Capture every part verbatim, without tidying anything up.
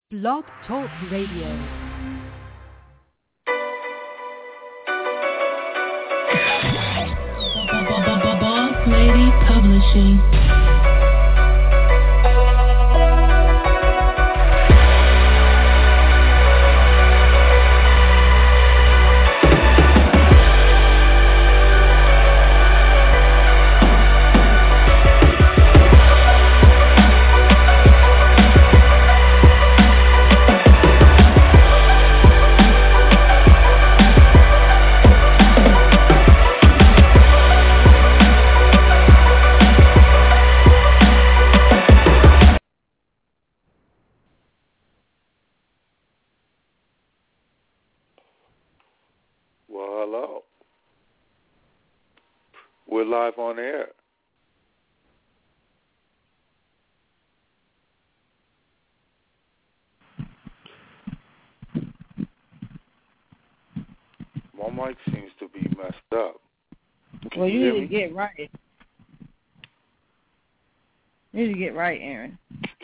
Blog Talk Radio. Boss Lady Publishing. Live on air. My mic seems to be messed up. Can well, you, you need to get right. You need to get right, Aaron.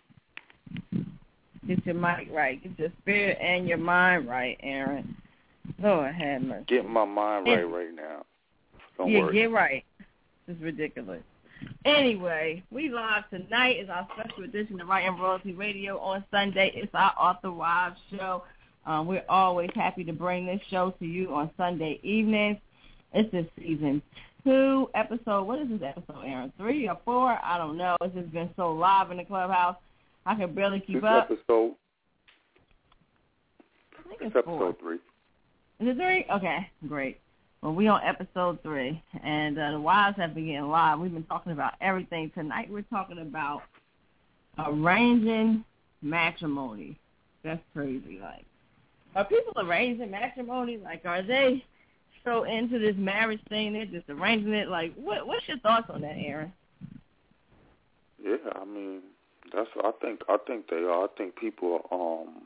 Get your mic right. Get your spirit and your mind right, Aaron. Lord have mercy. Getting my mind right right now. Don't yeah, worry. get right. It's ridiculous. Anyway, we live tonight is our special edition of Writing Royalty Radio. On Sunday, it's our Author Wives show. Um, we're always happy to bring this show to you on Sunday evenings. This is season two episode. What is this episode, Aaron? Three or four? I don't know. It's just been so live in the clubhouse. I can barely keep this up. Episode, I think it's, it's four. episode three. Is it three? Okay, great. Well, we on episode three, and uh, the wives have been getting live. We've been talking about everything. Tonight we're talking about arranging matrimony. That's crazy. Like, are people arranging matrimony? Like, are they so into this marriage thing they're just arranging it? Like, what? What's your thoughts on that, Aaron? Yeah, I mean, that's. I think. I think they are. I think people. Um,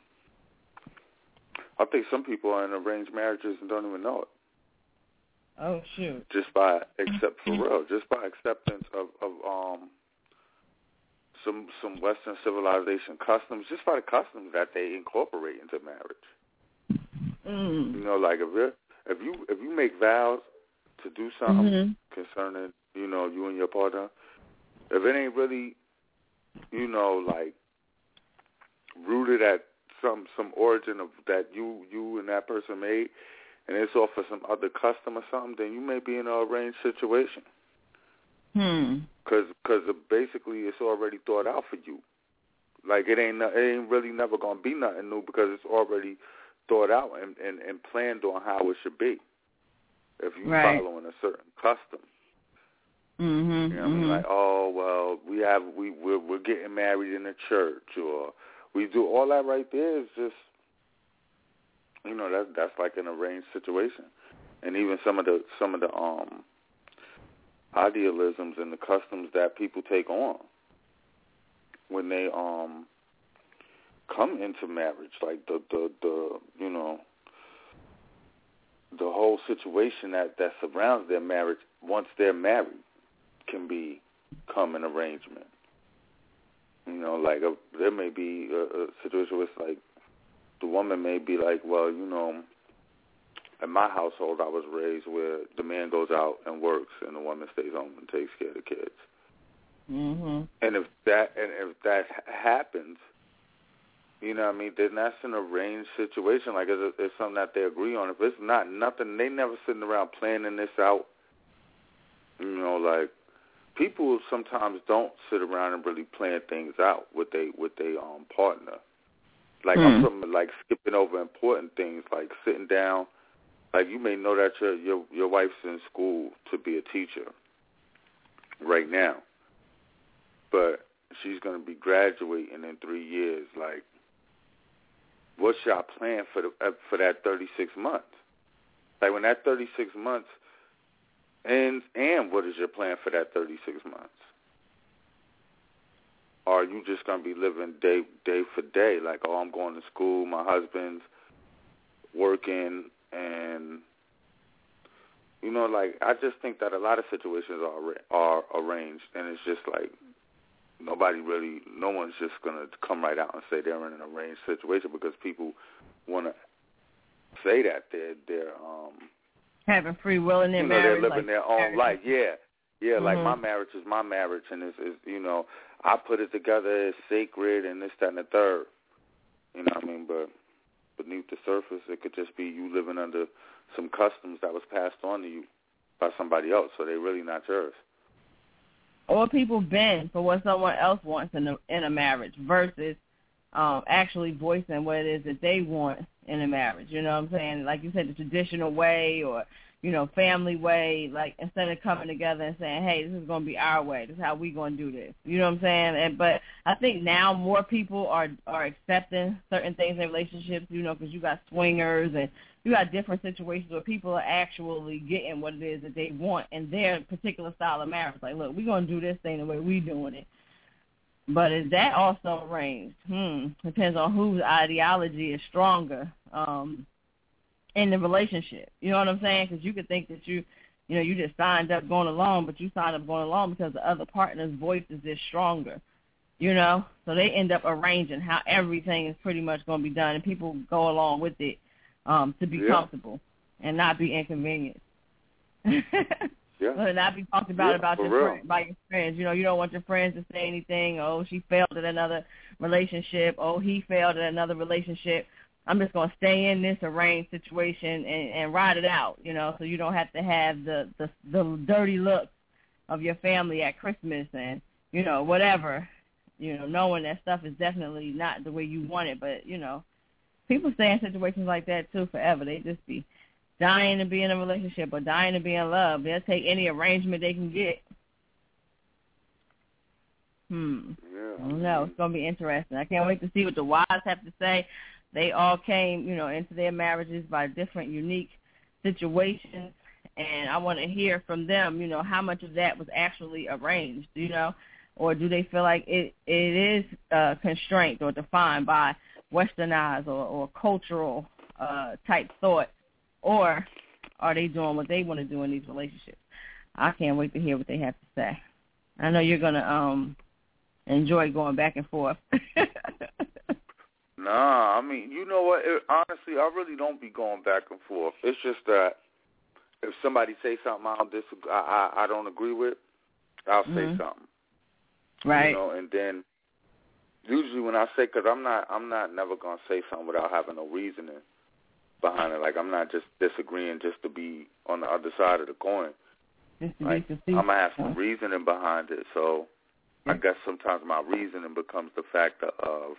I think some people are in arranged marriages and don't even know it. Oh, shoot. Just by, except for real, just by acceptance of, of um some some Western civilization customs, just by the customs that they incorporate into marriage. Mm. You know, like if you if you if you make vows to do something mm-hmm. concerning, you know, you and your partner, if it ain't really, you know, like rooted at some some origin of that you you and that person made, and it's off of some other custom or something, then you may be in an arranged situation. Hmm. Because cause basically it's already thought out for you. Like it ain't it ain't really never going to be nothing new because it's already thought out and, and, and planned on how it should be if you're right. following a certain custom. Mm-hmm. You know what mm-hmm. I mean? Like, oh, well, we have, we, we're, we're getting married in the church, or we do all that right there is just, you know, that that's like an arranged situation, and even some of the some of the um idealisms and the customs that people take on when they um come into marriage, like the the, the you know the whole situation that, that surrounds their marriage once they're married can become an arrangement. You know, like a, there may be a, a situation where it's like, the woman may be like, well, you know, in my household I was raised where the man goes out and works and the woman stays home and takes care of the kids. Mm-hmm. And if that and if that happens, you know what I mean, then that's an arranged situation. Like it's, it's something that they agree on. If it's not nothing, they never sitting around planning this out. You know, like people sometimes don't sit around and really plan things out with they with their um, partner. Like, mm. I'm talking like skipping over important things, like sitting down. Like, you may know that your your your wife's in school to be a teacher right now, but she's going to be graduating in three years. Like, what's your plan for the uh, for that thirty-six months? Like, when that thirty-six months ends, and what is your plan for that thirty-six months? Or are you just going to be living day day for day? Like, oh, I'm going to school, my husband's working, and, you know, like, I just think that a lot of situations are are arranged, and it's just like, nobody really, no one's just going to come right out and say they're in an arranged situation because people want to say that they're, they're um, having free will in their you know, marriage. They're living like their own life. Yeah. Yeah, mm-hmm. like my marriage is my marriage, and it's, it's, you know, I put it together as sacred and this, that, and the third. You know what I mean? But beneath the surface, it could just be you living under some customs that was passed on to you by somebody else, so they're really not yours. Or people bend for what someone else wants in a, in a marriage versus um, actually voicing what it is that they want in a marriage. You know what I'm saying? Like you said, the traditional way or, you know, family way, like instead of coming together and saying, hey, this is going to be our way. This is how we're going to do this. You know what I'm saying? And, but I think now more people are, are accepting certain things in relationships, you know, because you got swingers and you got different situations where people are actually getting what it is that they want in their particular style of marriage. Like, look, we're going to do this thing the way we're doing it. But is that also arranged? Hmm. Depends on whose ideology is stronger um, in the relationship. You know what I'm saying? Because you could think that you, you know, you just signed up going along, but you signed up going along because the other partner's voice is just stronger. You know? So they end up arranging how everything is pretty much going to be done, and people go along with it um, to be yeah. comfortable and not be inconvenienced. Yeah. So not be talked about yeah, about your friend, by your friends. You know, you don't want your friends to say anything. Oh, she failed at another relationship. Oh, he failed at another relationship. I'm just going to stay in this arranged situation and, and ride it out, you know, so you don't have to have the, the, the dirty looks of your family at Christmas and, you know, whatever, you know, knowing that stuff is definitely not the way you want it. But, you know, people stay in situations like that, too, forever. They just be dying to be in a relationship or dying to be in love. They'll take any arrangement they can get. Hmm. Yeah. I don't know. It's going to be interesting. I can't wait to see what the wives have to say. They all came, you know, into their marriages by different, unique situations, and I want to hear from them, you know, how much of that was actually arranged, you know, or do they feel like it, it is uh, constrained or defined by westernized or, or cultural uh, type thought, or are they doing what they want to do in these relationships? I can't wait to hear what they have to say. I know you're going to um, enjoy going back and forth. Nah, I mean, you know what? It, honestly, I really don't be going back and forth. It's just that if somebody say something I don't disagree, I, I, I don't agree with, I'll say mm-hmm. something. Right. You know, and then usually when I say, because I'm not, I'm not never gonna say something without having no reasoning behind it. Like I'm not just disagreeing just to be on the other side of the coin. Like, I'm gonna have some reasoning behind it. So yeah. I guess sometimes my reasoning becomes the factor of,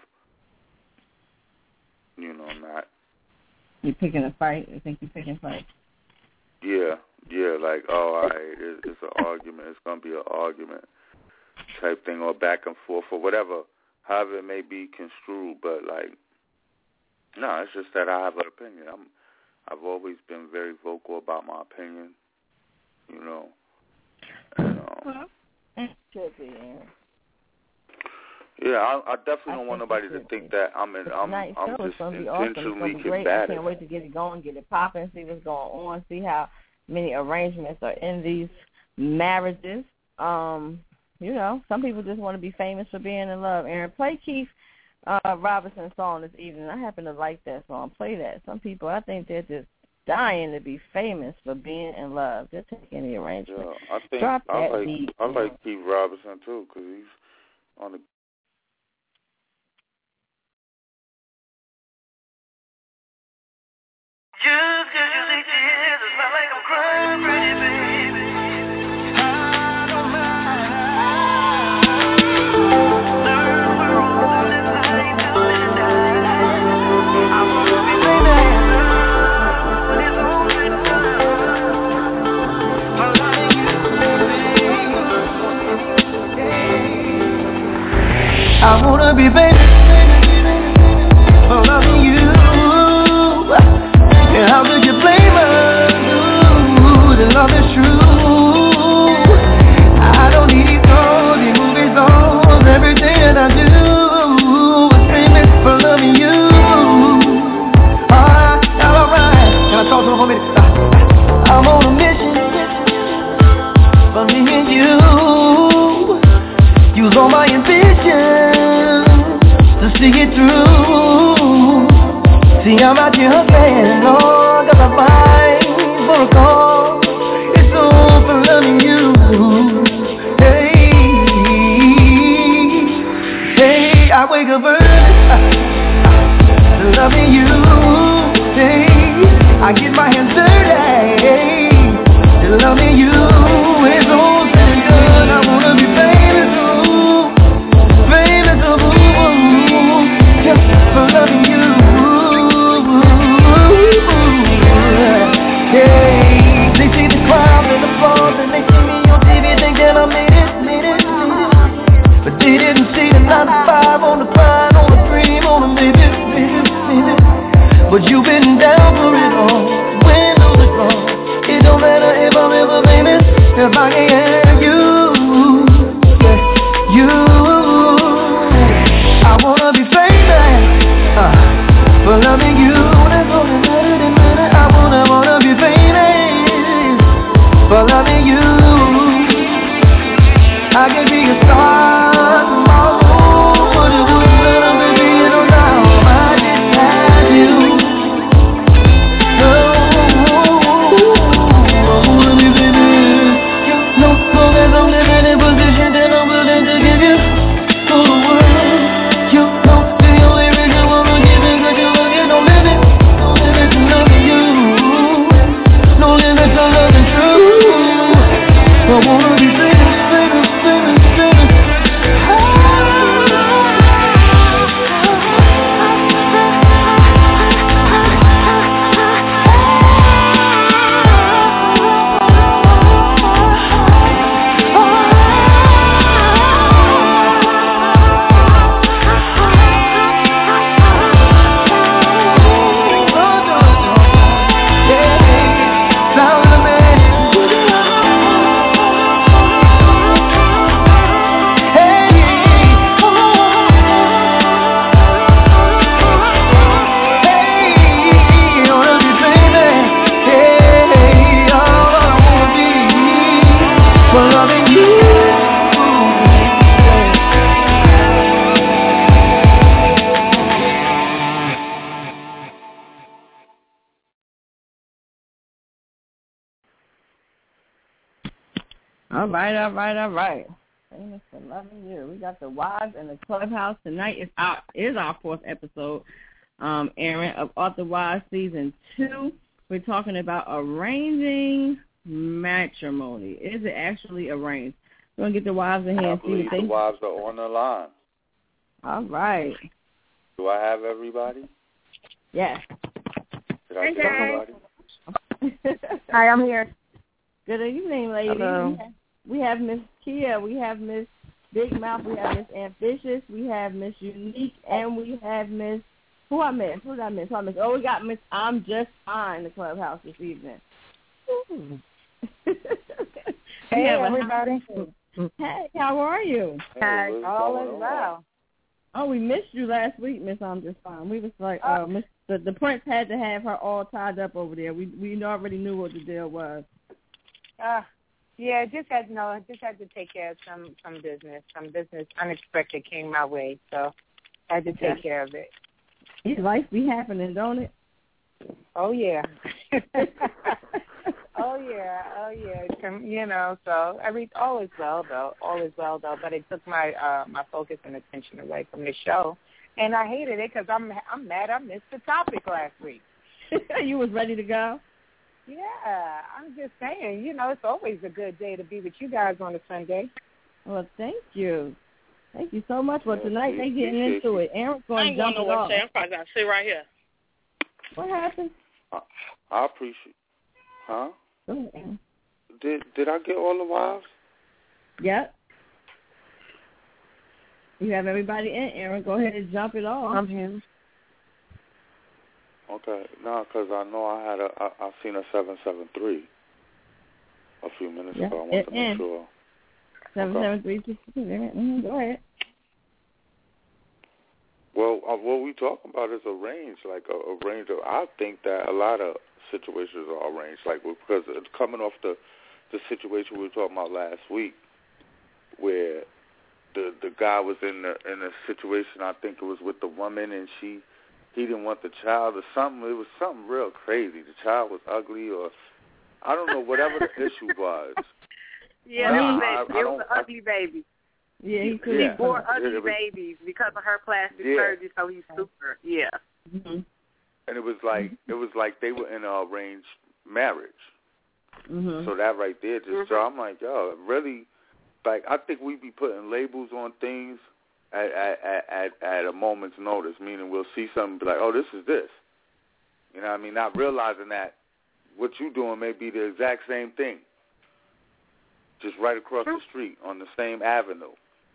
you know, not. You're picking a fight. I think you're picking a fight. Yeah, yeah, like, oh, all right, it, it's an argument. It's going to be an argument type thing or back and forth or whatever, however it may be construed. But, like, no, it's just that I have an opinion. I'm, I've always been very vocal about my opinion, you know. And, um, well, it should be, yeah. Yeah, I, I definitely I don't want nobody to think that I'm in, I'm, nice I'm show. just It's gonna be intentionally awesome. Great. I can't wait to get it going, get it popping, see what's going on, see how many arrangements are in these marriages. Um, you know, some people just want to be famous for being in love. Aaron, play Keith uh, Robinson's song this evening. I happen to like that song. Play that. Some people, I think they're just dying to be famous for being in love. Just take any arrangement. Yeah, I think Drop I that like beat. I like yeah. Keith Robinson too because he's on the. Just 'cause you see tears, it's not like I'm crying, pretty baby. I don't mind. Learn we're on this night till it dies. I wanna be baby in love when it's all said and done. For loving you, baby. I wanna be baby for loving you. And how could you blame us? Ooh, the love is true. I don't need clothes, movies, songs, everything that I do is famous for loving you. Alright, alright. Can I talk to him for a minute? Uh, I'm on a mission for me and you. Use all my ambition. Baby, I'm out here standing on, 'cause I fight for a cause. It's all for loving you. Hey, hey, I wake up early, loving you. Hey, I get my hands dirty, loving you. It's all said and done. I wanna be famous, ooh, famous, ooh, just for loving you. Hey, they see the crowd and the applause, and they see me on T V, think that I made it, made it, made it. But they didn't see the nine to five on the grind, on the dream, on the maybe, maybe, maybe. But you've been down for it all, win or the draw. It don't matter if I'm ever famous, if I can have you, yeah, you. I wanna be famous, uh, for loving you. That's all that matters, that matters. I wanna, wanna be famous, for loving you. I can be a star tomorrow, but it wouldn't matter, baby, you know now I just had you. All right, all right, all right. Famous for loving you. We got the Wives in the Clubhouse tonight. Is our is our fourth episode, um, Aaron, of Author Wives season two. We're talking about arranging matrimony. Is it actually arranged? We're gonna get the wives in here I and see what they. The wives are on the line. All right. Do I have everybody? Yes. Did I get everybody? Hi, I'm here. Good evening, ladies. Hello. We have Miss Kia, we have Miss Big Mouth, we have Miss Ambitious, we have Miss Unique, and we have Miss, who I miss? Who did I miss? Who I miss? Oh, we got Miss I'm Just Fine in the clubhouse this evening. Hey, everybody. Hey, how are you? Hi, all is well. Oh, we missed you last week, Miss I'm Just Fine. We was like, uh, Miss the, the Prince had to have her all tied up over there. We we already knew what the deal was. Uh, yeah, just had no, just had to take care of some some business. Some business unexpected came my way, so I had to take yeah. care of it. Life be happening, don't it? Oh yeah. oh yeah, oh yeah. You know, so every all is well though, all is well though. But it took my uh, my focus and attention away from the show, and I hated it because I'm I'm mad I missed the topic last week. You was ready to go. Yeah, I'm just saying, you know, it's always a good day to be with you guys on a Sunday. Well, thank you. Thank you so much. Well, tonight they getting into it. Aaron's going to jump it off. I ain't going to say. I'm probably going to sit right here. What happened? I, I appreciate Huh? Go ahead, Aaron. Did, did I get all the wives? Yep. You have everybody in, Aaron. Go ahead and jump it off. I'm here. Okay, no, because I know I had a, I, I seen a seven seven three a few minutes yeah. ago. I want to make sure. Seven okay. seven three six two. Mm-hmm. Go ahead. Well, uh, what we talking about is a range, like a, a range of. I think that a lot of situations are arranged, like because it's coming off the the situation we were talking about last week, where the the guy was in the in a situation. I think it was with the woman, and she he didn't want the child or something. It was something real crazy. The child was ugly, or I don't know, whatever the issue was. Yeah, I, it I, was, I it was an ugly baby. Yeah, he could. Yeah. He bore ugly it was, babies because of her plastic yeah. surgery, so he's super. Yeah. Mm-hmm. And it was like it was like they were in an arranged marriage. Mm-hmm. So that right there, just Mm-hmm. so I'm like, yo, really, like I think we be putting labels on things at at, at at a moment's notice. Meaning we'll see something and be like, oh, this is this. You know what I mean? Not realizing that what you doing may be the exact same thing, just right across the street on the same avenue.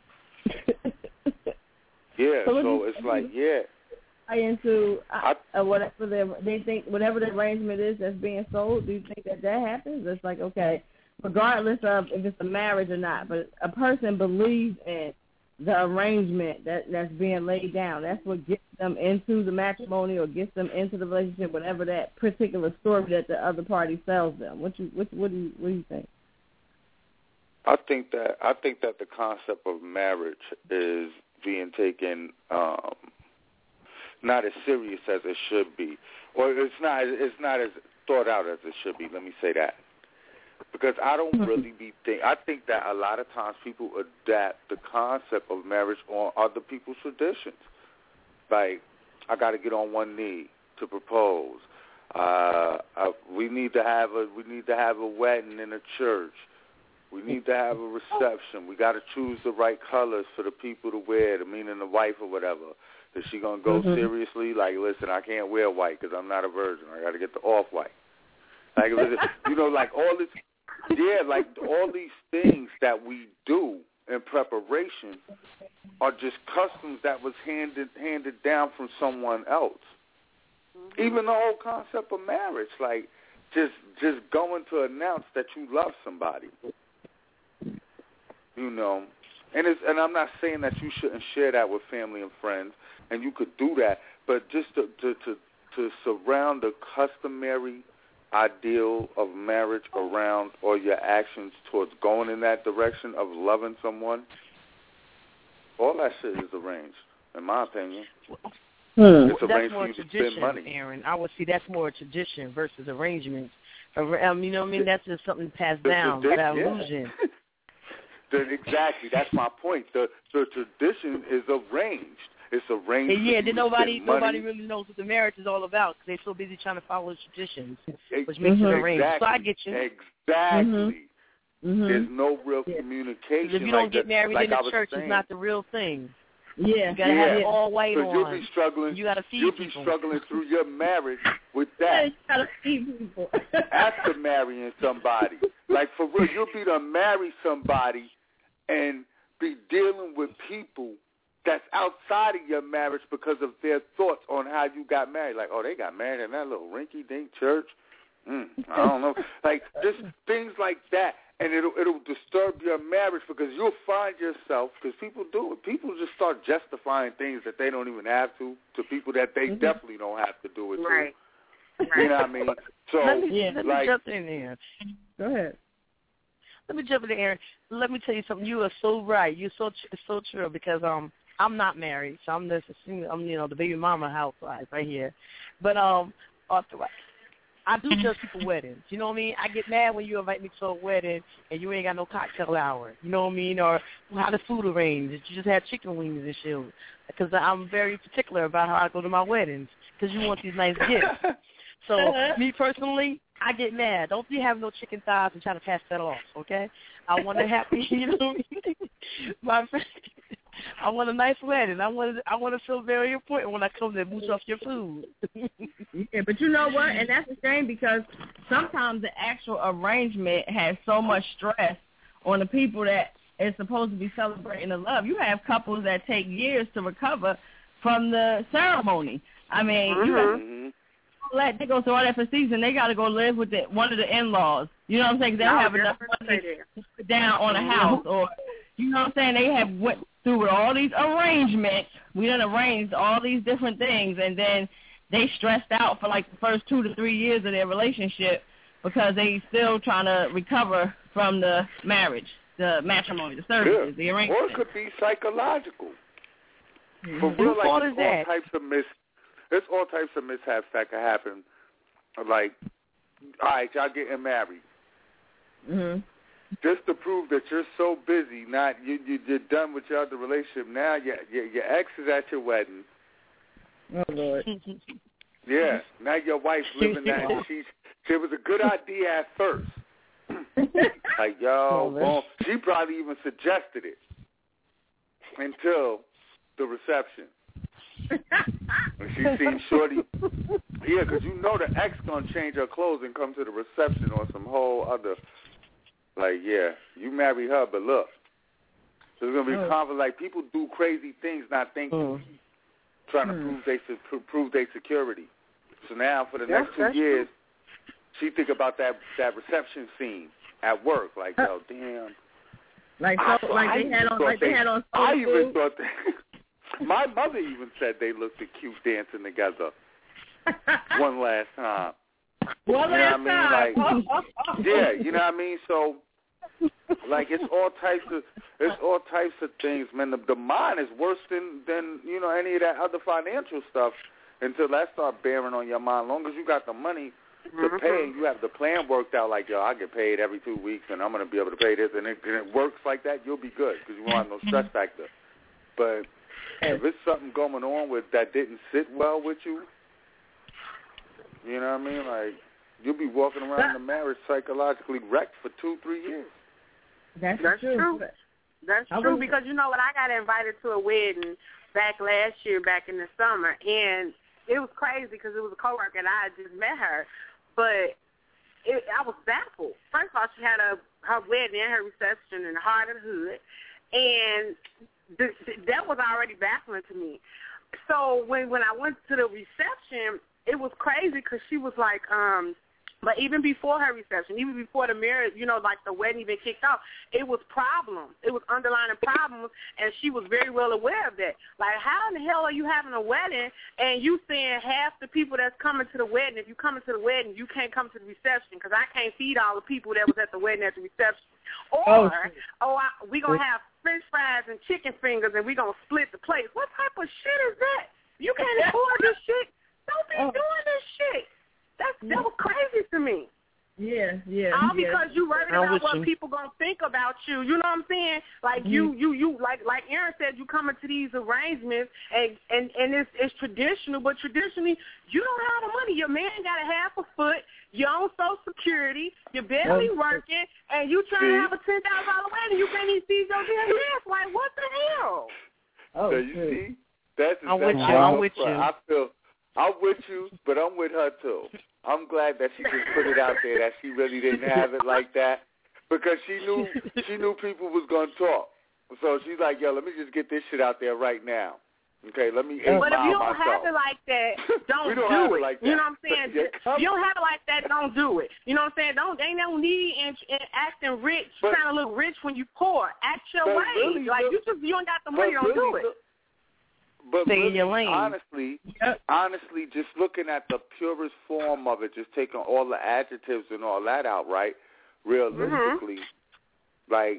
Yeah, So, so what it's you- like, yeah. I into uh, I, uh, whatever they they think whatever the arrangement is that's being sold. Do you think that that happens? It's like, okay, regardless of if it's a marriage or not, but a person believes in the arrangement that that's being laid down. That's what gets them into the matrimony or gets them into the relationship, whatever that particular story that the other party sells them. What you what what do you what do you think? I think that I think that the concept of marriage is being taken um, not as serious as it should be, or it's not it's not as thought out as it should be. Let me say that, because I don't really be think. I think that a lot of times people adapt the concept of marriage on other people's traditions. Like, I got to get on one knee to propose. Uh, uh, we need to have a we need to have a wedding in a church. We need to have a reception. We got to choose the right colors for the people to wear, the meaning the wife or whatever. Is she going to go Mm-hmm. seriously? Like, listen, I can't wear white because I'm not a virgin. I got to get the off-white. Like, you know, like all this, yeah, like all these things that we do in preparation are just customs that was handed handed down from someone else. Mm-hmm. Even the whole concept of marriage, like just just going to announce that you love somebody. You know, and it's, and I'm not saying that you shouldn't share that with family and friends, and you could do that, but just to to to, to surround the customary ideal of marriage around all your actions towards going in that direction of loving someone, all that shit is arranged, in my opinion. Hmm. It's That's arranged more for you to tradition, spend money. Aaron. I would see that's more tradition versus arrangement. Um, you know what I mean? That's just something passed The down, tradi- that yeah. illusion. The, exactly, that's my point. The the tradition is arranged. It's arranged. And yeah, for you then to nobody spend nobody money. really knows what the marriage is all about because they're so busy trying to follow traditions, which Ex- makes Mhm. it arranged. Exactly. So I get you. Exactly. Mm-hmm. There's no real Yeah. communication. 'Cause if you like don't get that. married like in I the was church, saying. it's not the real thing. Yeah. You gotta Yeah. have it all white So you'll on. be struggling. You gotta feed You'll people. be struggling through your marriage with Yeah, that you gotta feed people. after marrying somebody. Like for real, you'll be to marry somebody and be dealing with people that's outside of your marriage because of their thoughts on how you got married. Like, oh, they got married in that little rinky-dink church. Mm, I don't know. Like, just things like that. And it'll it'll disturb your marriage because you'll find yourself, because people do it. People just start justifying things that they don't even have to, to people that they Mhm. definitely don't have to do it Right. to. You know what I mean? So, Let me, Yeah. let me like, jump in there. Go ahead. Let me jump in there, Aaron. Let me tell you something. You are so right. You're so tr- so true because um I'm not married, so I'm just a single. I'm you know the baby mama housewife right here, but um authorized. I do judge people weddings. You know what I mean? I get mad when you invite me to a wedding and you ain't got no cocktail hour. You know what I mean? Or how the food arranged. That you just had chicken wings and shit. Because I'm very particular about how I go to my weddings. Because you want these nice gifts. So Uh-huh. me personally, I get mad. Don't be having no chicken thighs and try to pass that off. Okay? I want to have you know what I mean? My friend. I want a nice wedding. I want to, I want to feel very important when I come there, mooch off your food. Yeah, but you know what? And that's a shame because sometimes the actual arrangement has so much stress on the people that is supposed to be celebrating the love. You have couples that take years to recover from the ceremony. I mean, you have mhm. let they go through all that for season. They got to go live with the, one of the in-laws. You know what I'm saying? 'Cause they don't I have was enough just gonna money say that. to put down on a house, or you know what I'm saying? They have went through with all these arrangements. We done arranged all these different things, and then they stressed out for like the first two to three years of their relationship because they still trying to recover from the marriage, the matrimony, the services, Yeah. the Or arrangement. it could be psychological. For Whose real, like fault there's is all that? types of mis. it's all types of mishaps that can happen. Like, all right, y'all getting married. Mm-hmm. Just to prove that you're so busy, not you, you you're done with your other relationship. Now your your, your ex is at your wedding. Oh Lord. Yeah. Now your wife's living that. And she's it was a good idea at first. Like yo, well, she probably even suggested it until the reception. When she seen Shorty, yeah, because you know the ex gonna change her clothes and come to the reception on some whole other. Like, yeah, you marry her, but look, there's going to be a conflict. Like, people do crazy things not thinking, mm. trying to mm. prove they to prove their security. So now, for the yeah, next two years, true. she think about that that reception scene at work. Like, yo, damn. Like, so, like they had on, like they, they had on. I even thought that. My mother even said they looked cute dancing together one last time. One you know last what I mean? time. Like, yeah, you know what I mean? So, like, it's all types of it's all types of things, man. The, the mind is worse than, than, you know, any of that other financial stuff until that start bearing on your mind. As long as you got the money to mm-hmm. pay and you have the plan worked out, like, yo, I get paid every two weeks and I'm going to be able to pay this, and it, and it works like that, you'll be good because you won't have no stress factor. But if it's something going on with that didn't sit well with you, you know what I mean? Like, you'll be walking around the marriage psychologically wrecked for two, three years. That's, That's true. true. That's I true was, because, you know what, I got invited to a wedding back last year, back in the summer, and it was crazy because it was a coworker and I had just met her, but it, I was baffled. First of all, she had a her wedding and her reception in the heart of the hood, and the, the, that was already baffling to me. So when, when I went to the reception, it was crazy because she was like, um, but even before her reception, even before the marriage, you know, like the wedding even kicked off, it was problems. It was underlying problems, and she was very well aware of that. Like, how in the hell are you having a wedding and you saying half the people that's coming to the wedding, if you coming to the wedding, you can't come to the reception because I can't feed all the people that was at the wedding at the reception. Or, oh, oh I, we going to have French fries and chicken fingers and we going to split the plates. What type of shit is that? You can't afford this shit. Don't be oh. doing this shit. That's that was crazy to me. Yeah, yeah. All yeah. because you worried I'm about what you. people gonna think about you. You know what I'm saying? Like mm-hmm. you, you, you. Like like Aaron said, you come into these arrangements and and and it's it's traditional, but traditionally you don't have the money. Your man got a half a foot. You're on Social Security. You're barely oh. working, and you trying to have a ten thousand dollar wedding. You can't even see your damn ass. Like what the hell? Oh, so you see, that's I'm exactly with you. I'm with you. I feel. I'm with you, but I'm with her too. I'm glad that she just put it out there that she really didn't have it like that because she knew she knew people was gonna talk. So she's like, yo, let me just get this shit out there right now. Okay, let me. But if you don't myself. have it like that, don't, we don't do have it. it like that. You know what I'm saying? Yeah. If you don't have it like that, don't do it. You know what I'm saying? Don't ain't no need in, in acting rich, but, trying to look rich when you poor. Act your way. Really, like look, you just you ain't got the money, don't really, do it. Look, But Stay really, in your lane. honestly, yep. honestly, just looking at the purest form of it, just taking all the adjectives and all that out, right? Realistically, mm-hmm. like,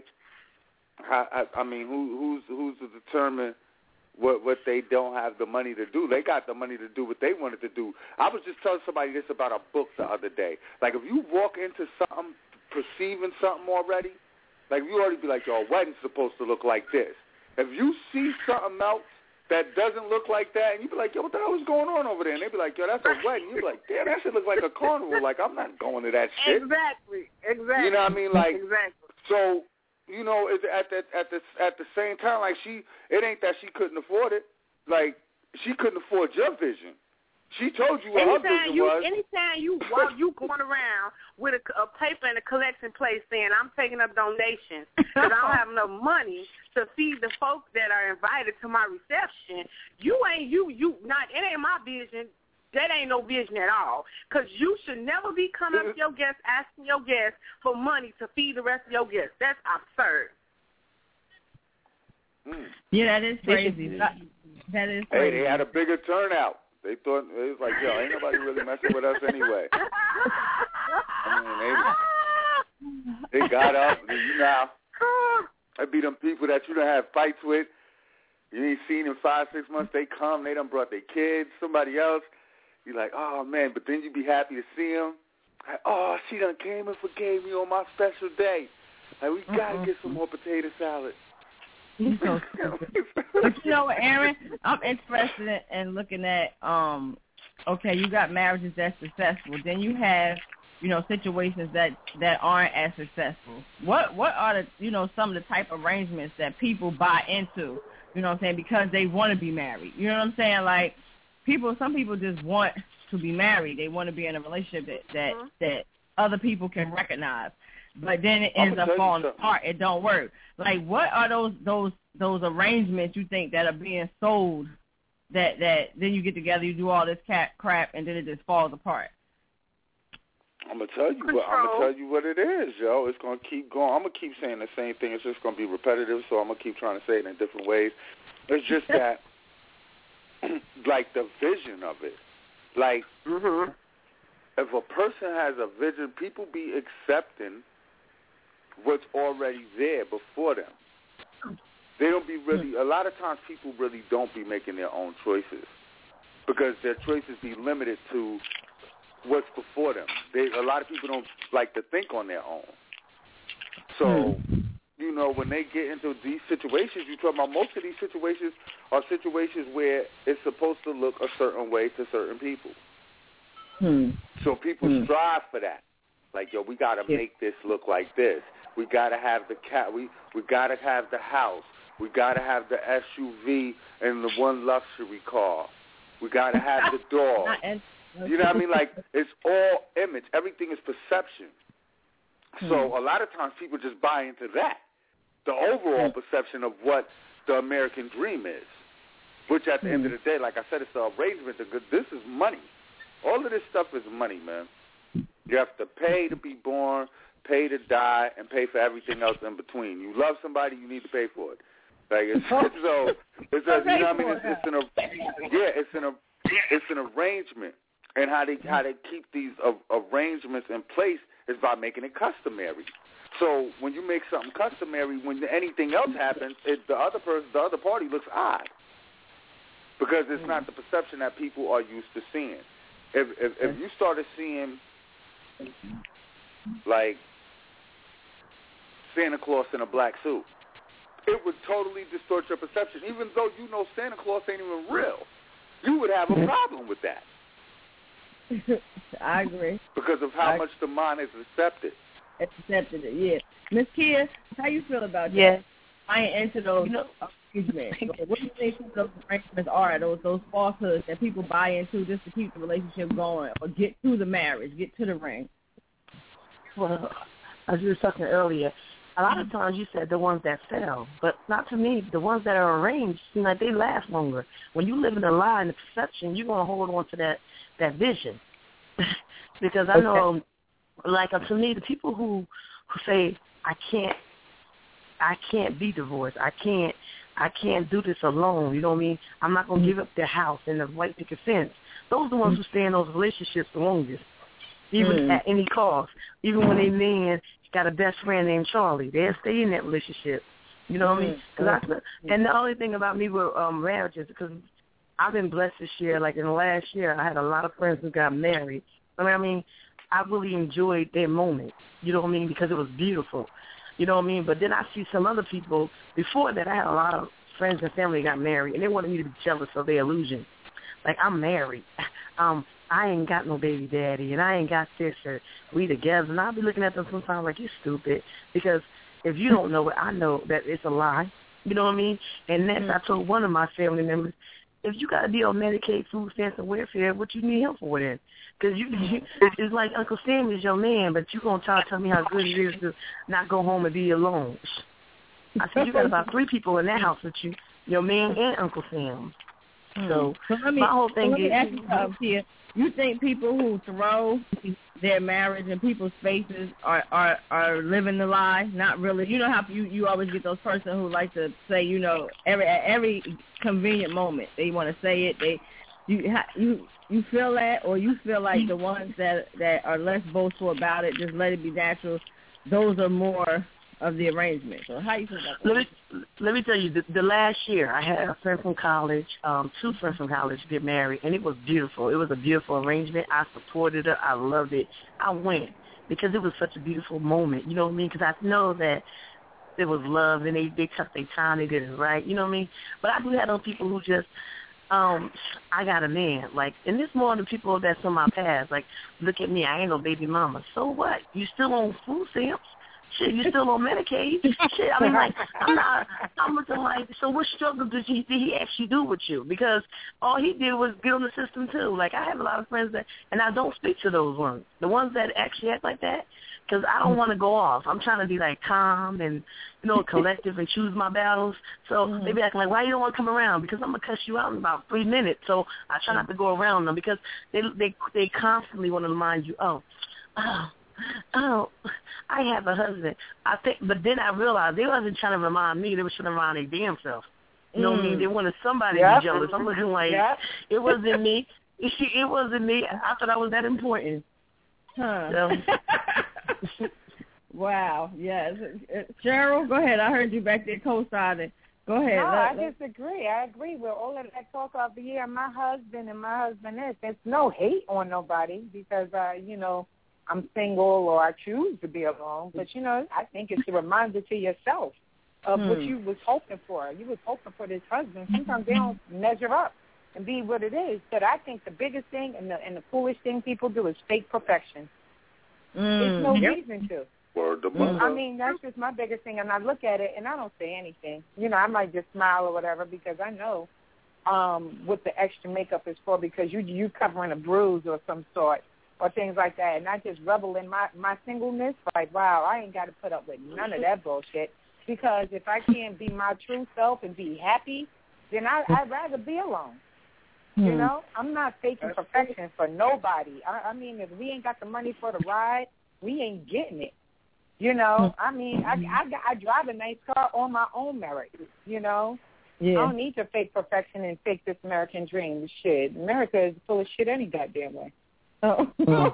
I, I, I mean, who, who's who's to determine what what they don't have the money to do? They got the money to do what they wanted to do. I was just telling somebody this about a book the other day. Like, if you walk into something perceiving something already, like you already be like, yo, a wedding's supposed to look like this. If you see something else that doesn't look like that, and you be like, yo, what the hell is going on over there? And they be like, yo, that's a wedding. You be like, damn, that shit look like a carnival. Like, I'm not going to that shit. Exactly, exactly. You know what I mean? Like, exactly. So, you know, at the at the at the same time, like she, it ain't that she couldn't afford it. Like, she couldn't afford your vision. She told you what anytime her vision you, was. Anytime you while you going around with a, a paper and a collection plate saying, I'm taking up donations because I don't have enough money to feed the folks that are invited to my reception, you ain't, you, you, not, it ain't my vision. That ain't no vision at all. Because you should never be coming up to your guests, asking your guests for money to feed the rest of your guests. That's absurd. Mm. Yeah, that is crazy. that, that is crazy. Hey, they had a bigger turnout. They thought, it was like, yo, ain't nobody really messing with us anyway. I mean, they, they got up, you know, it'd be them people that you don't have fights with. You ain't seen in five, six months. They come, they done brought their kids, somebody else. You're like, oh, man, but then you be happy to see them. Like, oh, she done came and forgave me on my special day. Like, we got to mm-hmm. get some more potato salad. He's so But you know what, Aaron? I'm interested in, in looking at, um, okay, you got marriages that's successful. Then you have, you know, situations that, that aren't as successful. What what are the, you know, some of the type of arrangements that people buy into, you know what I'm saying, because they want to be married? You know what I'm saying? Like, people, some people just want to be married. They want to be in a relationship that, that, mm-hmm. that other people can recognize. But then it ends up falling apart. It don't work. Like, what are those those those arrangements you think that are being sold that, that then you get together, you do all this cat crap, and then it just falls apart? I'm gonna tell you what I'm gonna tell you what it is, yo. It's gonna keep going. I'm gonna keep saying the same thing. It's just gonna be repetitive, so I'm gonna keep trying to say it in different ways. It's just that, like, the vision of it. Like, mm-hmm. if a person has a vision, people be accepting what's already there before them. They don't be really, a lot of times people really don't be making their own choices because their choices be limited to what's before them. They, a lot of people don't like to think on their own. So, you know, when they get into these situations, you talk about most of these situations are situations where it's supposed to look a certain way to certain people. Hmm. So people hmm. strive for that. Like, yo, we got to yeah. make this look like this. We got to have the cat. We we got to have the house. We got to have the S U V and the one luxury car. We got to have the dog. You know what I mean? Like, it's all image. Everything is perception. Hmm. So a lot of times people just buy into that, the overall hmm. perception of what the American dream is, which at the hmm. end of the day, like I said, it's the arrangement. This is money. All of this stuff is money, man. You have to pay to be born, pay to die, and pay for everything else in between. You love somebody, you need to pay for it. Like, it's, so, it's a, you know what I mean? It's, it's an, yeah, it's an, it's an arrangement. And how they how they keep these uh, arrangements in place is by making it customary. So when you make something customary, when anything else happens, it, the other person, the other party looks odd because it's not the perception that people are used to seeing. If if, if you started seeing like Santa Claus in a black suit, it would totally distort your perception. Even though you know Santa Claus ain't even real, you would have a problem with that. I agree. Because of how I, much the mind has accepted. Accepted it, yeah. Miss Kia, how you feel about that? Yes. I ain't into those, you know, excuse me. What do you think those arrangements are, those those falsehoods that people buy into just to keep the relationship going or get to the marriage, get to the ring? Well, as you were talking earlier, a lot of times you said the ones that sell, but not to me. The ones that are arranged seem like they last longer. When you live in the lie and the perception, you're going to hold on to that, that vision. Because I know, okay. like, uh, to me, the people who, who say, I can't, I can't be divorced. I can't, I can't do this alone. You know what I mean? I'm not going to give up their house and the white picket fence. Those are the ones who stay in those relationships the longest, even mm. at any cost. Even when they man got a best friend named Charlie, they'll stay in that relationship. You know what mm. I mean? Cause I, and the only thing about me with um, marriages, because I've been blessed this year. Like in the last year, I had a lot of friends who got married. I mean, I mean, I really enjoyed their moment. You know what I mean? Because it was beautiful. You know what I mean? But then I see some other people. Before that, I had a lot of friends and family that got married, and they wanted me to be jealous of their illusion. Like, I'm married. Um, I ain't got no baby daddy, and I ain't got this, or we together. And I'll be looking at them sometimes like, you're stupid. Because if you don't know it, I know that it's a lie. You know what I mean? And next, I told one of my family members, if you got to be on Medicaid, food stamps, and welfare, what you need help for then? Because you, you, it's like Uncle Sam is your man, but you going to try to tell me how good it is to not go home and be alone. I said, you got about three people in that house with you, your man and Uncle Sam. So, so let me, my whole thing so let me is... ask you something here. You think people who throw their marriage in people's faces are, are, are living the lie? Not really. You know how you, you always get those person who like to say, you know, every at every convenient moment they want to say it. They you you you feel that, or you feel like the ones that that are less boastful about it, just let it be natural. Those are more of the arrangement. So how you feel about that? Let me let me tell you, the, the last year I had a friend from college, um, two friends from college get married, and it was beautiful. It was a beautiful arrangement. I supported her. I loved it. I went because it was such a beautiful moment. You know what I mean? Because I know that there was love, and they they took their time. They did it right. You know what I mean? But I do have those people who just, um, I got a man. Like, and this more than people that's on my past. Like, look at me. I ain't no baby mama. So what? You still on food stamps? Shit, you still on Medicaid? Shit, I mean, like, I'm not, I'm looking like, so what struggle did he, did he actually do with you? Because all he did was get on the system, too. Like, I have a lot of friends that, and I don't speak to those ones, the ones that actually act like that, because I don't want to go off. I'm trying to be, like, calm and, you know, collective and choose my battles. So mm-hmm. they be acting like, why you don't want to come around? Because I'm going to cuss you out in about three minutes. So I try not to go around them because they they, they constantly want to remind you, oh, oh, oh, I have a husband. I think, but then I realized they wasn't trying to remind me. They were trying to remind their damn self. You know mm. what I mean? They wanted somebody yep. to be jealous. I'm looking like, yep. it wasn't me. It, it wasn't me. I thought I was that important. Huh. So. Wow. Yes. Cheryl, go ahead. I heard you back there co-signing. Go ahead. No, let, I let. disagree. I agree with all of that talk of the year. My husband and my husband is. There's no hate on nobody because, uh, you know, I'm single or I choose to be alone. But, you know, I think it's a reminder to yourself of hmm. what you was hoping for. You was hoping for this husband. Sometimes they don't measure up and be what it is. But I think the biggest thing and the, and the foolish thing people do is fake perfection. Mm. There's no yep. reason to. Word to mother. I mean, that's just my biggest thing. And I look at it, and I don't say anything. You know, I might just smile or whatever because I know um, what the extra makeup is for because you you covering a bruise or some sort. Or things like that, and I just revel in my, my singleness. Like, wow, I ain't got to put up with none of that bullshit. Because if I can't be my true self and be happy, then I, I'd rather be alone. Mm. You know, I'm not faking perfection for nobody. I, I mean, if we ain't got the money for the ride, we ain't getting it. You know, I mean, I, I, I drive a nice car on my own merit. You know, yeah. I don't need to fake perfection and fake this American dream. Shit, America is full of shit any goddamn way. Oh.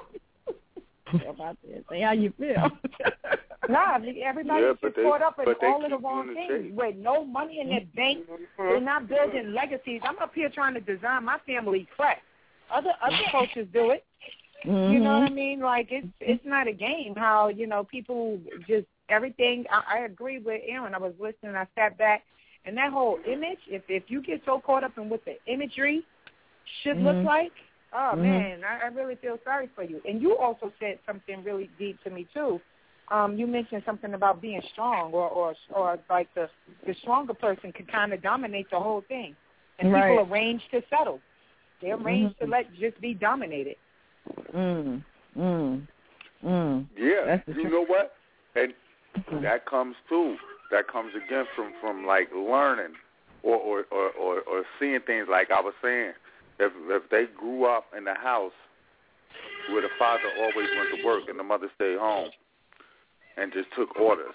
About this. Say how you feel. Nah, everybody's yeah, just they, caught up in all of the wrong things. With no money in their bank, they're not building legacies. I'm up here trying to design my family crest. Other other cultures do it. Mm-hmm. You know what I mean? Like it's it's not a game. How you know people just everything. I, I agree with Aaron. I was listening. I sat back, and that whole image. If if you get so caught up in what the imagery should mm-hmm. look like. Oh, mm-hmm. man, I, I really feel sorry for you. And you also said something really deep to me, too. Um, you mentioned something about being strong or, or, or like the, the stronger person can kind of dominate the whole thing. And right. people arrange to settle. They arrange mm-hmm. to let just be dominated. Mm, mm, mm. Yeah, you know what? And that comes, too. That comes, again, from, from like, learning or, or, or, or, or seeing things like I was saying. If if they grew up in the house where the father always went to work and the mother stayed home and just took orders,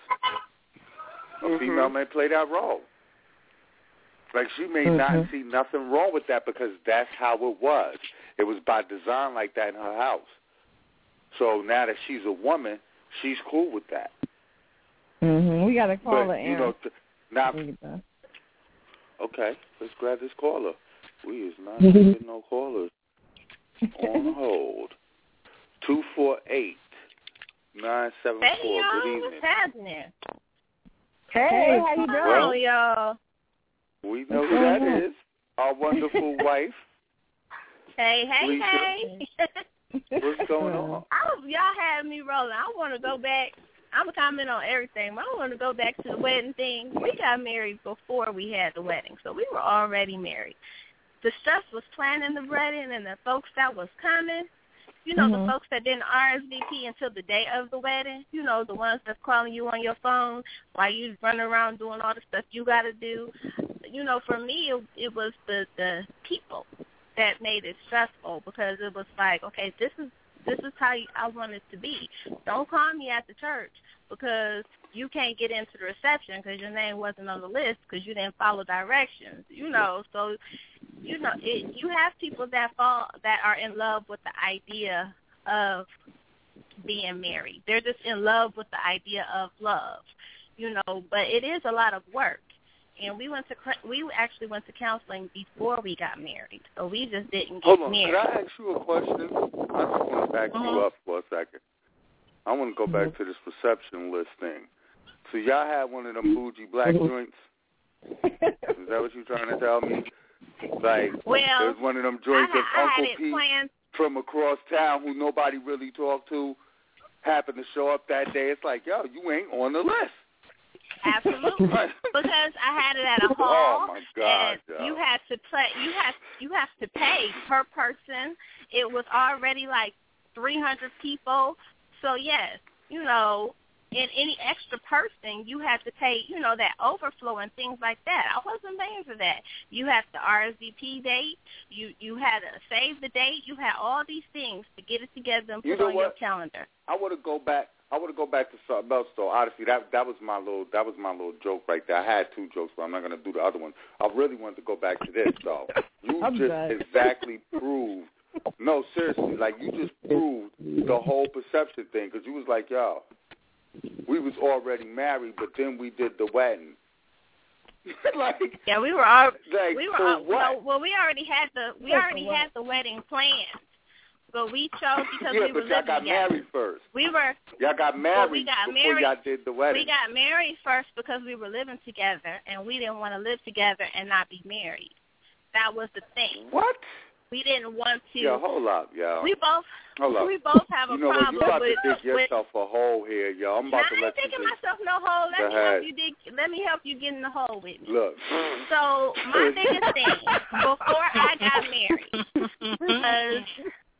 a mm-hmm. female may play that role. Like she may mm-hmm. not see nothing wrong with that because that's how it was. It was by design like that in her house. So now that she's a woman, she's cool with that. Mm-hmm. We got a caller, but, Aaron. You know, t- now, okay, let's grab this caller. We is not getting no callers on hold. Two four eight nine seven four. Hey, y'all, good evening. what's happening? Hey, hey how you doing, well, y'all? We know who that is. Our wonderful wife. Hey, hey, Lisa. hey. What's going on? I was, y'all had me rolling. I want to go back. I'm going to comment on everything, but I want to go back to the wedding thing. We got married before we had the wedding, so we were already married. The stuff was planning the wedding and the folks that was coming, you know, mm-hmm. the folks that didn't R S V P until the day of the wedding, you know, the ones that's calling you on your phone while you running around doing all the stuff you got to do. You know, for me, it, it was the, the people that made it stressful because it was like, okay, this is this is how I want it to be. Don't call me at the church because you can't get into the reception because your name wasn't on the list because you didn't follow directions, you know. So, you know, it, you have people that fall that are in love with the idea of being married. They're just in love with the idea of love. you know, but it is a lot of work. And we went to we actually went to counseling before we got married, so we just didn't get Hold on, married. Could I ask you a question? I just want to back mm-hmm. you up for a second. I want to go back to this reception list thing. So y'all had one of them bougie black joints? Is that what you're trying to tell me? Like, well, there's one of them joints I, that I Uncle had it Pete planned. from across town, who nobody really talked to, happened to show up that day. It's like, yo, you ain't on the list. Absolutely, because I had it at a hall, oh my God, and yo. you had to play. You have you have to pay per person. It was already like three hundred people, so yes, you know, and any extra person you had to pay. You know, that overflow and things like that. I wasn't paying for that. You had the R S V P date. You you had to save the date. You had all these things to get it together and put you know on what? your calendar. I want to go back. I want to go back to something else, though. Honestly, that that was my little that was my little joke right there. I had two jokes, but I'm not going to do the other one. I really wanted to go back to this, though. You I'm just bad. exactly proved. No, seriously, like you just proved the whole perception thing, because you was like, yo, we was already married, but then we did the wedding. like, yeah, we were all like, we were for all, what? well, well, we already had the we already had the wedding planned. But we chose because yeah, we were but y'all living got together. married first. We were. Y'all got married well, we got before married, y'all did the wedding. We got married first because we were living together, and we didn't want to live together and not be married. That was the thing. What? We didn't want to. Yo, hold up, yo. We both. Hold up. We both have a you know problem what? You about with. to dig yourself with, a hole here, yo. I'm about I to let ain't digging you dig. myself no hole. Let Go me ahead. help you dig. Let me help you get in the hole with me. Look. So my biggest thing before I got married, because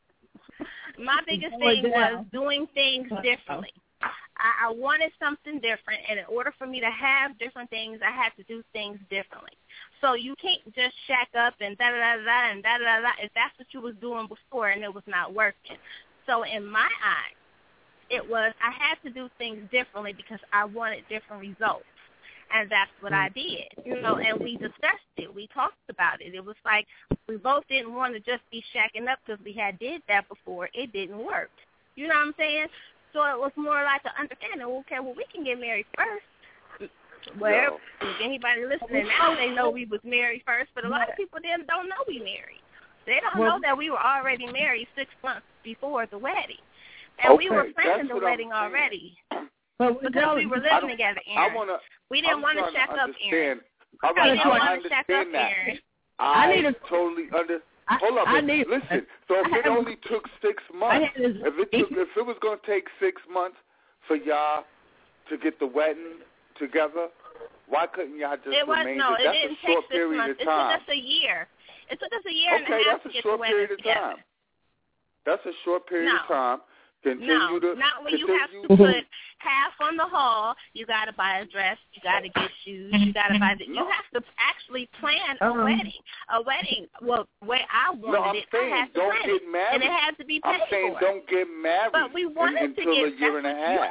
my biggest thing was doing things differently. I, I wanted something different, and in order for me to have different things, I had to do things differently. So you can't just shack up and da-da-da-da and da-da-da-da if that's what you was doing before and it was not working. So in my eyes, it was I had to do things differently because I wanted different results. And that's what I did, you know, and we discussed it. We talked about it. It was like we both didn't want to just be shacking up because we had did that before. It didn't work. You know what I'm saying? So it was more like an understanding. Okay, well, we can get married first. Well, if anybody listening now, they know we was married first, but a lot of people then don't know we married. They don't well, know that we were already married six months before the wedding. And okay, we were planning the wedding I'm already. But because we were living together, Aaron. I wanna, we didn't want to shack up, Aaron. All right, we didn't I want to shack up, understand that. Aaron. I, I need a, totally under. I, hold up, I need, listen. So if it only took six months, this, if it took, if it was going to take six months for y'all to get the wedding together, why couldn't y'all just it was, remain? No, that's it didn't a short take six period months. of time. It took us a year. It took us a year okay, and a half that's to a get short the wedding period of together. time. That's a short period no. of time. Continue no, to, not when continue. you have to put half on the hall. You got to buy a dress. You got to get shoes. You got to buy the. You No. have to actually plan a Um, wedding. A wedding. Well, the way I wanted no, I'm it, saying I had to don't plan get it, married. and it had to be paid I'm saying for. don't get married But we wanted in, to until get a year and a half.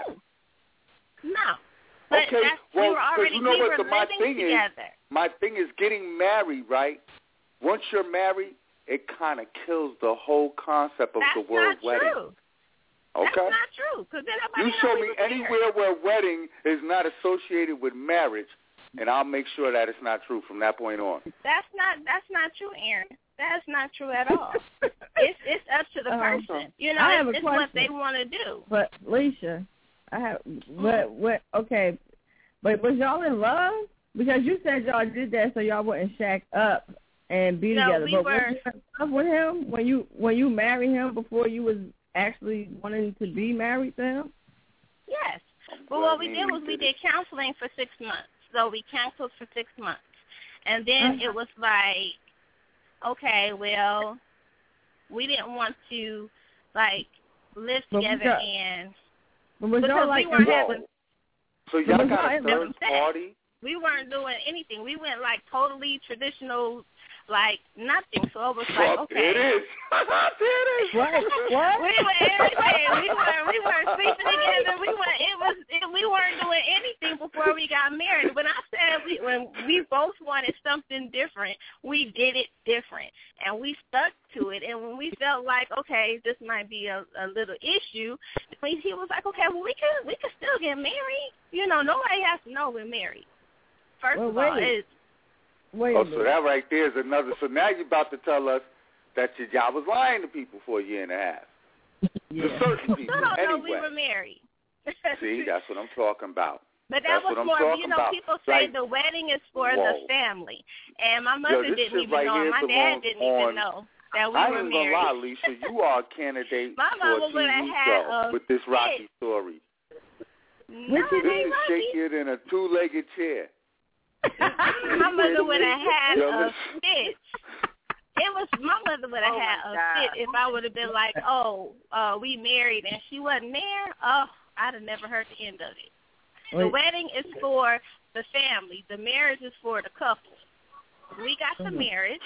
No. But okay, that's, well, we were already you know we what were the, my living thing together. is? My thing is getting married, right? Once you're married, it kind of kills the whole concept of that's the word not wedding. True. Okay. That's not true. Cause then you know show we me was anywhere where wedding is not associated with marriage, and I'll make sure that it's not true from that point on. That's not that's not true, Aaron. That's not true at all. it's it's up to the Um, person. You know, I have it's, a it's what they question. want to do. But Leisha, I have what what okay, but was y'all in love? Because you said y'all did that so y'all wouldn't shack up and be No, together. we but were- was you in love with him when you when you married him before you was actually wanting to be married to him? Yes. But glad what we me did and was you we did did counseling for six months. So we counseled for six months. And then Uh-huh. it was like, okay, well, we didn't want to, like, live But we together got- and But was because y'all like we weren't Whoa. having, So y'all was got y'all a in third love sex. party? we weren't doing anything. We went, like, totally traditional, like nothing. So it was like, okay. It is. It is. What? What? We were everywhere. We were we were sleeping together. We were it was it, we weren't doing anything before we got married. When I said we when we both wanted something different, we did it different, and we stuck to it. And when we felt like, okay, this might be a, a little issue, he was like, okay, well we can we can still get married. You know, nobody has to know we're married. First well, of all, wait. it's Wait oh, so that right there is another. So now you're about to tell us that your job was lying to people for a year and a half. Yeah. To certain people. no, no, anyway. no, we were married. See, that's what I'm talking about. But that That's was what I'm more, talking you know, about. people say like, the wedding is for whoa. the family. And my mother Yo, didn't even right know, and my dad didn't on, even know that we I were ain't married. gonna lie, Alicia, you are a candidate my for mama a T would have V had show a with this Rocky fit. story. No, What you This it is ain't shakier than a two-legged chair. My mother would have had Yo, a listen. fit. It was my mother would have Oh, had my a God. fit if I would have been like, oh, uh, we married and she wasn't there. Oh, I'd have never heard the end of it. The Wait. wedding is for the family. The marriage is for the couple. We got the marriage,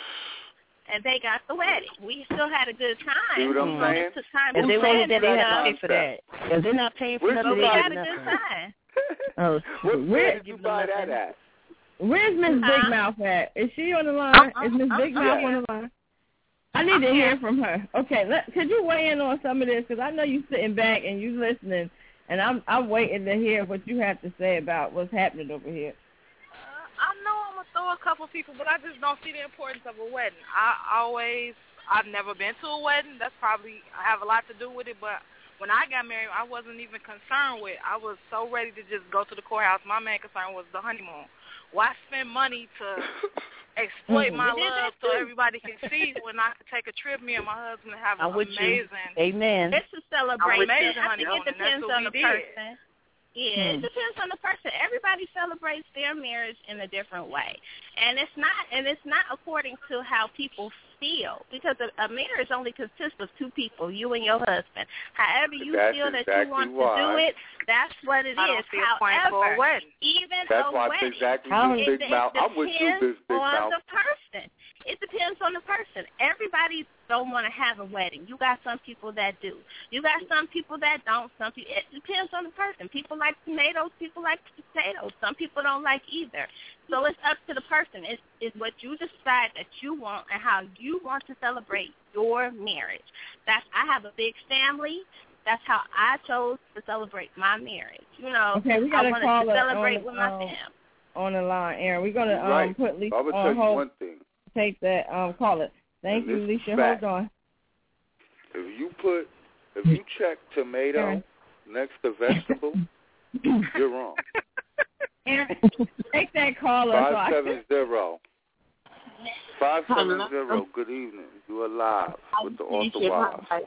and they got the wedding. We still had a good time. See what I'm You know, saying? it took time If to they plan waited, then they stuff. had to pay for that. If they're not paying for Where's nothing, But they we Nobody- had get a good nothing. time. Oh, What where, did you buy that at? where's Miss Huh? Big Mouth at? Is she on the line? Uh-uh, Is Miss I'm Big Mouth here. on the line? I need to hear from her. Okay, let, could you weigh in on some of this? Because I know you sitting back and you listening, and I'm I'm waiting to hear what you have to say about what's happening over here. Uh, I know I'm gonna throw a couple people, but I just don't see the importance of a wedding. I always, I've never been to a wedding. That's probably I have a lot to do with it. But when I got married, I wasn't even concerned with. I was so ready to just go to the courthouse. My main concern was the honeymoon. Why spend money to exploit my love so everybody can see when I could take a trip, me and my husband, and have an I'm with you. amazing. Amen. It's a celebration. Amazing I think honeymoon, it and that's depends what on we the did. person. Yeah, Hmm. it depends on the person. Everybody celebrates their marriage in a different way, and it's not and it's not according to how people feel, because a, a marriage only consists of two people, you and your husband. However you That's feel that exactly you want why. to do it, that's what it I don't is. see a point for a However, wedding. even That's a why wedding, exactly How- this it, Big it Mouth. I'm with you, depends this Big on Mouth. the person. It depends on the person. Everybody don't want to have a wedding. You got some people that do. You got some people that don't. Some people. It depends on the person. People like tomatoes. People like potatoes. Some people don't like either. So it's up to the person. It's, it's what you decide that you want and how you want to celebrate your marriage. That's. I have a big family. That's how I chose to celebrate my marriage. You know, Okay, we got I a wanted caller to celebrate on, with my um, family. on the line, Aaron. We're gonna um Right. put Lisa I would tell on you hold. one thing. Take that um call it. Thank And you, this Alicia. is fact. Hold on. If you put, if you check tomato Aaron. next to vegetable, you're wrong. Aaron, take that caller. so I Five can- seven zero. Five seven zero. Good evening. You are live with the Author Wives. Hi.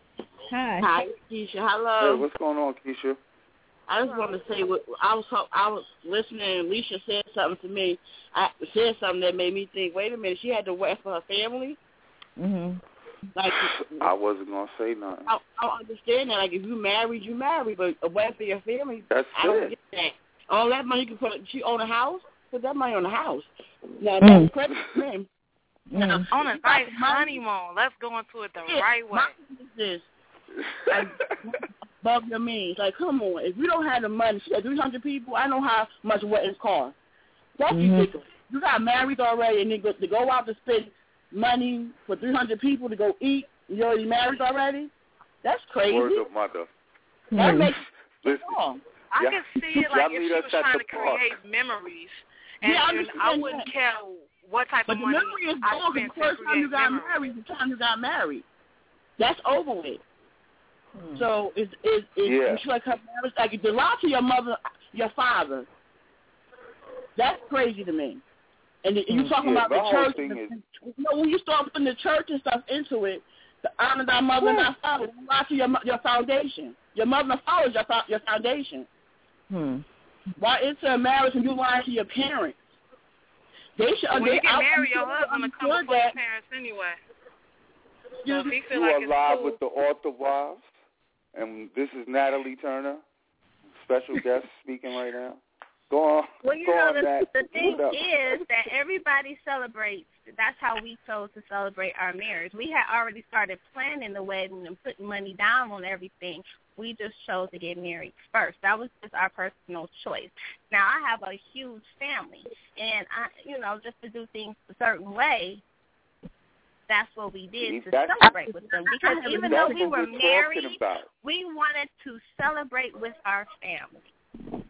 Hi, Keisha. Hey, Hello. what's going on, Keisha? I just wanted to say what I was I was listening, and Alicia said something to me. I said something that made me think. Wait a minute, she had to wait for her family. Mhm. Like I wasn't gonna say nothing. I, I don't understand that. Like if you married, you married, but a wait for your family. That's I don't it. get that. All that money you can put. She own a house. Put that money on the house. Now Mm. that's credit for him. Mm. On a nice honeymoon. Let's go into it the Yeah, right way. my thing is this. Like, above your means. Like, come on. If we don't have the money, she got three hundred people. I know how much weddings cost. That's Mhm. ridiculous. You got married already, and then go, to go out to spend money for three hundred people to go eat. You already married already. That's crazy. Word of mother. That Mm. makes it Listen, wrong. I Yeah. can see it Y'all like if meet she us was at trying the to park. create memories, and, Yeah, I and I understand wouldn't that. care what type But of the money memory is I gone. spent The to first time you create got memories. married, the time you got married. That's over with. Mm. So it's it's it's Yeah. it's like her marriage, like to lie to your mother, your father. That's crazy to me. And you Mm. talking Yeah, about my the whole church? thing and the, is- you know, when you start putting the church and stuff into it, to honor thy mother and thy father, you lie to your mo- your foundation. Your mother and father is your fo- your foundation. Hmm. Why into a marriage and you lying to your parents? They should. When they, you get I- married, I'm your sure husband will come understood before your that. parents anyway. So You- if he feel You like are it's live cool, with the Author Wives, and this is Natalie Turner, special guest speaking right now. Go on. Well, you go know, on the, that. the thing is that everybody celebrates. That's how we chose to celebrate our marriage. We had already started planning the wedding and putting money down on everything. We just chose to get married first. That was just our personal choice. Now, I have a huge family, and, I, you know, just to do things a certain way, that's what we did to celebrate with them. Because even though we were married, we wanted to celebrate with our family.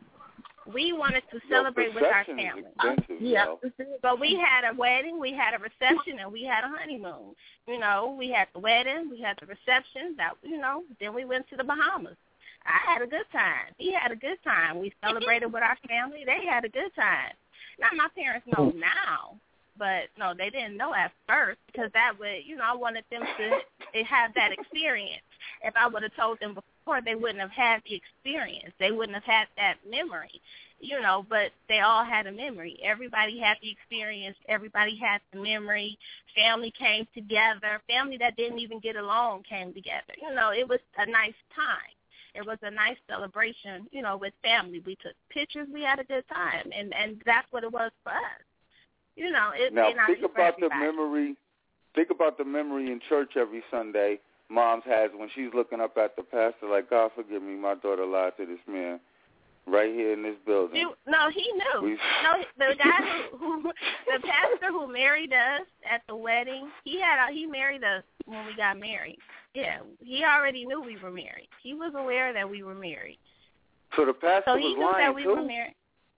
We wanted to celebrate with our family. Yeah. But we had a wedding, we had a reception, and we had a honeymoon. You know, we had the wedding, we had the reception. That you know, then we went to the Bahamas. I had a good time. He had a good time. We celebrated with our family. They had a good time. Now, my parents know now, but no, they didn't know at first because that would, you know, I wanted them to have that experience. If I would have told them before, they wouldn't have had the experience. They wouldn't have had that memory, you know, but they all had a memory. Everybody had the experience. Everybody had the memory. Family came together. Family that didn't even get along came together. You know, it was a nice time. It was a nice celebration, you know, with family. We took pictures. We had a good time, and, and that's what it was for us. You know, it now may not think be for about the everybody. memory. Think about the memory in church every Sunday. Mom's has when she's looking up at the pastor like, God forgive me, my daughter lied to this man right here in this building. You, no, he knew. We, no, the guy who, who, the pastor who married us at the wedding, he had he married us when we got married. Yeah, he already knew we were married. He was aware that we were married. So the pastor so he was knew lying that we too? were married.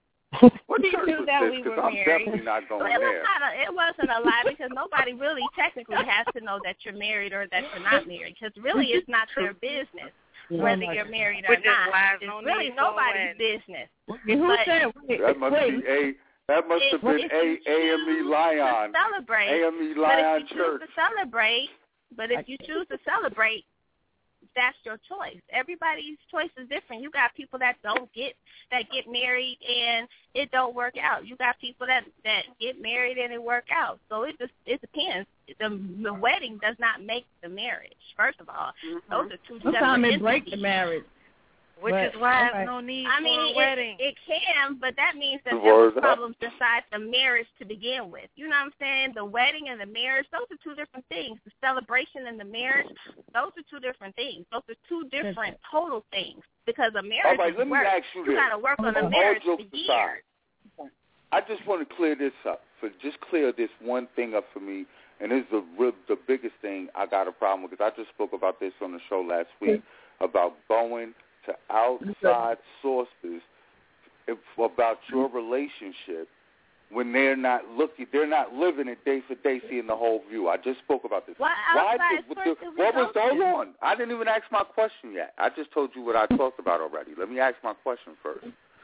What he church knew was that this? we Because were I'm married. definitely not going well, it there. Was not a, it wasn't a lie because nobody really technically has to know that you're married or that you're not married because really it's not their business whether you're married or Which not. Is why it's no really need for nobody's when. business. Who but said? Wait, That must wait. be a. That must have been if a you A M E choose Lion. to celebrate, A M E but Lion if you Church. choose to celebrate, but if you choose to celebrate, that's your choice. Everybody's choice is different. You got people that don't get that get married and it don't work out. You got people that that get married and it work out. So it just it depends. The, the wedding does not make the marriage. First of all, Mm-hmm. those are two Sometimes separate it break the entities. marriage. Which But, is why okay. there's no need I mean, for a wedding. it, it can, but that means that The there was word- problems inside the marriage to begin with. You know what I'm saying? The wedding and the marriage, those are two different things. The celebration and the marriage, those are two different things. Those are two different total things. Because a marriage All right, is let me work. ask you You this. got to work on a All marriage for jokes years. aside, I just want to clear this up. For just clear this one thing up for me, and this is the real, the biggest thing I got a problem with because I just spoke about this on the show last week about going to outside sources if, about your relationship when they're not looking, they're not living it day for day, seeing the whole view. I just spoke about this. What Why outside did, sources the, we what was go hold to? on? I didn't even ask my question yet. I just told you what I talked about already. Let me ask my question first.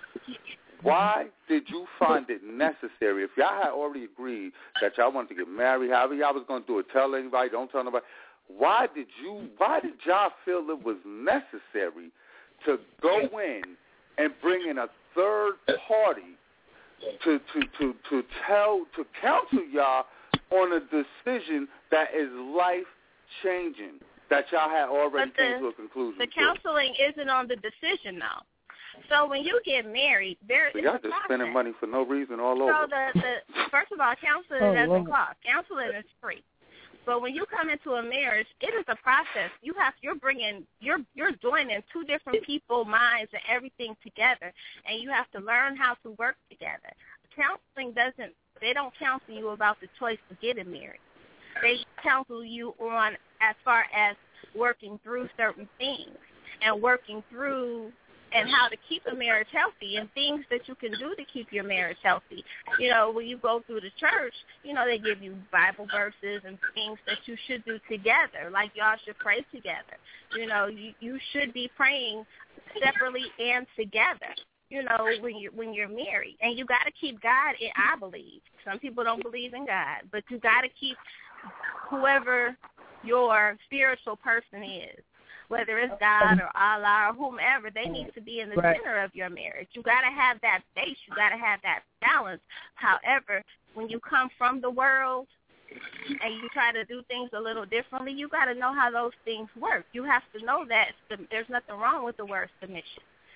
Why did you find it necessary, if y'all had already agreed that y'all wanted to get married, however y'all was going to do it, tell anybody, don't tell nobody, why did you, why did y'all feel it was necessary to go in and bring in a third party to, to, to, to tell, to counsel y'all on a decision that is life-changing, that y'all had already But the- came to a conclusion The to? counseling isn't on the decision, though. So when you get married, there So is y'all a just process. spending money for no reason all So over. the, the first of all, counseling Oh, doesn't Lord. cost. Counseling is free. But when you come into a marriage, it is a process. You have you're bringing you're you're joining two different people, minds, and everything together, and you have to learn how to work together. Counseling doesn't. They don't counsel you about the choice of getting married. They counsel you on as far as working through certain things and working through and how to keep a marriage healthy and things that you can do to keep your marriage healthy. You know, when you go through the church, you know, they give you Bible verses and things that you should do together, like y'all should pray together. You know, you, you should be praying separately and together, you know, when you're, when you're married. And you got to keep God in, I believe. Some people don't believe in God, but you got to keep whoever your spiritual person is, whether it's God or Allah or whomever, they need to be in the Right. center of your marriage. You got to have that base. You got to have that balance. However, when you come from the world and you try to do things a little differently, you got to know how those things work. You have to know that there's nothing wrong with the word submission.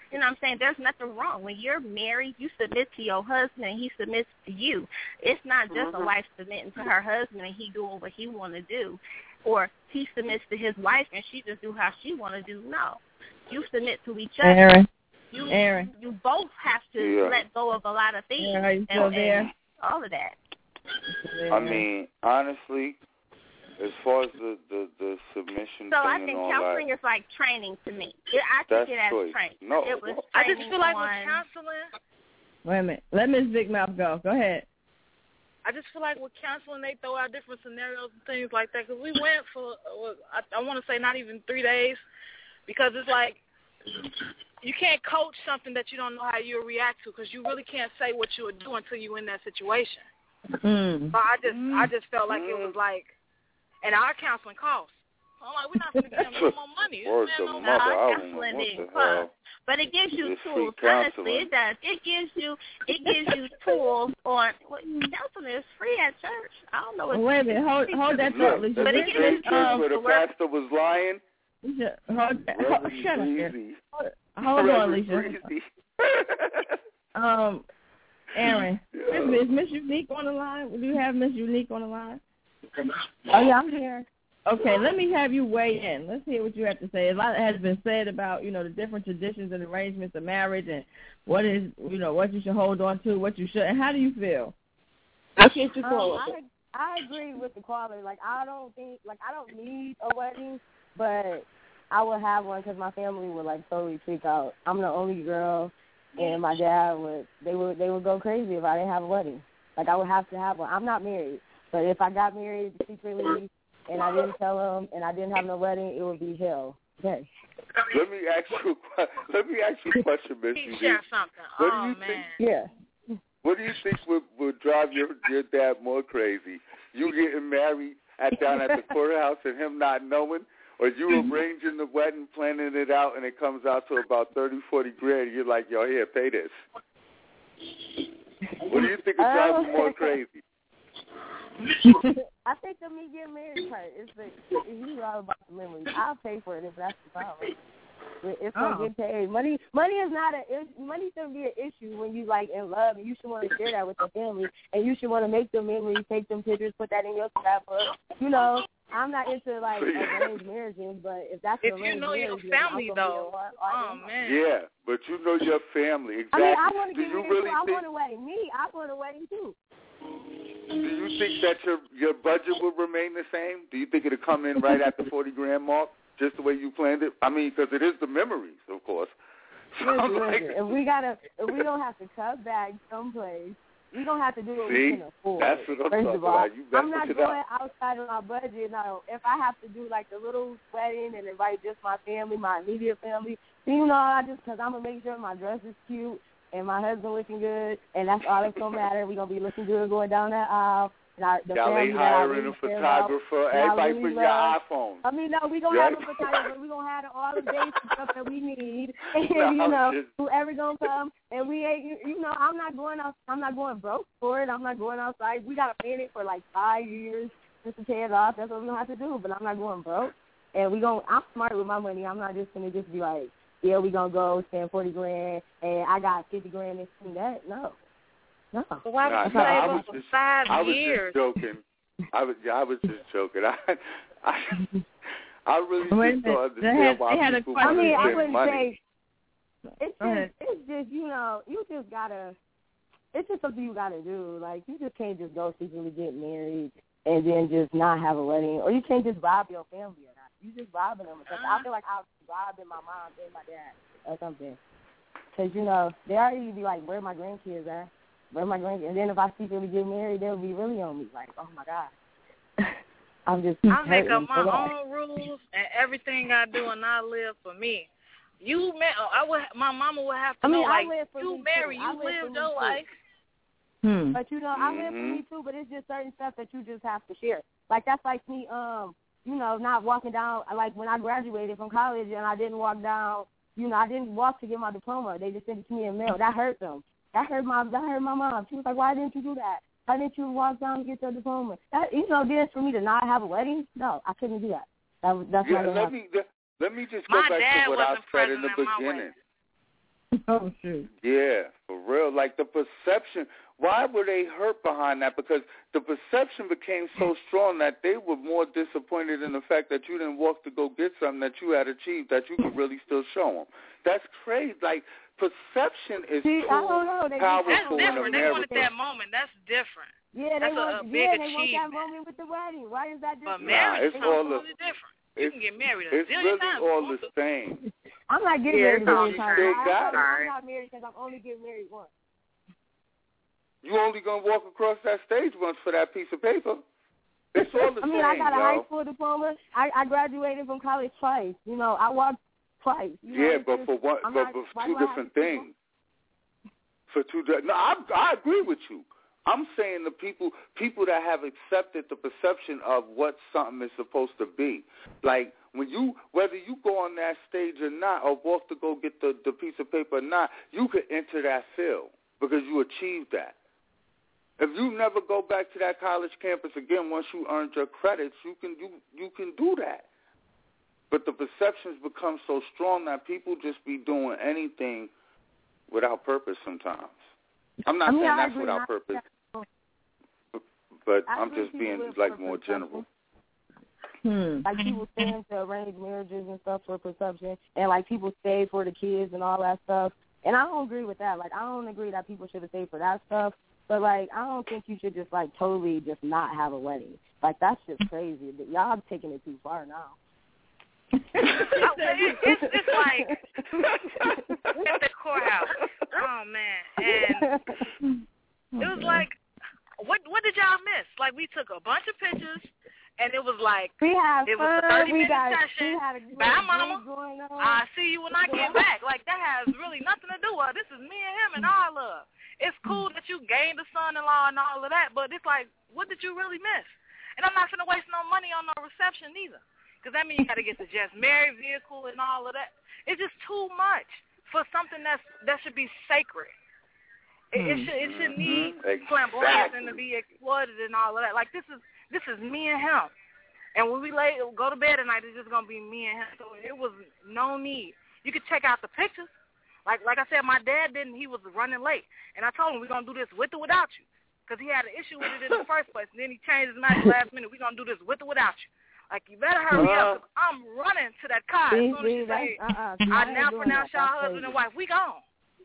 You know what I'm saying? There's nothing wrong. When you're married, you submit to your husband and he submits to you. It's not just Mhm. a wife submitting to her husband and he doing what he want to do, or he submits to his wife and she just do how she want to do. No. You submit to each other. Aaron. You, Aaron. you both have to Yeah. let go of a lot of things. Aaron, are you still and, there? and all of that. I mean, honestly, as far as the, the, the submission So thing I and think all counseling that, is like training to me. It, I that's take it as choice. training. No, It was I training just feel like on, with counseling, Wait a minute. Let Miss Big Mouth go. Go ahead. I just feel like with counseling, they throw out different scenarios and things like that. Because we went for, uh, I, I want to say not even three days, because it's like you can't coach something that you don't know how you'll react to, because you really can't say what you would do until you're in that situation. Mm. So I just, I just felt like it was like, and our counseling costs. I'm like, we're not going to give them no more money. This Word man to don't mother, know. I don't know counseling what didn't the hell. cost. But it gives you It's free tools. Honestly, counseling. it does. It gives you it gives you tools on well, counseling is free at church. I don't know what Wait a minute. Hold, hold that thought, Look, Lisa. the But it big gives church you um, where the work. pastor was lying, Lisa, hold that. Hold, Reverend shut up there. Breezy. Hold, hold on, Reverend Lisa. Breezy. Um, Aaron, Yeah. is, is Miss Unique on the line? Do you have Miss Unique on the line? Oh, yeah, I'm here. Okay, let me have you weigh in. Let's hear what you have to say. A lot has been said about, you know, the different traditions and arrangements of marriage and what is, you know, what you should hold on to, what you shouldn't. How do you feel? I can't you Um, call I, I agree with the quality. Like, I don't think, like, I don't need a wedding, but I would have one because my family would, like, totally freak out. I'm the only girl, and my dad would, they would, they would go crazy if I didn't have a wedding. Like, I would have to have one. I'm not married, but if I got married secretly and I didn't tell them and I didn't have no wedding, it would be hell. Okay. Let me ask you. a que- Let me ask you a question, Miss He Unique. share something. What oh, do you man. think? Yeah. What do you think would, would drive your your dad more crazy? You getting married at down at the courthouse and him not knowing, or you arranging the wedding, planning it out, and it comes out to about thirty, forty grand? You're like, yo, here, pay this. What do you think would drive him more crazy? I think the me getting married part is the he's all about the memories. I'll pay for it if that's the problem. It's gonna Oh. get paid. Money, money is not a money shouldn't be an issue when you like in love, and you should want to share that with your family, and you should want to make them memories, take them pictures, put that in your scrapbook. You know, I'm not into like arranged marriages, but if that's If an you arranged know your marriage, then I'm family, gonna be though, a lot- oh, man. Yeah, but you know your family I exactly. mean, I want to do get you married really too. I think? want a wedding. Me, I want a wedding too. Do you think that your your budget would remain the same? Do you think it'll come in right at the forty grand mark, just the way you planned it? I mean, because it is the memories, of course. So Listen, I'm like, listen, if we gotta, if we don't have to cut back someplace, we don't have to do what see, we can afford. that's what I'm First talking of all, about. You I'm messing not it going up. outside of my budget. Now, if I have to do like the little wedding and invite just my family, my immediate family, you know, I just because I'm gonna make sure my dress is cute and my husband looking good, and that's all that's gonna matter. We're gonna be looking good going down that aisle. And our, the Y'all family ain't that I hiring really a care about, photographer. and I Everybody really put your love. iPhone. I mean, no, we gonna Right? have a photographer. We gonna have all the dates and stuff that we need, and No, you know, just- whoever gonna come, and we ain't, you, you know, I'm not going out. I'm not going broke for it. I'm not going outside. We gotta plan it for like five years just to pay it off. That's what we gonna have to do. But I'm not going broke, and we gonna. I'm smart with my money. I'm not just gonna just be like, yeah, we gonna go spend forty grand, and I got fifty grand and spend that. No, no. But why Nah, would you nah, save I up was for just- five I was years? just joking. I was, I was just joking. I, I, I really Wait a just don't minute. They understand had- why they had a people question. I mean, want I to spend wouldn't money. say. It's Go ahead. just, it's just, you know, you just gotta. It's just something you gotta do. Like, you just can't just go secretly get married and then just not have a wedding, or you can't just rob your family or not. You just robbing them. Because I feel like I was robbing my mom and my dad or something. Because you know, they already be like, where my grandkids at? Where my grandkids? And then if I secretly get married, they'll be really on me. Like, oh my god. I'm just. I make up hurting. my So, own rules and everything I do, and I live for me. You, ma- I would, my mama would have to I mean, know, I like, live for you me, married, too. I you live for lived me, your too. life. Hmm. But you know, I live for Mhm. me too. But it's just certain stuff that you just have to share. Like that's like me, um, you know, not walking down. Like when I graduated from college and I didn't walk down. You know, I didn't walk to get my diploma. They just sent it to me in mail. That hurt them. That hurt my. That hurt my mom. She was like, "Why didn't you do that? Why didn't you walk down and get your diploma?" That, you know, then for me to not have a wedding, no, I couldn't do that. That was that's Yeah, not gonna let happen. me let me just go My back dad to what I wasn't said in present the at my beginning. wedding. Oh, shoot. Yeah, for real. Like the perception, why were they hurt behind that? Because the perception became so strong that they were more disappointed in the fact that you didn't walk to go get something that you had achieved that you could really still show them. That's crazy. Like, perception is See, too I don't know. They powerful That's in different. They America. wanted that moment. That's different. Yeah, they That's want, a, a big yeah, they want achievement. that moment with the wedding. Why is that But different? marriage Nah, is it's all totally the- different. You can get married a It's zillion really times. all the same. I'm not getting Yeah, married it's all one the time. same. I, Got it. I'm not married because I'm only getting married once. You only gonna walk across that stage once for that piece of paper. It's all the I mean, same, I got a yo. high school diploma. I, I graduated from college twice. You know, I walked twice. You know, Yeah, it's but just- for one, I'm but, not- but why for two do I have different to- things. For two, di- no, I I agree with you. I'm saying the people people that have accepted the perception of what something is supposed to be. Like when you, whether you go on that stage or not, or walk to go get the the piece of paper or not, you could enter that field because you achieved that. If you never go back to that college campus again once you earned your credits, you can you you can do that. But the perceptions become so strong that people just be doing anything without purpose sometimes. I'm not I mean, saying I that's agree. without Not- purpose, but I I'm agree just people being live like for more perception. general. Hmm. Like people stay into arranged marriages and stuff for perception, and like people stay for the kids and all that stuff. And I don't agree with that. Like I don't agree that people should have stayed for that stuff. But like I don't think you should just like totally just not have a wedding. Like that's just crazy. Y'all taking it too far now. it, it's, it's like at the courthouse. Oh man, and it was like, what what did y'all miss? Like we took a bunch of pictures, and it was like we have it was fun. a thirty we minute got, session. We had a Bye, mama. Going on. I see you when I get back. Like that has really nothing to do with it. This is me and him and our love. It's cool that you gained a son-in-law and all of that, but it's like, what did you really miss? And I'm not finna waste no money on no reception either. Because that means you got to get the just married vehicle and all of that. It's just too much for something that's that should be sacred. It, it should it should need Mm-hmm. flamboyance and to be exploited and all of that. Like this is this is me and him. And when we lay go to bed at night, it's just gonna be me and him. So it was no need. You could check out the pictures. Like like I said, my dad didn't. He was running late, and I told him we're gonna do this with or without you, because he had an issue with it in the first place. And then he changed his mind at the last minute. We're gonna do this with or without you. Like you better hurry uh, up, 'cause I'm running to that car as soon as you say, uh-uh, I now pronounce y'all husband and wife. We gone.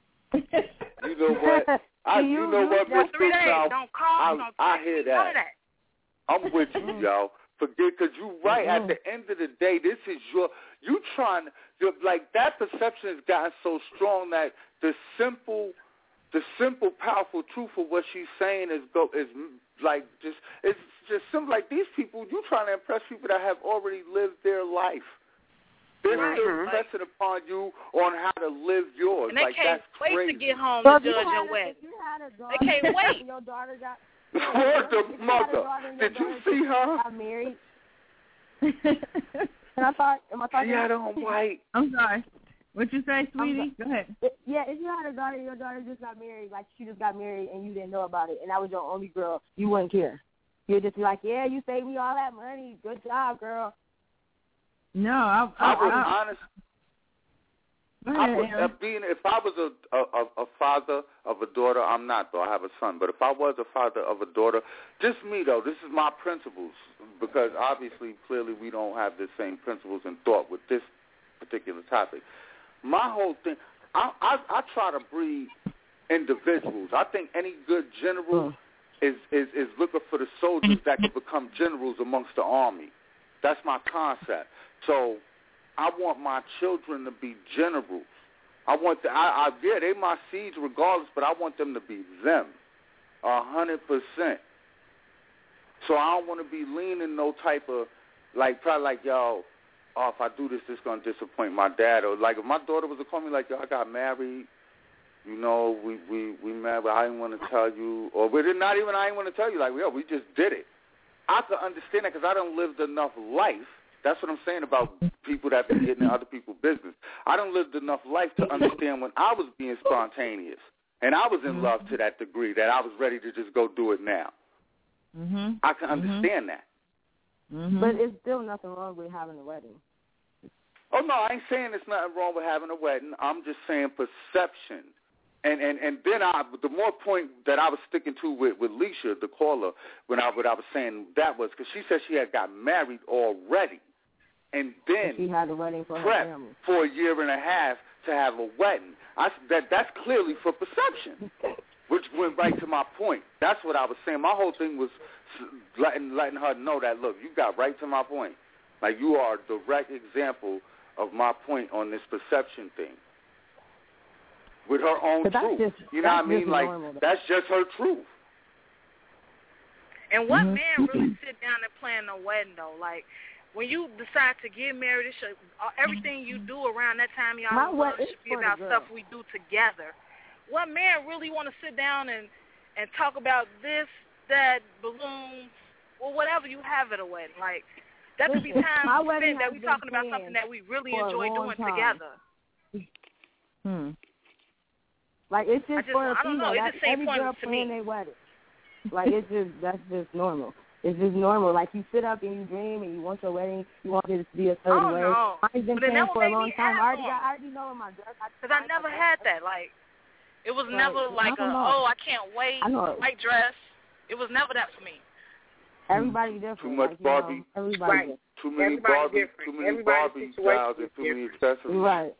You know what? I you, you know what, Miss three days. Now, Don't call. I, don't I text hear me, none of that. that. I'm with you, y'all. Forget, because you're right. At the end of the day, this is your, you trying, you're, like, that perception has gotten so strong that the simple, the simple, powerful truth of what she's saying is, go is like, just, it's just simple. Like, these people, you trying to impress people that have already lived their life. They're right. still pressing upon you on how to live yours. And they like, can't that's wait crazy. to get home So to judge your wedding. They They can't wait. Your daughter got. Where's the mother? Did you see her? Got married. And I thought, am I talking? She had on white. I'm sorry. What you say, sweetie? Go ahead. Yeah, if you had a daughter, your daughter just got married, like she just got married, and you didn't know about it, and that was your only girl, you wouldn't care. You'd just be like, yeah, you saved me all that money. Good job, girl. No, I, I, I was I, honest. Go I ahead, was, Aaron. uh, being, if I was a, a a father of a daughter, I'm not though. I have a son. But if I was a father of a daughter, just me though. This is my principles, because obviously, clearly, we don't have the same principles and thought with this particular topic. My whole thing, I I, I try to breed individuals. I think any good general is, is is looking for the soldiers that can become generals amongst the army. That's my concept. So I want my children to be generals. I want the, I, I yeah, they my seeds regardless, but I want them to be them, a hundred percent. So I don't want to be leaning no type of like probably like yo, oh, if I do this, this gonna disappoint my dad, or like if my daughter was to call me like yo, I got married, you know, we we we married, but I didn't want to tell you, or we did not even I didn't want to tell you, like yo, we just did it. I could understand that because I don't lived enough life. That's what I'm saying about people that been getting in other people's business. I don't lived enough life to understand when I was being spontaneous, and I was in mm-hmm. love to that degree that I was ready to just go do it now. Mm-hmm. I can understand mm-hmm. that. Mm-hmm. But it's still nothing wrong with having a wedding. Oh, no, I ain't saying there's nothing wrong with having a wedding. I'm just saying perception. And and, and then I, the more point that I was sticking to with, with Leisha, the caller, when I, what I was saying that was because she said she had got married already. And then she had a wedding for her prep family for a year and a half to have a wedding. I, that That's clearly for perception, which went right to my point. That's what I was saying. My whole thing was letting letting her know that, look, you got right to my point. Like, you are a direct example of my point on this perception thing with her own truth. Just, you know what I mean? Like, normal, that's just her truth. And what mm-hmm. man really sit down and plan a wedding, though? Like, when you decide to get married, it should, everything you do around that time y'all love should be about stuff we do together. What man really want to sit down and, and talk about this, that, balloons, or whatever you have at a wedding? Like, that could be time spent that we're talking about something that we really enjoy doing time. together. Hmm. Like, it's just, just for a I don't know. female. It's the same every point girl to plan me. their wedding. Like, it's just, that's just normal. It's just normal. Like, you sit up and you dream and you want your wedding, you want it to be a certain oh, way. No. I've been but planning for a long time. I already, got, I already know in my dress. Because I, I never had that. Like, it was right. never like, a, oh, I can't wait, I know. white dress. It was never that for me. Everybody different. Too much like, Barbie. You know, everybody right. different. Too many Everybody Barbie, different. too many Everybody's Barbie situation styles and too many accessories. Right.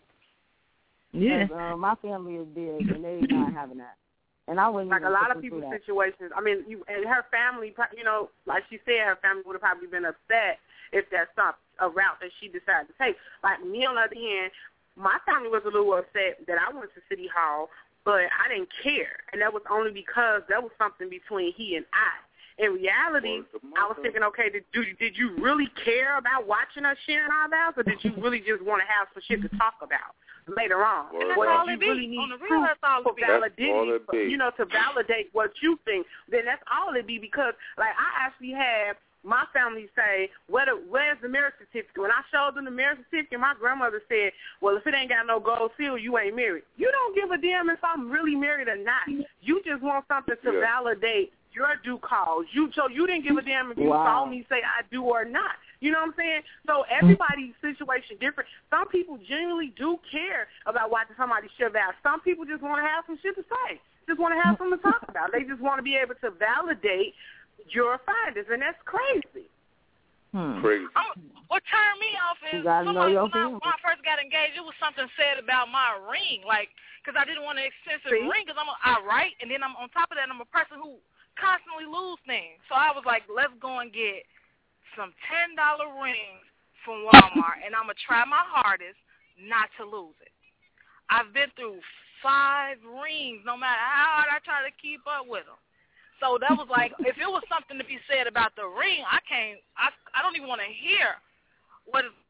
Yeah. Uh, my family is big, and they not having that. And I wouldn't like even a lot put of them through people's that. situations. I mean, you and her family, you know, like she said, her family would have probably been upset if that's not a route that she decided to take. Like me, on the other hand, my family was a little upset that I went to City Hall, but I didn't care, and that was only because that was something between he and I. In reality, I was thinking, okay, did, did you really care about watching us sharing our vows, or did you really just want to have some shit to talk about later on? And that's or all did it you really be. need On the real, that's all for it be. validity, That's all it be. you know, to validate what you think, then that's all it be, because, like, I actually had my family say, Where the, where's the marriage certificate? When I showed them the marriage certificate, my grandmother said, well, if it ain't got no gold seal, you ain't married. You don't give a damn if I'm really married or not. You just want something to Yeah. validate your due cause. You so you didn't give a damn if you Wow. saw me say I do or not. You know what I'm saying? So everybody's situation different. Some people genuinely do care about watching somebody share vows. Some people just want to have some shit to say. Just want to have something to talk about. They just want to be able to validate your findings, and that's crazy. Hmm. Crazy. I'm, what turned me off is You gotta know somebody, your when, I, family. when I first got engaged, it was something said about my ring, like, because I didn't want an expensive See? ring, because I'm a, I write, and then I'm on top of that, I'm a person who constantly lose things. So I was like, let's go and get some ten dollar rings from Walmart, and I'm going to try my hardest not to lose it. I've been through five rings, no matter how hard I try to keep up with them. So that was like, if it was something to be said about the ring, I can't, I, I don't even want to hear what is.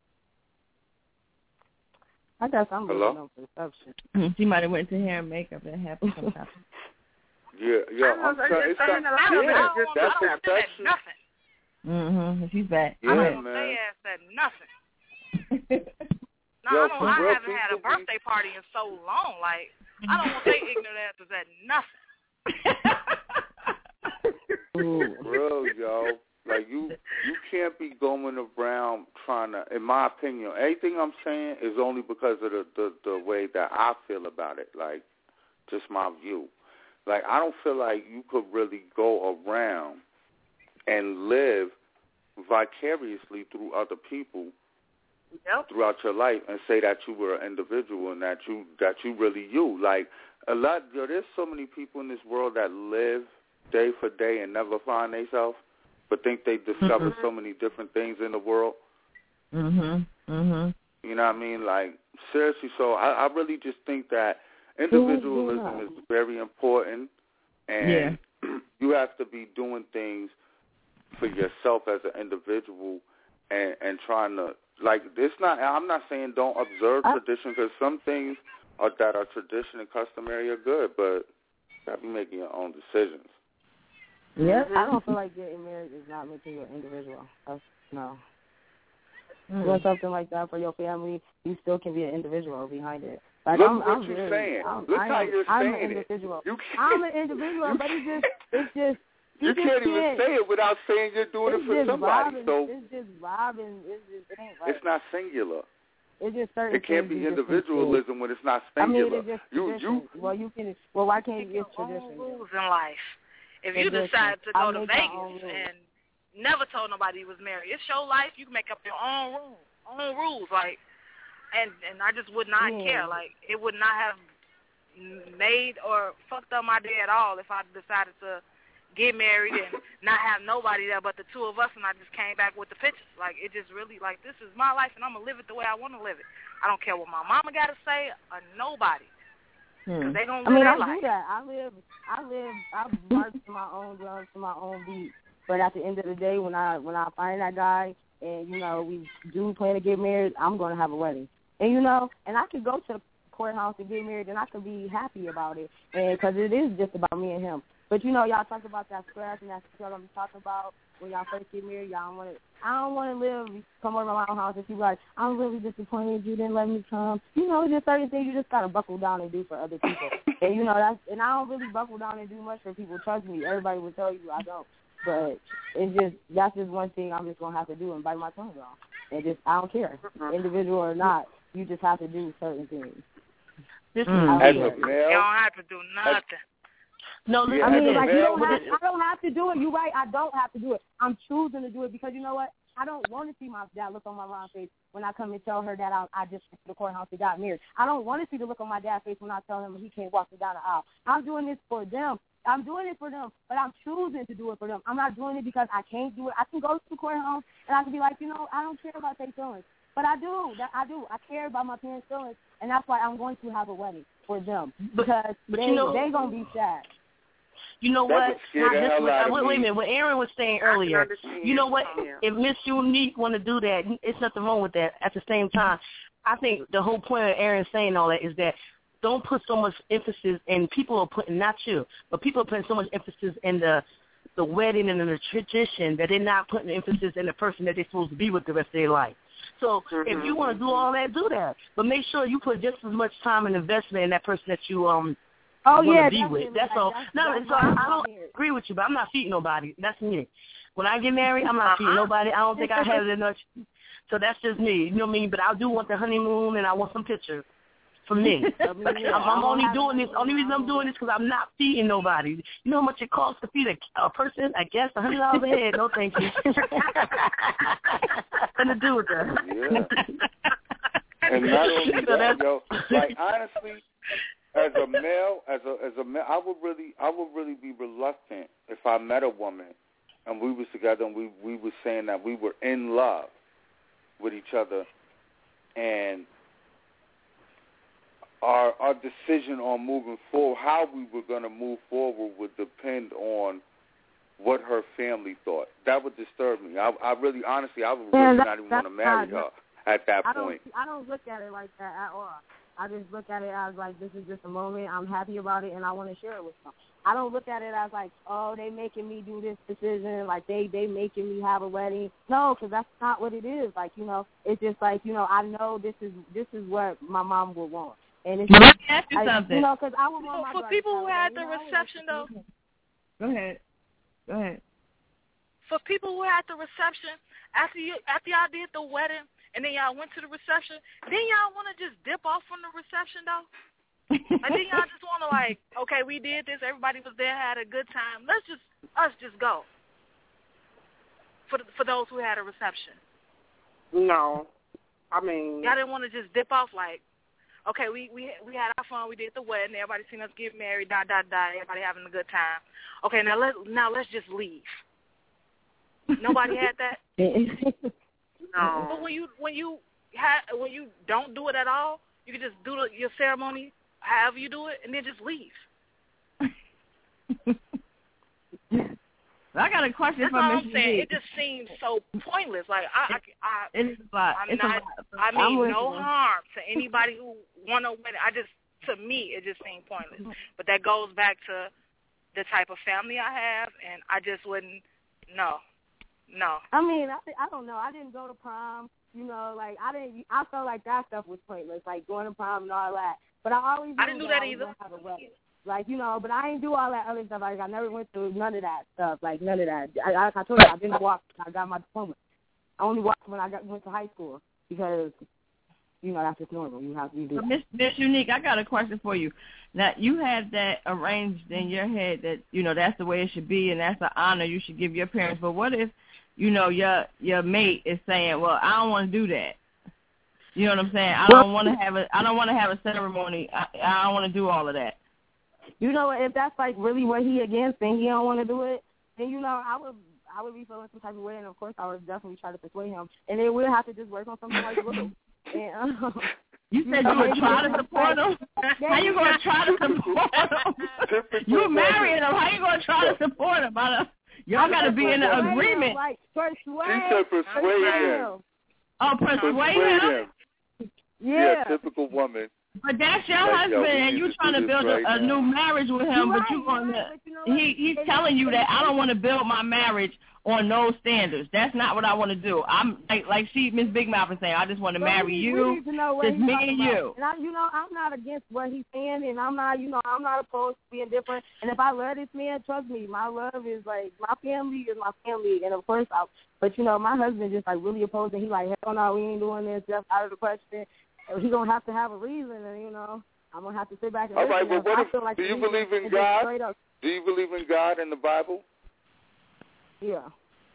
I guess I'm Hello? losing on perception. She might have went to hair and makeup and happened sometime. Yeah, yeah. I I'm know, sorry. it's It's saying not, a lot of yeah, it is just that's I don't feel perception. that nothing. Mm-hmm. She's back. Yeah, I don't man. say ass that nothing. No, Yo, I, don't, for I real, haven't had a people be- birthday party in so long. Like, I don't want to say ignorant asses at nothing. Real, yo. Like, you you can't be going around trying to, in my opinion, everything I'm saying is only because of the, the, the way that I feel about it. Like, just my view. Like, I don't feel like you could really go around and live vicariously through other people Yep. throughout your life and say that you were an individual and that you that you really you. Like, a lot, yo, there's so many people in this world that live day for day and never find themselves, but think they discovered Mm-hmm. so many different things in the world. Mhm. Mhm. You know what I mean? Like, seriously. So I, I really just think that individualism is very important, and Yeah. you have to be doing things for yourself as an individual and, and trying to, like, it's not, I'm not saying don't observe I, tradition, because some things are, that are tradition and customary are good, but you got to be making your own decisions. Yep. Mm-hmm. I don't feel like getting married is not making you an individual. That's, no. Mm. Doing something like that for your family, you still can be an individual behind it. Like, Look I'm, what I'm you're very, saying. I'm, Look I how am, you're I'm saying an it. individual. You I'm an individual, but it's just, it's just, You, you can't just even can't, say it without saying you're doing it's it for just somebody. robbing, So it's just robbing. It's just, it ain't right. it's not singular. it's just certain. It can't be individualism when it's not I singular. mean, it's just you, tradition. you. Well, you can. Well, why can't you get tradition? Rules in life. If you Tradition. decide to go I to make my own Vegas rules. and never told nobody you was married, it's your life. You can make up your own rules, own rules. Like, and and I just would not Yeah. care. Like, it would not have made or fucked up my day at all if I decided to get married and not have nobody there but the two of us, and I just came back with the pictures. Like, it just really, like, this is my life, and I'm going to live it the way I want to live it. I don't care what my mama got to say or nobody. Because Hmm. they going I to live mean, their I life. do that. I live, I live, I march to my own drums, to my own beat. But at the end of the day, when I when I find that guy and, you know, we do plan to get married, I'm going to have a wedding. And, you know, and I could go to the courthouse and get married, and I could be happy about it, and because it is just about me and him. But, you know, y'all talk about that stress, and that's what I'm talking about when y'all first get married. Y'all don't want to, I don't want to live, come over to my own house and she be like, I'm really disappointed you didn't let me come. You know, it's just certain things you just got to buckle down and do for other people. And, you know, that's, and I don't really buckle down and do much for people. Trust me, everybody will tell you I don't. But it's just, that's just one thing I'm just going to have to do and bite my tongue off. And just, I don't care, individual or not, you just have to do certain things. This Mm. As is a You male, don't have to do nothing. No, Yeah, I as mean, a like, you male, don't have, I don't have to do it. You're right. I don't have to do it. I'm choosing to do it because, you know what? I don't want to see my dad look on my mom's face when I come and tell her that I, I just went to the courthouse and got married. I don't want to see the look on my dad's face when I tell him he can't walk me down the aisle. I'm doing this for them. I'm doing it for them, but I'm choosing to do it for them. I'm not doing it because I can't do it. I can go to the courthouse and I can be like, you know, I don't care about their feelings. But I do. That I do. I care about my parents' feelings, and that's why I'm going to have a wedding for them because but they, you know, they're going to be sad. You know That what? would scare the This hell was- out of wait, wait a me. minute. What Aaron was saying I can earlier, understand. you know what? Yeah. If Miss Unique want to do that, it's nothing wrong with that. At the same time, I think the whole point of Aaron saying all that is that don't put so much emphasis, and people are putting, not you, but people are putting so much emphasis in the the wedding and in the tradition that they're not putting emphasis in the person that they're supposed to be with the rest of their life. So Mm-hmm. if you want to do all that, do that. But make sure you put just as much time and investment in that person that you um Oh, want to yeah, be with. definitely. That's Like, all. that's- No, that's so why I, I'm I don't here. agree with you, but I'm not feeding nobody. That's me. When I get married, I'm not feeding Uh-huh. nobody. I don't think I have enough. So that's just me. You know what I mean? But I do want the honeymoon, and I want some pictures for me. I mean, yeah, I'm, I'm I only don't doing have this. Only reason I'm doing this because I'm not feeding nobody. You know how much it costs to feed a, a person? I guess a hundred dollars a head. No, thank you. Nothing to do with that. Yeah. And not only So that, that's- yo, like honestly, as a male, as a as a male, I would really, I would really be reluctant if I met a woman and we was together and we we were saying that we were in love with each other, and our our decision on moving forward, how we were going to move forward, would depend on what her family thought. That would disturb me. I, I really, honestly, I would Yeah, really that- not even want to that's marry not- her at that I don't, point. I don't look at it like that at all. I just look at it as like this is just a moment. I'm happy about it, and I want to share it with them. I don't look at it as like, oh, they making me do this decision, like they they making me have a wedding. No, because that's not what it is. Like, you know, it's just like, you know, I know this is this is what my mom would want, and it's Let just, me ask you like, something. you know, because I would want my For daughter people to who have a had wedding, the you know, reception, though, Go ahead. Go ahead. for people who had the reception, after you after y'all did the wedding and then y'all went to the reception, then y'all want to just dip off from the reception, though? And then y'all just want to, like, okay, we did this, everybody was there, had a good time. Let's just, us just go. For the, for those who had a reception. No. I mean, Y'all didn't want to just dip off like, okay, we, we we had our fun, we did the wedding, everybody seen us get married, dot, dot, dot, everybody having a good time. Okay, now, let, now let's just leave. Nobody had that? no. But when you when you ha- when you don't do it at all, you can just do the, your ceremony however you do it, and then just leave. I got a question That's for all Miss I'm saying. Unique. It just seems so pointless. Like I, I, I It is a lot. I'm It's not. a lot. I I'm mean, with no you. harm to anybody who want to win. I just, to me, it just seemed pointless. But that goes back to the type of family I have, and I just wouldn't. No, no. I mean, I th- I don't know. I didn't go to prom. You know, like I didn't. I felt like that stuff was pointless, like going to prom and all that. But I always I knew didn't do that that I was either. gonna have a wedding. Like, you know, but I ain't do all that other stuff. Like I never went through none of that stuff. Like none of that. I, like I told you, I didn't walk. I got my diploma. I only walked when I got went to high school because you know, that's just normal. You have to do So that. Miss Miss Unique, I got a question for you. Now, you have that arranged in your head that, you know, that's the way it should be and that's the honor you should give your parents. But what if, you know, your your mate is saying, well, I don't want to do that. You know what I'm saying? I don't want to have a I don't want to have a ceremony. I, I don't want to do all of that. You know, if that's like really what he against and he don't want to do it, then, you know, I would I would be feeling some type of way, and of course I would definitely try to persuade him. And then we'll have to just work on something like Blue. And, um, You said you would try to support him? How you going to try to support him? You marrying him. How you going to try to support him? Y'all got to be in an agreement. Like, persuade, She said persuade him. Oh, persuade, persuade him? him. Yeah. Yeah, typical woman. But that's your Like, husband, yo, and you trying to build right a, a new marriage with him, You're but you right, going you're to, right, but you know he he's telling you that I don't want to build my marriage on those standards. That's not what I want to do. I'm like like she Miss Big Mouth is saying, I just want to But marry we, you. We need to know what Just he's me talking and about. you. And I, you know, I'm not against what he's saying, and I'm not, you know, I'm not opposed to being different. And if I love this man, trust me, my love is like my family is my family, and of course, I. But you know, my husband just like really opposed, and he like, hell no, we ain't doing this. Just out of the question. He gonna have to have a reason, and you know, I'm gonna have to sit back and All listen. right, well, what I if, feel like do you he- believe in and just God? straight up- Do you believe in God and the Bible? Yeah.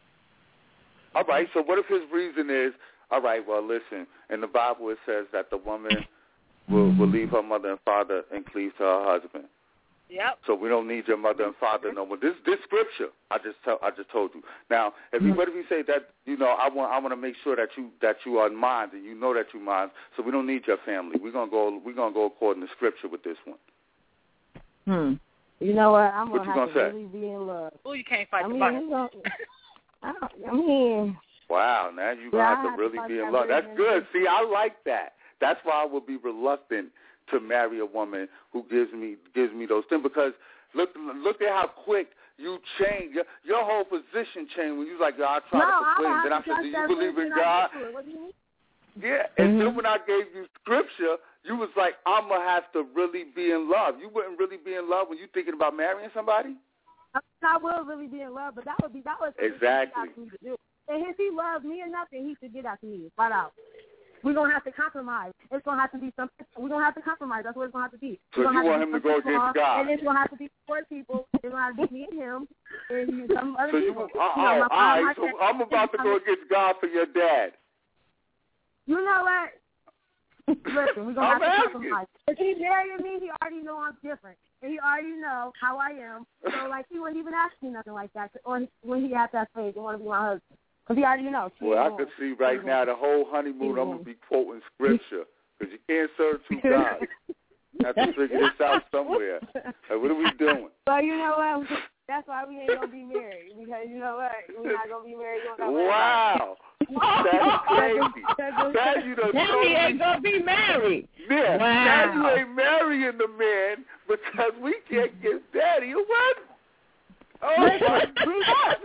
All right, so what if his reason is, all right, well, listen, in the Bible it says that the woman will, will leave her mother and father and cleave to her husband. Yep. So we don't need your mother and father no more. This this scripture I just tell, I just told you. Now, if you, what if you say that, you know, I want I want to make sure that you that you are mine and you know that you mine, so we don't need your family. We're gonna go we're gonna go according to scripture with this one. Hmm. You know what? I'm What gonna you have gonna to say? really be in love. Oh, you can't fight I the mean, Bible. you know, I, don't- I mean, Wow, now you're gonna Yeah, I have to have to really find be in that love. That's reason. good. See, I like that. That's why I would be reluctant to marry a woman who gives me gives me those things, because look look at how quick you change. Your, your whole position changed when you was like, yo, I try no, to persuade I him. Then I have to said, do trust you that believe in reason I God? get to it. What do you mean? Yeah, and Mhm. then when I gave you scripture, you was like, I'm going to have to really be in love. You wouldn't really be in love when you thinking about marrying somebody? I will really be in love, but that would be that was Exactly. me to do. And if he loves me or nothing, he should get out to me, flat out. We're gonna have to compromise. It's gonna have to be something. We're gonna have to compromise. That's what it's gonna have to be. So We're you gonna want have him to be go some against people, God? And it's gonna have to be four people. It's gonna have to be me and him and some other So you, people. uh, You know, oh, my- all right, my- so I'm about to go against God for your dad. You know what? Listen, we're gonna I'm have to asking. compromise. If he married me, he already know I'm different, and he already know how I am. So like, he wouldn't even ask me nothing like that, or when he at that stage and want to be my husband, because he already knows. Well, I could see right now the whole honeymoon I'm going to be quoting scripture, because you can't serve two gods. You have to figure this out somewhere. Like, what are we doing? Well, you know what? That's why we ain't gonna be married, because you know what? We're not gonna be married. We're not Wow. That's crazy. That you done Now told he ain't me. gonna be married. Yeah. Wow. Now you ain't marrying the man because we can't give daddy a wedding. Oh, my God.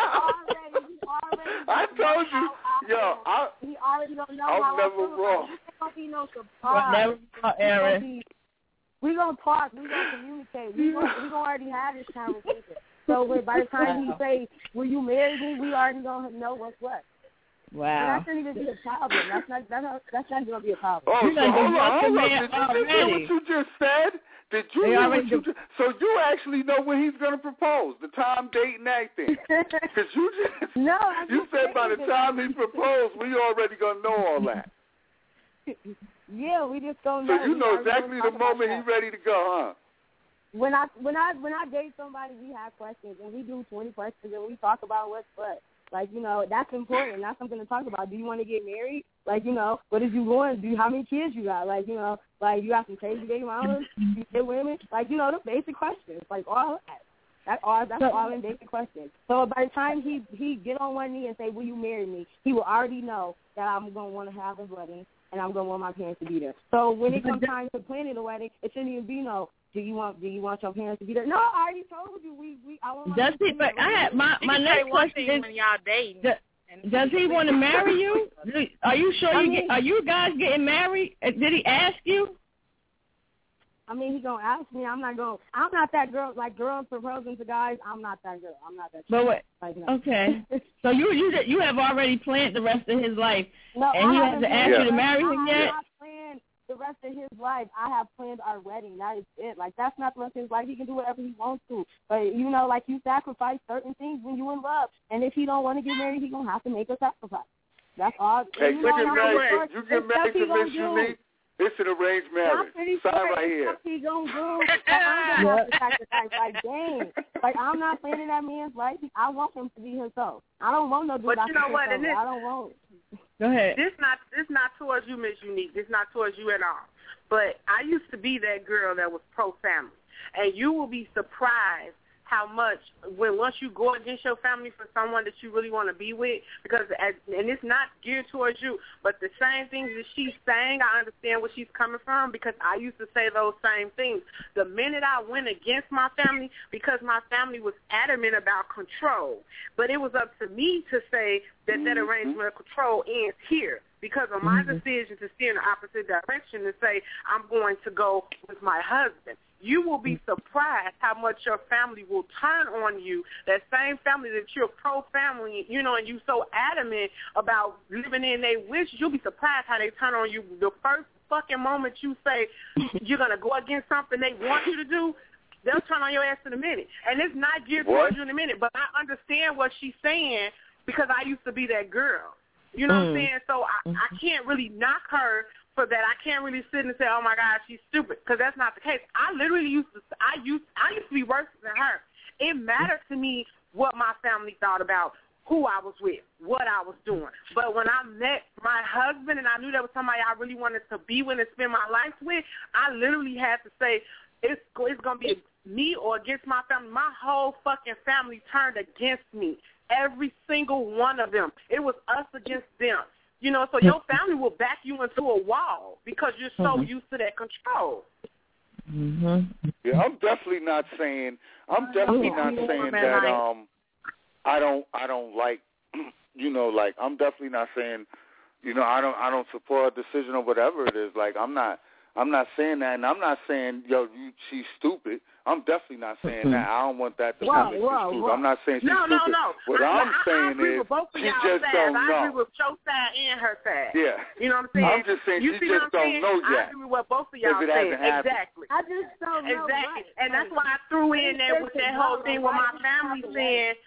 I told you. Yo, I, He already don't know I'm how never I feel. wrong. It's gonna be no surprise. Well, never saw Aaron. We gonna talk. We gonna communicate. We gonna we gonna already have this conversation. So when, by the time he say, "Will you marry me?" we already gonna know what's what. And Wow. that shouldn't even be a problem. That's not that's not that's not gonna be a problem. Oh, You so done hold on, divorced hold the on. man Did you just hear already. what you just said? Did you They hear what already you di- just... So you actually know when he's going to propose, the time, date, and everything. Because you just... No, I'm You just said by the saying time that- he proposed, we already going to know all that. Yeah, we just don't So know. you We know already exactly talk the about moment that. he's ready to go, huh? When I when I when I date somebody, we have questions and we do twenty questions and we talk about what's what. Like, you know, that's important. That's something to talk about. Do you want to get married? Like, you know, what is you going? Do you, how many kids you got? Like, you know, like you got some crazy baby mamas, you get women. Like, you know, the basic questions. Like all that. That's all. That's all in basic questions. So by the time he he get on one knee and say, "Will you marry me?" he will already know that I'm gonna want to have a wedding and I'm gonna want my parents to be there. So when it comes time to planning the wedding, it shouldn't even be no. Do you want Do you want your parents to be there? No, I already told you. We we I want my Does parents he? to be But there. I had my You my can next say one question thing is: when y'all dating. Does, does he want to marry you? Are you sure I you mean- get? Are you guys getting married? Uh, Did he ask you? I mean, he gonna ask me. I'm not going. I'm not that girl. Like girls proposing to guys. I'm not that girl. I'm not that. But what? Like, no. Okay. So you you you have already planned the rest of his life, no, and I he hasn't asked yeah. you to marry him yet. I have planned the rest of his life. I have planned our wedding. That is it. Like that's not the rest of his life. He can do whatever he wants to. But you know, like you sacrifice certain things when you in love, and if he don't want to get married, he gonna have to make a sacrifice. That's all. Hey, you you know, get married. You get married to Miss do. Unique. It's an arranged marriage. Sign sure right here. He gonna do. Like, I'm gonna have to sacrifice. Like, dang. Like, I'm not planning that man's life. I want him to be himself. I don't want no dude. But you know what? And this, I don't want. Go ahead. This not this not towards you, Miss Unique. This not towards you at all. But I used to be that girl that was pro family, and you will be surprised how much when once you go against your family for someone that you really want to be with, because as, and it's not geared towards you, but the same things that she's saying, I understand where she's coming from, because I used to say those same things. The minute I went against my family, because my family was adamant about control, but it was up to me to say that that arrangement of control ends here. Because of my mm-hmm. decision to steer in the opposite direction and say, I'm going to go with my husband. You will be surprised how much your family will turn on you. That same family that you're pro-family, you know, and you so adamant about living in their wish, you'll be surprised how they turn on you the first fucking moment you say you're going to go against something they want you to do. They'll turn on your ass in a minute. And it's not geared towards you in a minute, but I understand what she's saying because I used to be that girl. You know mm. what I'm saying? So I, I can't really knock her for that. I can't really sit and say, "Oh my God, she's stupid," because that's not the case. I literally used to. I used. I used to be worse than her. It mattered to me what my family thought about who I was with, what I was doing. But when I met my husband and I knew that was somebody I really wanted to be with and spend my life with, I literally had to say, "It's it's gonna be me or against my family." My whole fucking family turned against me. Every single one of them. It was us against them. You know, so your family will back you into a wall because you're so mm-hmm. used to that control. Mm-hmm. Yeah, I'm definitely not saying. I'm definitely not saying that. Um, I don't. I don't like. You know, like I'm definitely not saying. You know, I don't. I don't support a decision or whatever it is. Like I'm not. I'm not saying that, and I'm not saying, yo, you, she's stupid. I'm definitely not saying mm-hmm. that. I don't want that to whoa, be whoa, stupid. whoa. I'm not saying she's no, stupid. No, no, What I, I'm I, saying I agree is with both of she y'all just sides. don't I know. agree with your side and her side. Yeah. You know what I'm saying? I'm just saying you she see just what I'm don't saying? know yet. I agree with what both of y'all saying. Exactly. I just don't know. Exactly. Right. And that's why I threw in there with that whole thing with my family saying,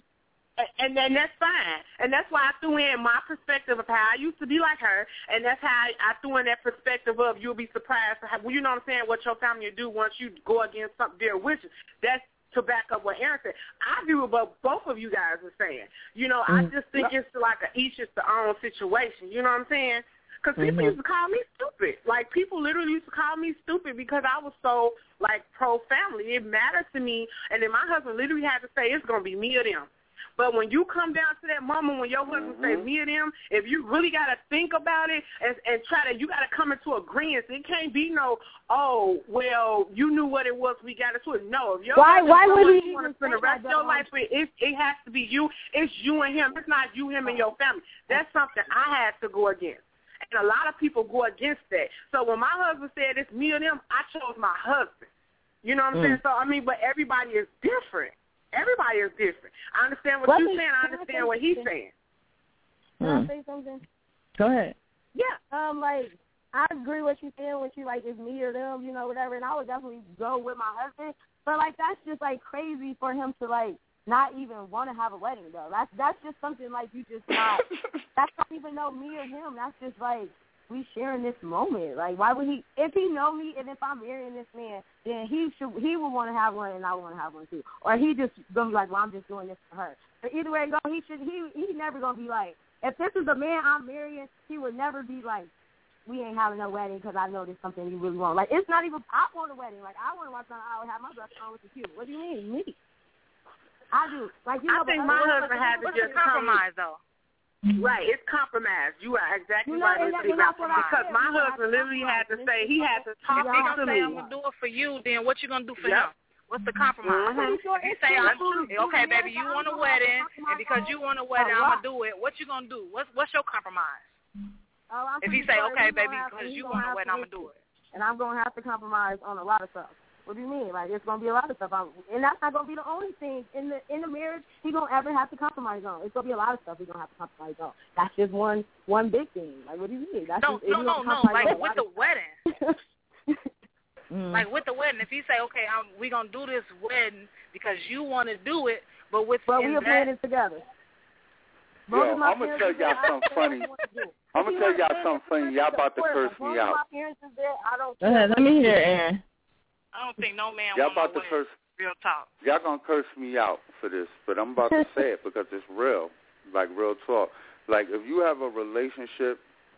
and then that's fine. And that's why I threw in my perspective of how I used to be like her, and that's how I, I threw in that perspective of you'll be surprised. How, well, you know what I'm saying, what your family will do once you go against some, their wishes. That's to back up what Aaron said. I agree with what both of you guys are saying. You know, mm-hmm. I just think it's like a each is their own situation. You know what I'm saying? Because people mm-hmm. used to call me stupid. Like, people literally used to call me stupid because I was so, like, pro-family. It mattered to me. And then my husband literally had to say, it's going to be me or them. But when you come down to that moment when your husband mm-hmm. says me or them, if you really got to think about it and, and try to, you got to come into agreement. It can't be no, oh, well, you knew what it was, we got into it. No, if your why, husband why would you you want to spend the rest of your life with, it, it has to be you. It's you and him. It's not you, him, and your family. That's something I had to go against. And a lot of people go against that. So when my husband said it's me or them, I chose my husband. You know what I'm mm. saying? So, I mean, but everybody is different. Everybody is different. I understand what, what you're saying. I understand what he's saying. Can I say something? Go ahead. Yeah. Um, like, I agree with you saying when you, like, it's me or them, you know, whatever, and I would definitely go with my husband. But, like, that's just, like, crazy for him to, like, not even want to have a wedding, though. That's that's just something, like, you just not, that's not even know me or him. That's just, like, we sharing this moment. Like, why would he, if he know me and if I'm marrying this man, then he should, he would want to have one and I want to have one too. Or he just going to be like, well, I'm just doing this for her. But either way it go, he should, he, he never going to be like, if this is the man I'm marrying, he would never be like, we ain't having no wedding because I know there's something you really want. Like, it's not even, I want a wedding. Like, I want to watch on I would have my dress on with the cute. What do you mean? Me. I do. Like, you know, I think my husband had to just compromise, though. Right, it's compromise. You are exactly you know, right. And that, and that's what because I my husband literally had to say, he had to talk if he to gonna say, me. I'm going to do it for you, then what you going to do for yep. him? What's the compromise? Mm-hmm. If you say, I'm, okay, baby, you want a wedding, and because you want a wedding, I'm going to do it, what you going to do? What's what's your compromise? Oh, if he say, okay, baby, because you want a wedding, I'm going to do it. and I'm going to have to compromise on a lot of stuff. What do you mean? Like, it's going to be a lot of stuff. I'm, and that's not going to be the only thing in the in the marriage he's going to ever have to compromise on. It's going to be a lot of stuff he's going to have to compromise on. That's just one one big thing. Like, what do you mean? That's no, just, no, no, no. Like, with the wedding. mm. Like, with the wedding, if you say, okay, I'm, we're going to do this wedding because you want to do it, but with But we are that, planning together. Yo, I'm going to tell y'all something funny. I'm going to tell y'all something funny. Y'all about to curse me out. Go ahead. Let me hear it, Aaron. I don't think no man Y'all want about to to curse. Real talk. Y'all going to curse me out for this, but I'm about to say it because it's real, like real talk. Like, if you have a relationship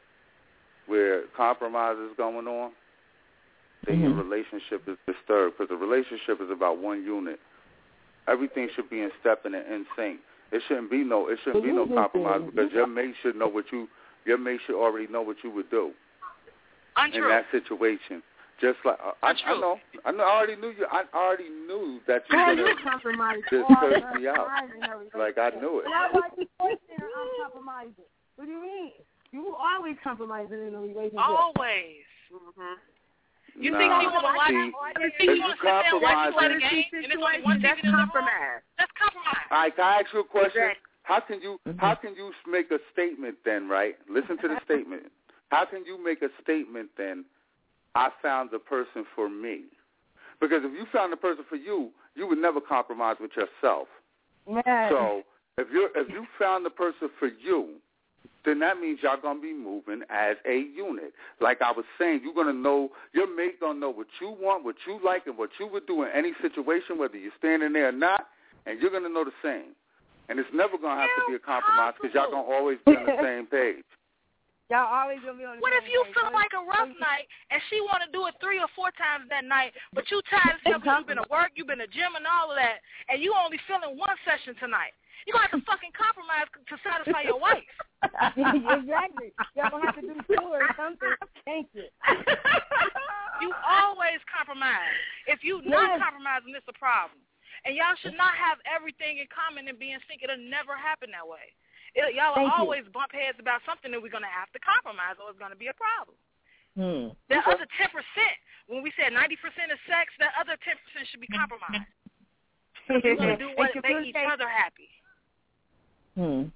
where compromise is going on, then mm-hmm. your relationship is disturbed because the relationship is about one unit. Everything should be in step and in sync. It shouldn't be no. It shouldn't be no compromise because your mate should know what you. Your mate should already know what you would do Untrue. in that situation. Just like uh, I, I know, I know. I already knew you. I already knew that you were gonna compromise just curse me out. Like I knew it. And I'm like, I'm compromising. What do you mean? You always compromising in a relationship. Always. Mm-hmm. You nah, think you want to watch? see, You think you want to sit there and watch you play the Compromise. game and it's only one That's T V in the living room? compromise. That's compromise. All right, can I ask you a question? Exactly. How can you Mm-hmm. how can you make a statement then, right? Listen to the statement. How can you make a statement then? I found the person for me. Because if you found the person for you, you would never compromise with yourself. Man. So if you if you found the person for you, then that means y'all gonna be moving as a unit. Like I was saying, you're gonna know your mate gonna know what you want, what you like, and what you would do in any situation, whether you're standing there or not, and you're gonna know the same. And it's never gonna have to be a compromise because y'all gonna always be on the same page. Y'all always gonna be on the What same if you page. feel like a rough night and she want to do it three or four times that night, but you tired as hell because you've been to work, you've been to gym and all of that, and you only feeling one session tonight? You're going to have to fucking compromise to satisfy your wife. Exactly. Y'all gonna have to do two or something. Thank you. You always compromise. If you not Yes. compromising, it's a problem. And y'all should not have everything in common and be in sync. It'll never happen that way. It, y'all will always bump heads about something that we're going to have to compromise or it's going to be a problem. Hmm. The other ten percent, when we said ninety percent is sex, that other ten percent should be compromised. We're going to do what makes each other happy. Hmm.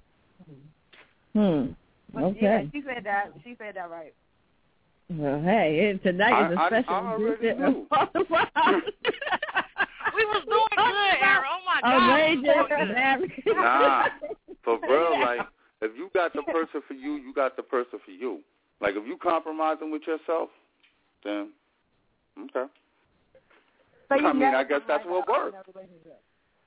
Hmm. But Okay. Yeah, she said that. She said that right. Well, hey, it, tonight is a I, special I, I already edition knew. of We was doing good, Aaron. Oh, my God. Outrageous. Nah, for real, like, if you got the person for you, you got the person for you. Like, if you compromising with yourself, then, okay. So you I mean, never I guess that's compromise what on works. another relationship.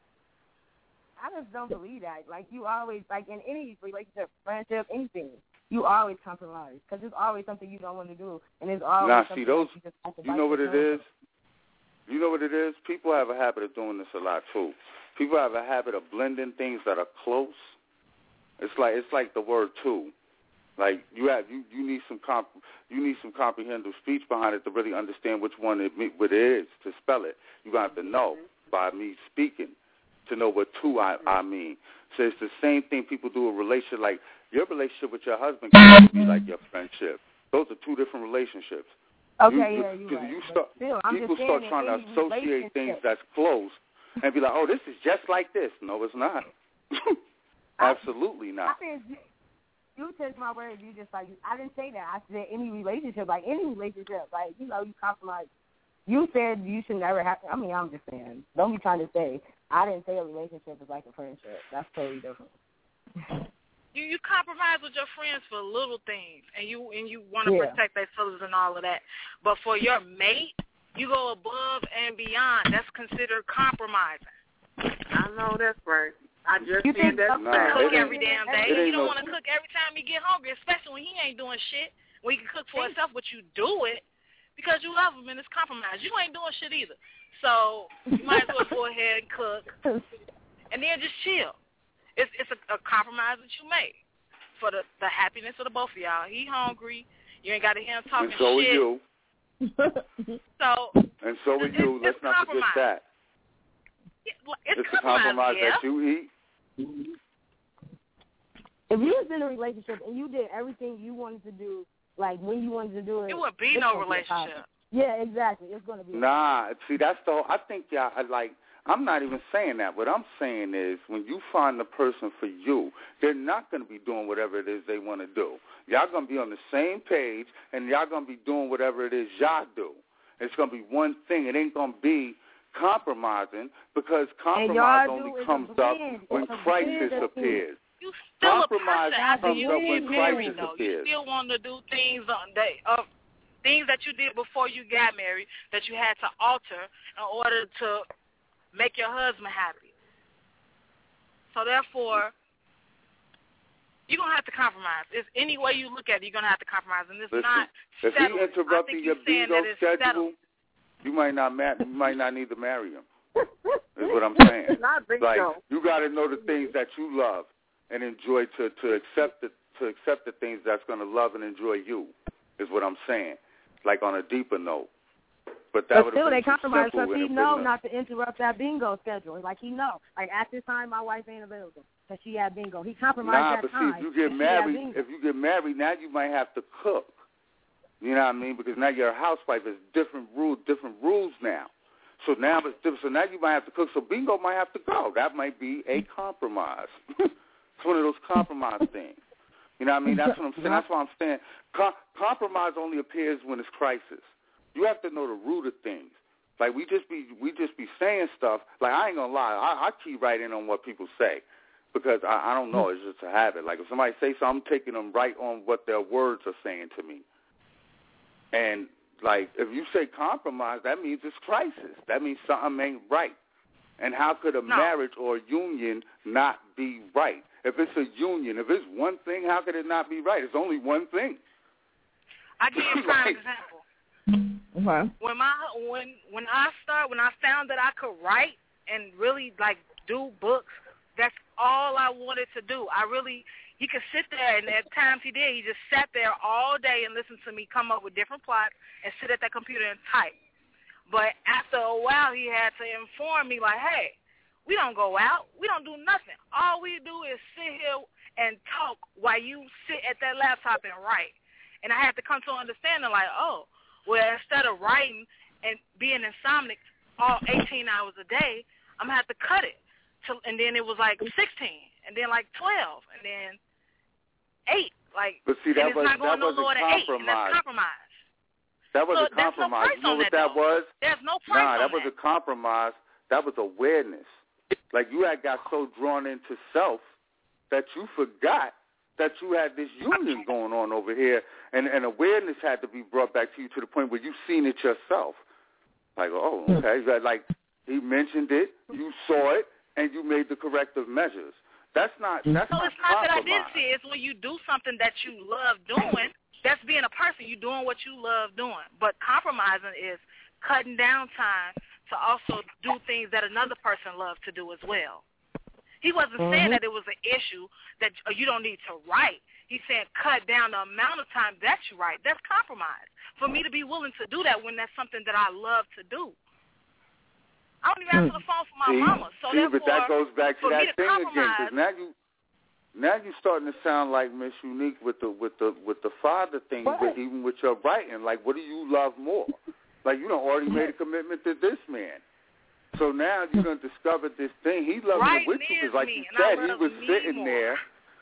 I just don't believe that. Like, you always, like, in any relationship, friendship, anything, you always compromise because it's always something you don't want to do, and it's always Nah, something see, those, that you just have to you bite know what it yourself. is? You know what it is? People have a habit of doing this a lot, too. People have a habit of blending things that are close. It's like it's like the word "to." Like you have you, you need some comp you need some comprehensive speech behind it to really understand which one it what it is to spell it. You got to have to know by me speaking to know what "to" I, I mean. So it's the same thing people do in a relationship. Like your relationship with your husband can be like your friendship. Those are two different relationships. Okay, you, yeah, you're right. you start, Still, I'm people just start saying trying to in any associate things relationship- that's close and be like, oh, this is just like this. No, it's not. Absolutely not. I said, you, you took my words. You just like, I didn't say that. I said any relationship, like any relationship, like, you know, you compromise. You said you should never have, I mean, I'm just saying. Don't be trying to say, I didn't say a relationship is like a friendship. That's totally different. You you compromise with your friends for little things, and you and you want to Yeah. protect their feelings and all of that. But for your mate, you go above and beyond. That's considered compromising. I know that's right. I just You said think that. Nah, fact. Cook it every ain't- damn it day. ain't You don't no- want to cook every time you get hungry, especially when he ain't doing shit. When he can cook for himself, but you do it because you love him and it's compromise. You ain't doing shit either. So you might as well go ahead and cook and then just chill. It's it's a, a compromise that you make for the, the happiness of the both of y'all. He hungry. You ain't got to hear him talking And so shit. are you. So And so are It's- you. it's Let's not forget compromise. that. yeah, well, it's, It's a compromise yeah. that you eat. If you was in a relationship and you did everything you wanted to do, like when you wanted to do it, It would be it's no gonna a relationship. problem. Yeah, exactly. It's going to be. Nah, see, that's the whole, I think y'all, I like, I'm not even saying that. What I'm saying is when you find the person for you, they're not going to be doing whatever it is they want to do. Y'all going to be on the same page, and y'all going to be doing whatever it is y'all do. It's going to be one thing. It ain't going to be compromising, because compromise only comes up when crisis appears. You still compromise a person after comes you up get when married, crisis though. appears. You still want to do things on that, uh, things that you did before you got married that you had to alter in order to make your husband happy. So therefore, you're going to have to compromise. It's any way you look at it, you're going to have to compromise. And it's Listen, not if settled. he interrupted your bingo schedule, settled. you might not ma- you might not need to marry him. Is what I'm saying. Not bingo. Like, you got to know the things that you love and enjoy to to accept the to accept the things that's going to love and enjoy you. Is what I'm saying. Like on a deeper note. But that but still, they compromise because he know a, not to interrupt that bingo schedule. Like he know, like at this time, my wife ain't available because she had bingo. He compromised nah, that but time. see, if you get married, if you get married, now you might have to cook. You know what I mean? Because now you're a housewife. It's different rules, different rules now. So now it's different. So now you might have to cook. So bingo might have to go. That might be a compromise. It's one of those compromise things. You know what I mean? That's what I'm saying. That's why I'm saying Com- compromise only appears when it's crisis. You have to know the root of things. Like we just be we just be saying stuff. Like I ain't gonna lie, I, I key right in on what people say because I, I don't know. It's just a habit. Like if somebody say something, I'm taking them right on what their words are saying to me. And like if you say compromise, that means it's crisis. That means something ain't right. And how could a no. marriage or a union not be right? If it's a union, if it's one thing, how could it not be right? It's only one thing. I give you a prime like, example. Okay. When my when when I start when I found that I could write and really like do books, that's all I wanted to do. I really he could sit there and at times he did. He just sat there all day and listened to me come up with different plots and sit at that computer and type. But after a while, he had to inform me like, hey, we don't go out. We don't do nothing. All we do is sit here and talk while you sit at that laptop and write. And I had to come to an understanding like, oh, well, instead of writing and being insomniac all eighteen hours a day, I'm going to have to cut it. To, and then it was like sixteen, and then like twelve, and then eight. Like, but see, that and it's was, not going that no lower than eight, and that's compromise. That was so a compromise. No you know what that, that was? There's no price Nah, on that was that. a compromise. That was awareness. Like you had got so drawn into self that you forgot that you had this union going on over here, and, and awareness had to be brought back to you to the point where you've seen it yourself. Like, oh, okay. Like he mentioned it, you saw it, and you made the corrective measures. That's not. That's so not it's not that I compromise. didn't see it. It's when you do something that you love doing. That's being a person. You're doing what you love doing. But compromising is cutting down time to also do things that another person loves to do as well. He wasn't mm-hmm. saying that it was an issue that you don't need to write. He's saying cut down the amount of time that you write. That's compromise. For me to be willing to do that when that's something that I love to do. I don't even answer the phone for my see, mama. So see, therefore, but that goes back to that to thing again. Because compromise, now you, now you starting to sound like Miss Unique with the with the with the father thing, with, even with your writing. Like, what do you love more? Like, you done already made a commitment to this man. So now you done discovered this thing. He loves writing it with you because, like me, you said, he was me sitting more. there.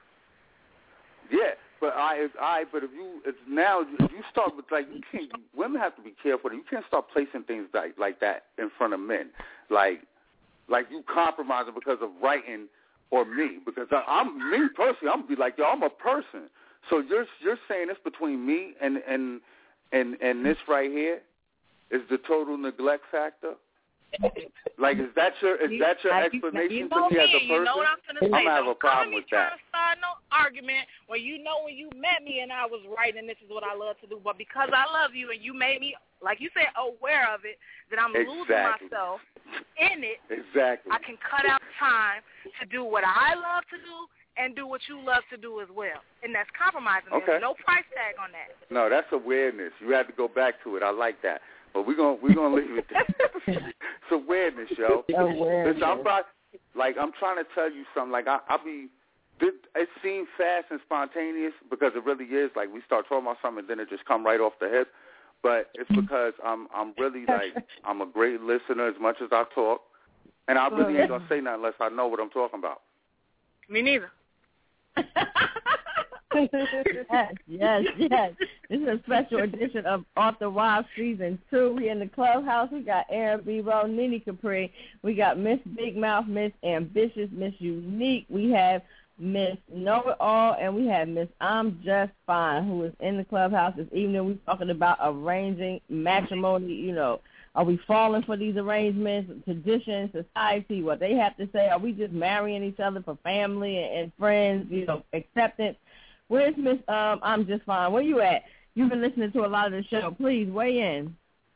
Yeah, but I, I, but if you, it's now if you start with like you can't. Women have to be careful. You can't start placing things like like that in front of men. Like, like you compromising because of writing or me. Because I, I'm me personally, I'm gonna be like, yo, I'm a person. So you're you're saying this between me and and and and this right here is the total neglect factor. Like, is that your is that your like explanation you know to me, me, as a person? You know what I'm gonna say. I'm gonna have Don't a problem come with me trying that. to start no argument when you know when you met me and I was writing, this is what I love to do. But because I love you and you made me, like you said, aware of it, that I'm Exactly. losing myself in it. Exactly. I can cut out time to do what I love to do and do what you love to do as well. And that's compromising. Okay. There's no price tag on that. No, that's awareness. You had to go back to it. I like that. But we're gonna we're gonna leave it there. It's awareness, yo. Awareness. Listen, I'm about, like I'm trying to tell you something. Like I I be it, it seems fast and spontaneous because it really is. Like we start talking about something and then it just come right off the hip. but it's because I'm I'm really like I'm a great listener as much as I talk, and I really ain't gonna say nothing unless I know what I'm talking about. Me neither. yes, yes, yes. This is a special edition of Off the Wild Season two. We in the clubhouse. We got Aaron Bebo, Nene Capri. We got Miss Big Mouth, Miss Ambitious, Miss Unique. We have Miss Know It All, and we have Miss I'm Just Fine, who is in the clubhouse this evening. We're talking about arranging matrimony. You know, are we falling for these arrangements, traditions, society, what they have to say? Are we just marrying each other for family and, and friends, you know, acceptance? Where's Miss um, I'm Just Fine? Where you at? You've been listening to a lot of the show. Please weigh in.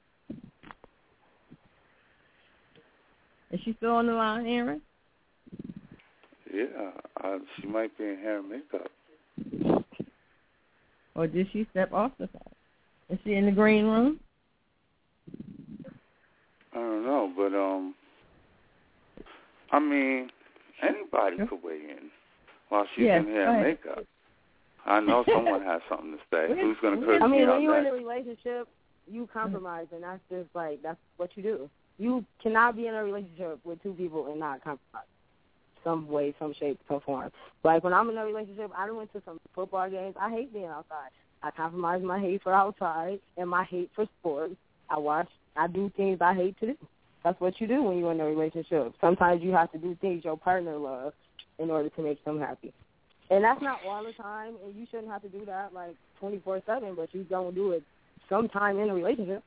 Is she still on the line, Aaron? Yeah, uh, she might be in hair and makeup. Or did she step off the phone? Is she in the green room? I don't know, but um, I mean, anybody could weigh in while she's yes, in hair and makeup. I know someone has something to say. Who's going to curse I mean, me when out you're next? in a relationship, you compromise, and that's just like that's what you do. You cannot be in a relationship with two people and not compromise, some way, some shape, some form. Like when I'm in a relationship, I went to some football games. I hate being outside. I compromise my hate for outside and my hate for sports. I watch. I do things I hate to do. That's what you do when you're in a relationship. Sometimes you have to do things your partner loves in order to make them happy. And that's not all the time, and you shouldn't have to do that like twenty-four seven, but you don't do it sometime in a relationship.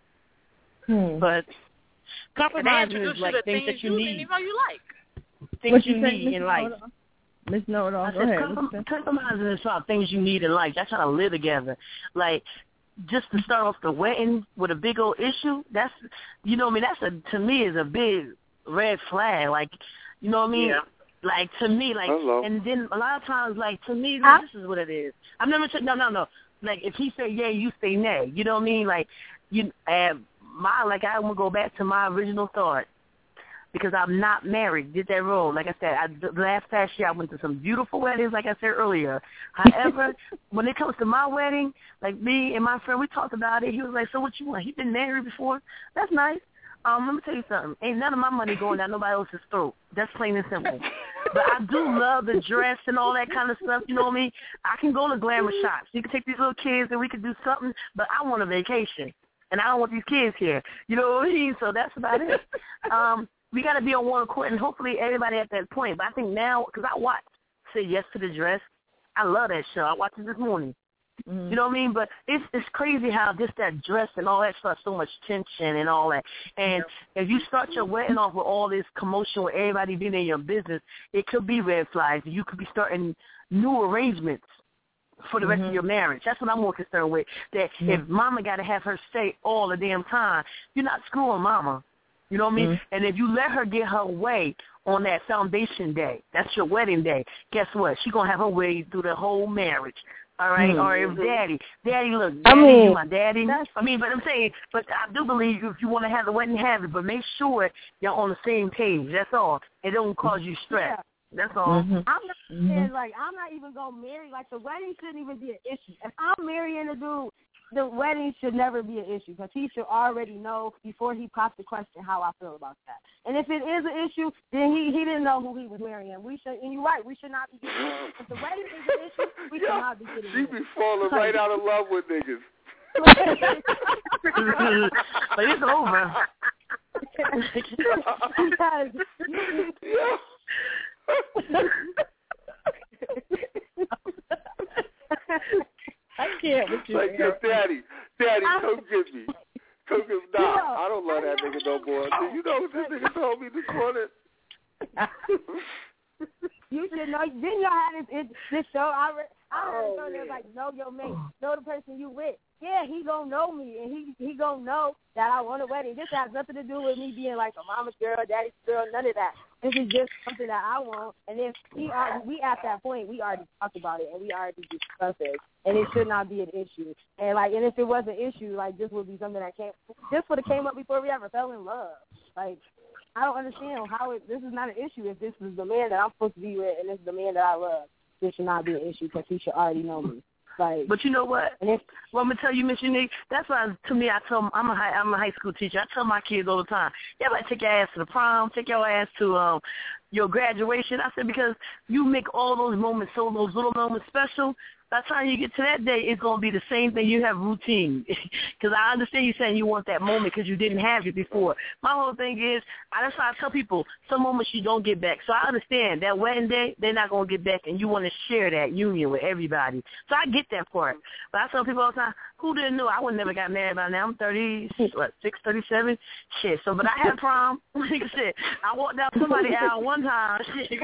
Hmm. But compromise is like things, things that you, you need. Didn't even know you like. Things what you, you need in life. Miss Know It All, go said, ahead. Com- compromising is about things you need in life. That's how to live together. Like, just to start off the wedding with a big old issue, that's, you know what I mean, that's a, to me is a big red flag. Like, you know what I mean? Yeah. Like, to me, like, Hello. and then a lot of times, like, to me, Huh? this is what it is. I've never said, no, no, no. Like, if he say yay, you say nay. You know what I mean? Like, you, uh, my, like, I want to go back to my original thought. Because I'm not married, did that role. Like I said, I, the last past year I went to some beautiful weddings, like I said earlier. However, when it comes to my wedding, like me and my friend, we talked about it. He was like, so what you want? He been married before? That's nice. Um, let me tell you something. Ain't none of my money going down nobody else's throat. That's plain and simple. But I do love the dress and all that kind of stuff, you know what I mean? I can go to glamour shops. You can take these little kids and we can do something, but I want a vacation. And I don't want these kids here. You know what I mean? So that's about it. Um, we got to be on one accord, and hopefully everybody at that point. But I think now, because I watched Say Yes to the Dress, I love that show. I watched it this morning. Mm-hmm. You know what I mean? But it's it's crazy how just that dress and all that starts so much tension and all that. And yeah. if you start your wedding off with all this commotion with everybody being in your business, it could be red flags. You could be starting new arrangements for the rest mm-hmm. of your marriage. That's what I'm more concerned with. That mm-hmm. if mama got to have her say all the damn time, you're not screwing mama. You know what I mean? Mm-hmm. And if you let her get her way on that foundation day, that's your wedding day, guess what? She's going to have her way through the whole marriage. All right? Mm-hmm. Or if daddy, daddy, look, daddy, I mean, you my daddy. I mean, but I'm saying, but I do believe if you want to have the wedding, have it, but make sure you're on the same page. That's all. It don't cause you stress. Yeah. That's all. Mm-hmm. I'm not mm-hmm. saying, like, I'm not even going to marry. Like, the wedding shouldn't even be an issue. If I'm marrying a dude, the wedding should never be an issue because he should already know before he pops the question how I feel about that. And if it is an issue, then he, he didn't know who he was marrying. We should, and you're right, we should not be getting married. If the wedding is an issue, we should not be getting married. She be falling right out of love with niggas. But it's over. Because I can't with you. Like, yo, daddy, daddy, come get me. Come get me. Nah, yeah, I don't love that nigga no more. Do you know what this nigga told me this morning? You should know. Didn't y'all have this, this show? I read, I heard oh, something that was like, know your mate, know the person you with. Yeah, he gonna know me, and he he gonna know that I want a wedding. This has nothing to do with me being like a mama's girl, daddy's girl, none of that. This is just something that I want. And if he are, we at that point, we already talked about it, and we already discussed it, and it should not be an issue. And like, and if it was an issue, like this would be something that came. This would have came up before we ever fell in love. Like, I don't understand how it. This is not an issue if this is the man that I'm supposed to be with, and this is the man that I love. This should not be an issue because he should already know me. Like, but you know what? Well, I'm gonna tell you, Miss Unique. That's why, to me, I tell I'm a high, I'm a high school teacher. I tell my kids all the time, yeah, like take your ass to the prom, take your ass to um your graduation. I said because you make all those moments, so those little moments special. By the time you get to that day, it's going to be the same thing. You have routine. Because I understand you saying you want that moment because you didn't have it before. My whole thing is, that's why I tell people, some moments you don't get back. So I understand that wedding day, they're not going to get back, and you want to share that union with everybody. So I get that part. But I tell people all the time, who didn't know? I would never got married by now. I'm thirty, what, six, thirty-seven? Shit. So, but I had prom. Like I said, I walked out somebody out one time.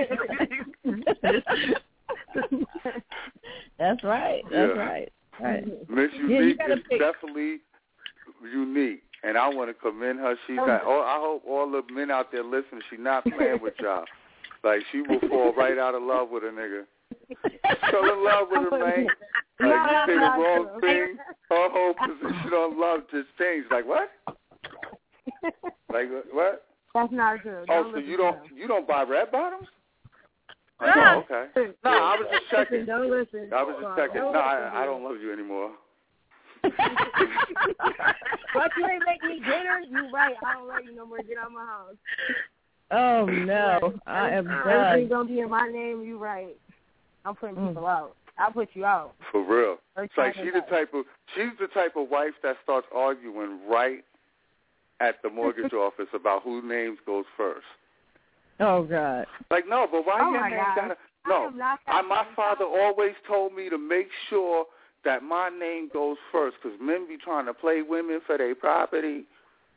That's right. That's yeah. right. Right. Miss Yeah, Unique you is pick. definitely unique, and I want to commend her. She's not, oh, I hope all the men out there listening, she's not playing with y'all. Like, she will fall right out of love with a nigga. Fell in love with her, man. Like, you say the wrong thing, her whole position on love just changed. Like, what? Like, what? That's not true. Oh, so you don't you don't buy red bottoms? Oh, no, okay. No, I was just checking. Don't listen. I was just checking. No, I, I don't love you anymore. But you ain't make me dinner. You right. I don't love you no more. Get out of my house. Oh no, I am done. Everything's gonna be in my name. You right. I'm putting Mm. people out. I'll put you out. For real. Or It's like trying she's to the type of she's the type of wife that starts arguing right at the mortgage office about whose names goes first. Oh God. Like, no, but why Oh, your my name God. gotta I no? am not that I, my person. father always told me to make sure that my name goes first because men be trying to play women for their property.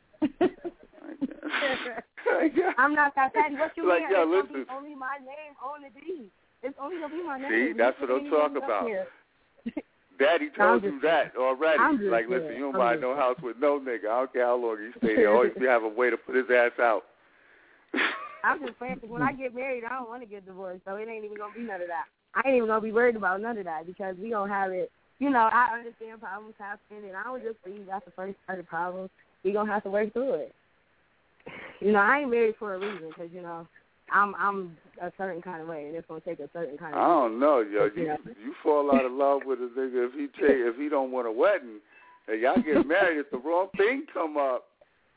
I'm not that petty. What you Like, mean? yeah, It's listen. gonna be only my name on the deed. It's only gonna be my name. See, that's what I'm talking about. Daddy No, I'm told you just- that already. I'm just Like, kidding. listen, you don't I'm buy just no house with no nigga. I don't care how long you stay there. Always have a way to put his ass out. I'm just saying, 'cause when I get married, I don't want to get divorced, so it ain't even gonna be none of that. I ain't even gonna be worried about none of that because we gonna have it. You know, I understand problems happen, and I don't just believe that's the first part of problems. We gonna have to work through it. You know, I ain't married for a reason because you know, I'm I'm a certain kind of way, and it's gonna take a certain kind of. I don't know, yo. You Yeah. you fall out of love with a nigga if he take if he don't want a wedding, and y'all get married if the wrong thing come up.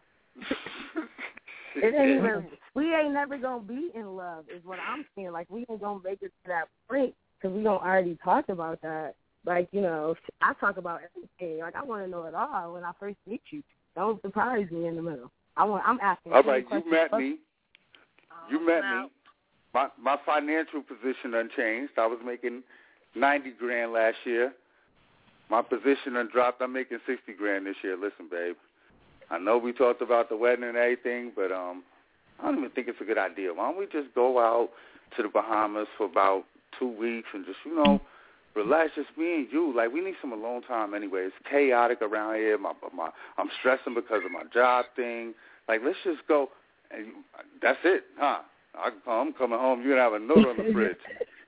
It ain't even. We ain't never gonna be in love, is what I'm saying. Like we ain't gonna make it to that point because we don't already talk about that. Like you know, I talk about everything. Like I want to know it all when I first meet you. Don't surprise me in the middle. I want. I'm asking. All right, you met first. me. You met me. My my financial position unchanged. I was making ninety grand last year. My position undropped. I'm making sixty grand this year. Listen, babe. I know we talked about the wedding and everything, but um, I don't even think it's a good idea. Why don't we just go out to the Bahamas for about two weeks and just, you know, relax, just me and you. Like, we need some alone time anyway. It's chaotic around here. My, my, I'm stressing because of my job thing. Like, let's just go. And you, that's it, huh? I, I'm coming home. You're going to have a note on the fridge.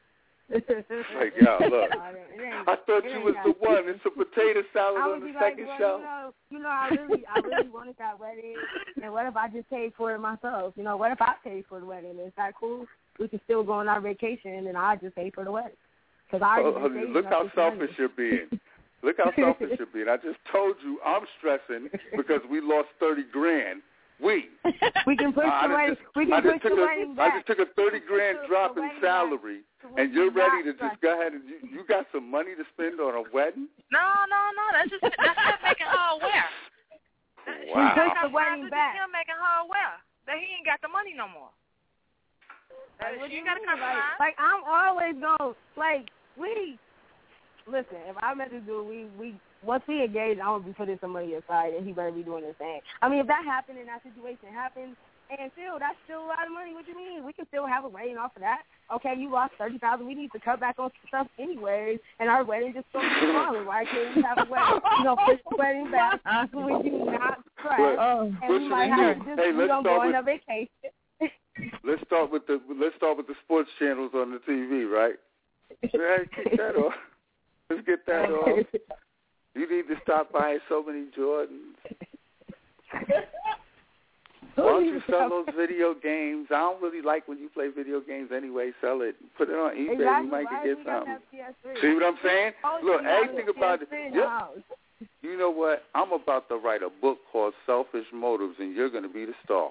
Like, yo, look, I thought you was the one. It's a potato salad I on would the be like, second well, shelf. you know, you know, I really, I really wanted that wedding, and what if I just paid for it myself? You know, what if I paid for the wedding? Is that cool? We can still go on our vacation, and I just pay for the wedding. Cause I Oh, already look how selfish you're being. Look how selfish you're being. I just told you I'm stressing because we lost thirty grand. We. We can push I the wedding. just, We I can just push took the a, wedding I back. just took a thirty grand drop in salary, and you're ready to just go ahead and you, you got some money to spend on a wedding? No, no, no. That's just that's him making her aware. Wow. Push the wedding back. Him making her aware that he ain't got the money no more. Like, what do you you gotta mean? compromise. Like, like I'm always going like we. Listen, if I met this dude, we we once we engage, I'm gonna be putting some money aside, and he better be doing his thing. I mean, if that happened and that situation happened, and still, that's still a lot of money. What you mean? We can still have a wedding off of that. Okay, you lost thirty thousand. We need to cut back on stuff anyways, and our wedding just gonna be smaller. Why can't we have a wedding? You know, push the wedding back when you not stressed, Well, and what we should might we have do? to just Hey, we let's gonna start go on with- a vacation. Let's start with the let's start with the sports channels on the T V, right? Right, get that off. Let's get that off. You need to stop buying so many Jordans. Who All don't you sell those video games? I don't really like when you play video games anyway. Sell it. Put it on eBay. Exactly, you might right? get We something. got See what I'm saying? Oh, Look, yeah, everything about it. Yeah. You know what? I'm about to write a book called Selfish Motives, and you're going to be the star.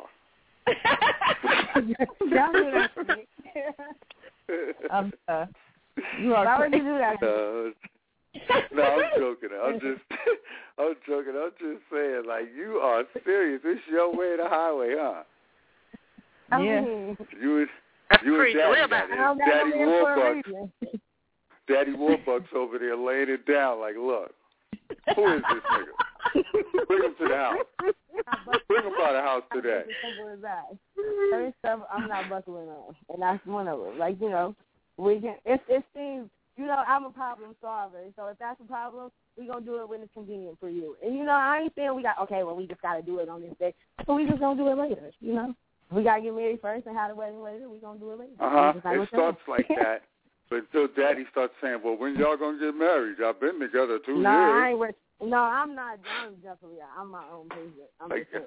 Don't do that to me. I'm, uh, you are Why would you do that? Uh, no, I'm joking. I'm just, I'm joking. I'm just saying, like, you are serious. This your way to the highway, huh? Yeah. You, That's you pretty and clear Daddy, about got it. it. Daddy Warbucks. Daddy Warbucks over there laying it down. Like, look, who is this nigga? Bring him to the house. Bring him by the house today. Simple as that. Certain stuff I'm not buckling on, and that's one of them. Like, you know, we can. It, it seems, you know, I'm a problem solver. So if that's a problem, we gonna do it when it's convenient for you. And you know, I ain't saying we got okay. Well, we just gotta do it on this day, but we just gonna do it later. You know, we gotta get married first and have the wedding later. We gonna do it later. Uh huh. It starts like that. But until Daddy starts saying, "Well, when y'all gonna get married? Y'all been together two no, years." I ain't with, no, I'm not. I'm definitely. I'm my own person. I'm like, just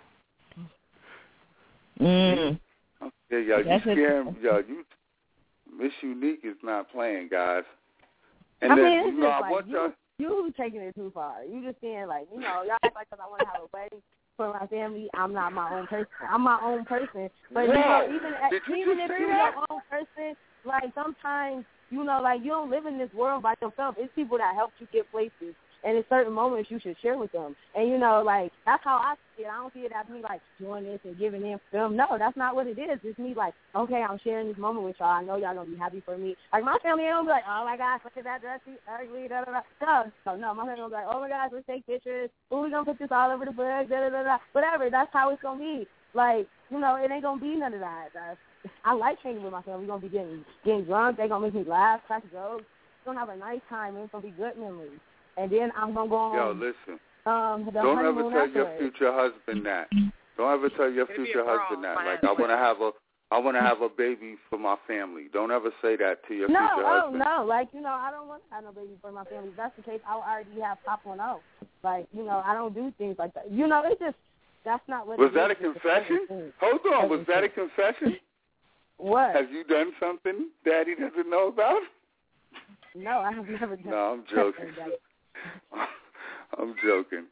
Mm. yeah, yo, you That's scare it. yo, you Miss Unique is not playing, guys. And I then mean, it's you know, just I like want y'all. you, you taking it too far. You just saying like, you know, y'all act like because I want to have a wedding for my family, I'm not my own person. I'm my own person. But you know, even at, Did you even just if say you're that? your own person, like sometimes you know, like you don't live in this world by yourself. It's people that help you get places. And in certain moments, you should share with them. And, you know, like, that's how I see it. I don't see it as me, like, doing this and giving in for them. No, that's not what it is. It's me, like, okay, I'm sharing this moment with y'all. I know y'all going to be happy for me. Like, my family ain't going to be like, oh, my gosh, look at that dress. She's ugly, da-da-da. No, no, no, my family going to be like, oh, my gosh, let's take pictures. Ooh, we're going to put this all over the book, da-da-da-da. Whatever, that's how it's going to be. Like, you know, it ain't going to be none of that. That's, I like hanging with my family. We're going to be getting, getting drunk. They're going to make me laugh, crack jokes. We're going to have a nice time. And it's going to be good memories. And then I'm going to go on. Yo, listen. Um, the Don't ever tell afterwards. your future husband that. Don't ever tell your It'll be future a husband that. problem. Like, I want to have a, I want to have a baby for my family. Don't ever say that to your no, future oh, husband. no. Like, you know, I don't want to have no baby for my family. If that's the case, I would already have Pop one oh. Like, you know, I don't do things like that. You know, it's just, that's not what Was it that a is. It's confession? thing. Hold on. Was that a confession? What? Have you done something Daddy doesn't know about? No, I have never done No, I'm joking. I'm joking.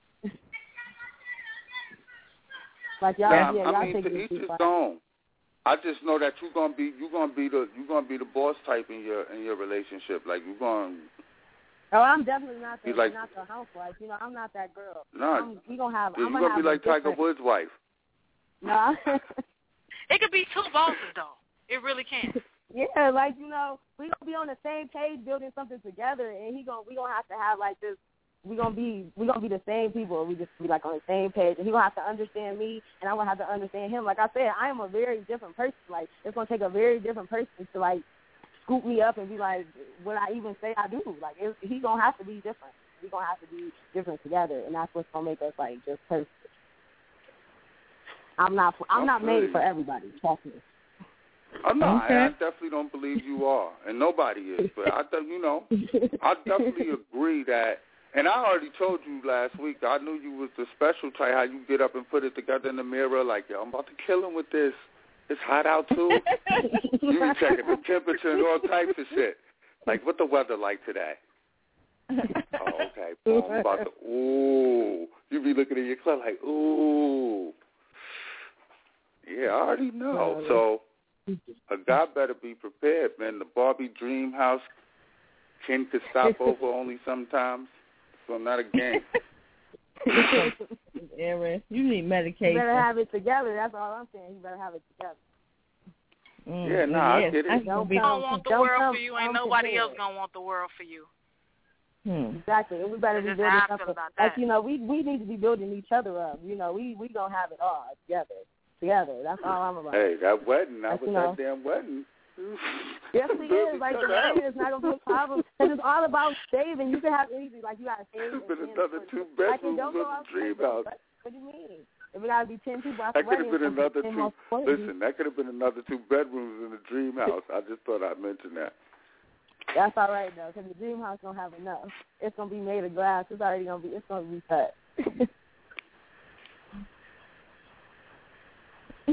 Like y'all, Now, yeah, I y'all mean, take to it each too his far. own. I just know that you're gonna be you're gonna be the you're gonna be the boss type in your in your relationship. Like you're gonna. Oh, I'm definitely not the like, not the housewife. You know, I'm not that girl. No, I'm, we gonna have. you're I'm gonna, gonna be have like Tiger different... Woods' wife. No. It could be two bosses though. It really can. Yeah, like you know, we gonna be on the same page building something together, and he gonna we gonna have to have like this. We gonna be we gonna be the same people. We just be like on the same page, and he gonna have to understand me, and I'm gonna have to understand him. Like I said, I am a very different person. Like it's gonna take a very different person to like scoop me up and be like what I even say I do. Like it, he gonna have to be different. We gonna have to be different together, and that's what's gonna make us like just perfect. I'm not I'm not made for everybody. Trust me. I'm not. Okay. I definitely don't believe you are, and nobody is. But I, th- you know, I definitely agree that. And I already told you last week. I knew you was the special type. How you get up and put it together in the mirror, like, yo, I'm about to kill him with this. It's hot out too. You be checking the temperature and all types of shit. Like, what the weather like today? Oh, okay. Boom. I'm about to. Ooh. You be looking at your clock like, ooh. Yeah, I already know. So. A guy better be prepared, man. The Barbie dream house can could stop over only sometimes, so not a game. Aaron, you need medication. You better have it together. That's all I'm saying. You better have it together. Mm, yeah, no, nah, yeah. I get it. You don't, don't want the don't world come for you. Ain't nobody prepared. else gonna want the world for you. Hmm. Exactly. And we better be That's building how I feel something. about Like, that. you know, we, we need to be building each other up. You know, we we gonna have it all together. Together. That's all I'm about. Hey, that wedding, that Like, was you know. that damn wedding. Yes, it Build is. Like, each the other wedding up. is not going to be a problem. Because it's all about saving. You can have anything. Like, you got to save. Could have been and another spend. two Like, and bedrooms don't with go a out dream crazy. house. What, what do you mean? If it got to be ten people at the That could wedding, have been it's another ten two. more spoilers. Listen, that could have been another two bedrooms in the dream house. I just thought I'd mention that. That's all right, though, because the dream house don't have enough. It's going to be made of glass. It's already going to be, it's going to be cut.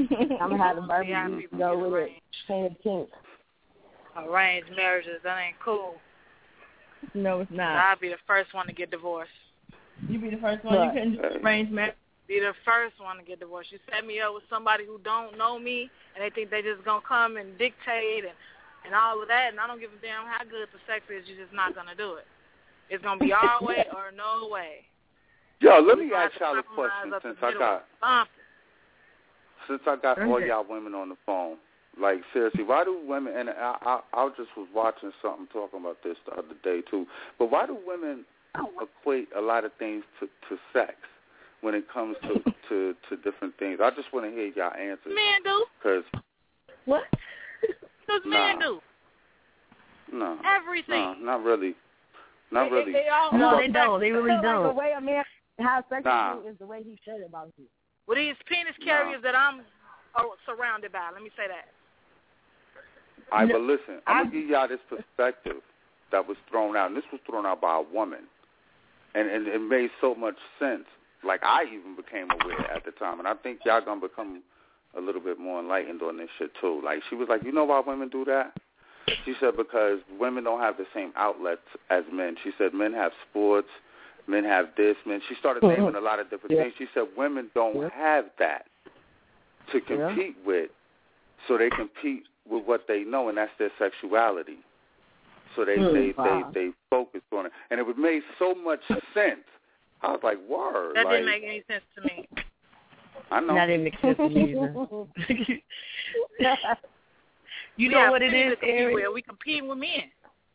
I'm gonna have the barbecue Yeah, go with it. Painted pink. Arranged marriages, that ain't cool. No, it's not. I'll be the first one to get divorced. You be the first one. You couldn't do arranged marriage. Be the first one to get divorced. You set me up with somebody who don't know me, and they think they just gonna come and dictate and and all of that, and I don't give a damn how good the sex is. You're just not gonna do it. It's gonna be our way or no way. Yo, let me ask y'all a question since I got Something. since I got Okay. all y'all women on the phone. Like seriously, why do women? And I, I, I just was watching something talking about this the other day too. But why do women equate a lot of things to, to sex when it comes to, to, to different things? I just want to hear y'all answers. Men do. Cause what? Does nah, men do? No. Everything. No, not really. Not They- really. they all- No, they don't. They really So, like, don't. the way a man has sex Nah. with you is the way he said about you. With these penis carriers that I'm uh, surrounded by, let me say that. All right, but listen, I'm going to give y'all this perspective that was thrown out, and this was thrown out by a woman, and, and it made so much sense. Like, I even became aware at the time, and I think y'all going to become a little bit more enlightened on this shit, too. Like, she was like, you know why women do that? She said because women don't have the same outlets as men. She said men have sports, men have this, men. She started naming a lot of different Yeah. things. She said women don't Yeah. have that to Yeah. compete with, so they compete with what they know, and that's their sexuality. So they Mm, they, wow. they they focused on it, and it would made so much sense. I was like, word. That like, didn't make any sense to me. I know. That didn't make sense to me either. You We know have what it things is, to compete Eric? with. We competing with men.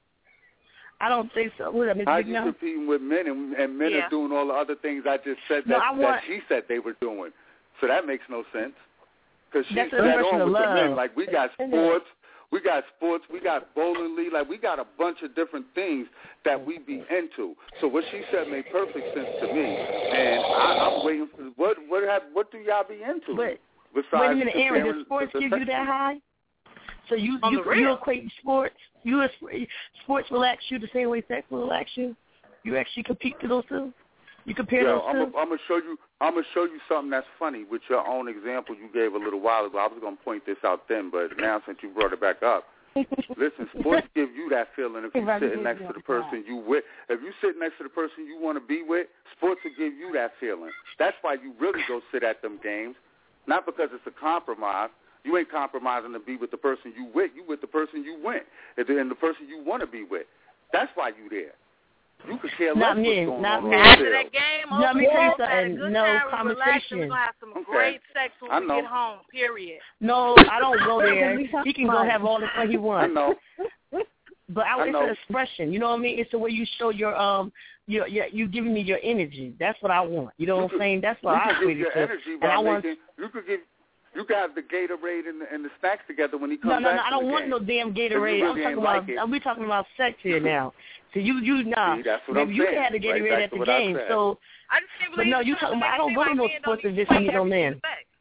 I don't think so. What, I mean, How you you know? competing with men, and, and men Yeah. are doing all the other things I just said No, that, I want- that she said they were doing. So that makes no sense. Because she That's said an that expression on of with the men. love. Like, we got Isn't it? sports, we got sports, we got bowling league. Like, we got a bunch of different things that we be into. So what she said made perfect sense to me. And I, I'm waiting for, what what have, what do y'all be into? But, Besides wait a minute, Aaron, comparing does sports the give you sex- that high? So you On you, the real. you equate sports, you sports relax you the same way sex will relax you? You actually compete to those two? You compare Yo, those I'm two? gonna show you. I'm gonna show you something that's funny with your own example you gave a little while ago. I was gonna point this out then, but now since you brought it back up, listen, sports give you that feeling if you're sitting next to the person you with. If you sit next to the person you want to be with, sports will give you that feeling. That's why you really go sit at them games, not because it's a compromise. You ain't compromising to be with the person you with. You with the person you went, and the person you want to be with. That's why you there. You could care Not less me, what's going not on me. on the After field. that game, Let over, me tell you we had a something. good No time, we relaxed, and conversation. we're going to have some Okay. great sex when I we know. get home, period. No, I don't go there. He can go have all the fun he I wants. know. But I, I it's know. an expression. You know what I mean? It's the way you show your um your, your you giving me your energy. That's what I want. You know You what I'm could- saying? That's what you I could give equate your it to. energy And by I want making. You could give. You could have the Gatorade and the, and the snacks together when he comes no, no, back. no. I to don't the want game. no damn If you Gatorade. really I'm talking ain't about. like it. we talking about sex here now. So you you nah. See, that's what Maybe I'm you saying. can have the Right Gatorade back at to the what I game. said. So, I just can't but believe no, it you doesn't talking about. make I don't it go to seem no like men sports don't events even and meet no equate man. everything to sex.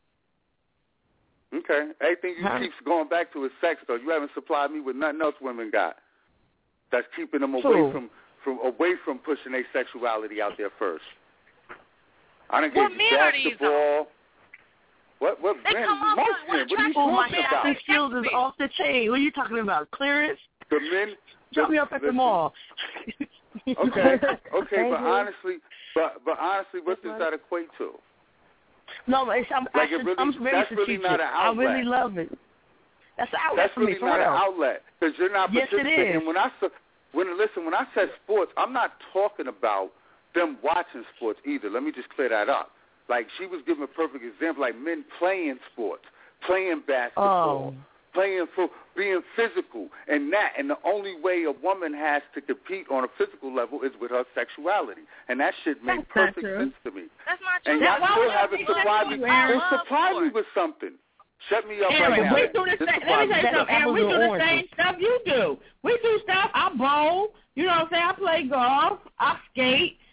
Okay. Everything you Huh? keeps going back to is sex, though. You haven't supplied me with nothing else women got. That's keeping them away True. from from away from pushing their sexuality out there first. I done What gave men you are these, basketball. What what They men? come up Most with- men. with What are you Oh, my talking about? acting skills is off the chain. What are you talking about? Clearance? The men. Drop the, me off at the listen, mall. Okay, okay, Thank but you. honestly, but but honestly, what does that equate to? No, but it's, I'm, Like, I it should, really- I'm very that's really strategic. not an I really outlet. love it. That's an outlet That's for really me, for not real. an outlet because you're not Yes, it participating. is. When I sa- when listen, when I said sports, I'm not talking about them watching sports either. Let me just clear that up. Like, she was giving a perfect example, like men playing sports, playing basketball, Oh. playing for being physical, and that. And the only way a woman has to compete on a physical level is with her sexuality, and that shit made That's not perfect true. sense to me. That's not true. And That- y'all why still would haven't that be supplied me. sexual, Aaron? Then supply me with something. Shut me up Aaron, right now. we do the Just same. supply Let me me tell you with something, Aaron. We apples do and the oranges. same stuff you do. We do stuff. I bowl. You know what I'm saying? I play golf. I skate.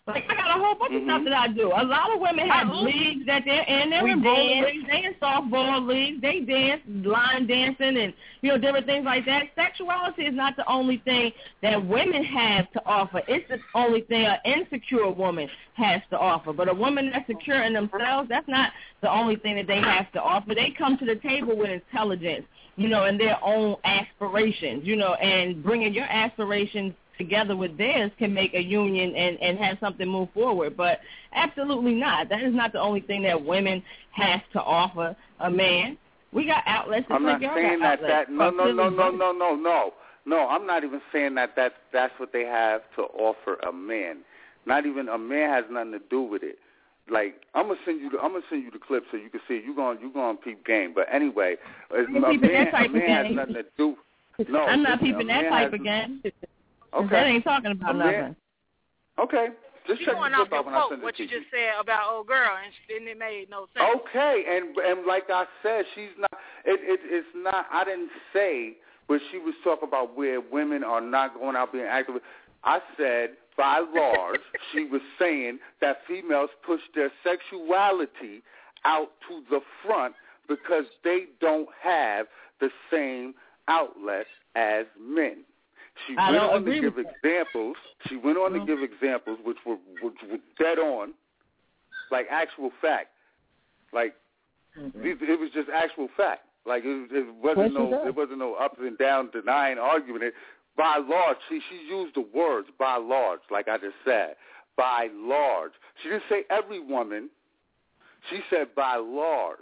Like, I got a whole bunch mm-hmm. of stuff that I do. A lot of women have Uh-oh. leagues that they're in. They're We in bowling dance. leagues. They in softball leagues. They dance, line dancing, and, you know, different things like that. Sexuality is not the only thing that women have to offer. It's the only thing an insecure woman has to offer. But a woman that's secure in themselves, that's not the only thing that they have to offer. They come to the table with intelligence, you know, and their own aspirations, you know, and bringing your aspirations together with theirs can make a union and, and have something move forward. But absolutely not. That is not the only thing that women have to offer a man. We got outlets. I'm not like saying that that no no no no no no no no. I'm not even saying that that that's what they have to offer a man. Not even a man has nothing to do with it. Like, I'm gonna send you the I'm gonna send you the clip so you can see it. You going you going peep game. But anyway, a man, a man has nothing to do. No, I'm not peeping that type of game. Okay. That ain't talking about nothing. Okay. Just She check going the off clip your out when I quote, send it what to you you. just said about old girl, and, she, and it made no sense. Okay, and and like I said, she's not. It, it it's not. I didn't say, but she was talking about where women are not going out being active. I said, by large, she was saying that females push their sexuality out to the front because they don't have the same outlet as men. She I went don't on to agree give with examples. She went on Mm-hmm. to give examples which were, which were dead on, like actual fact. Like Mm-hmm. these, it was just actual fact. Like it, it wasn't Yes, she no, does. it wasn't no ups and downs, denying, arguing it. By large, she she used the words by large, like I just said. By large, she didn't say every woman. She said by large.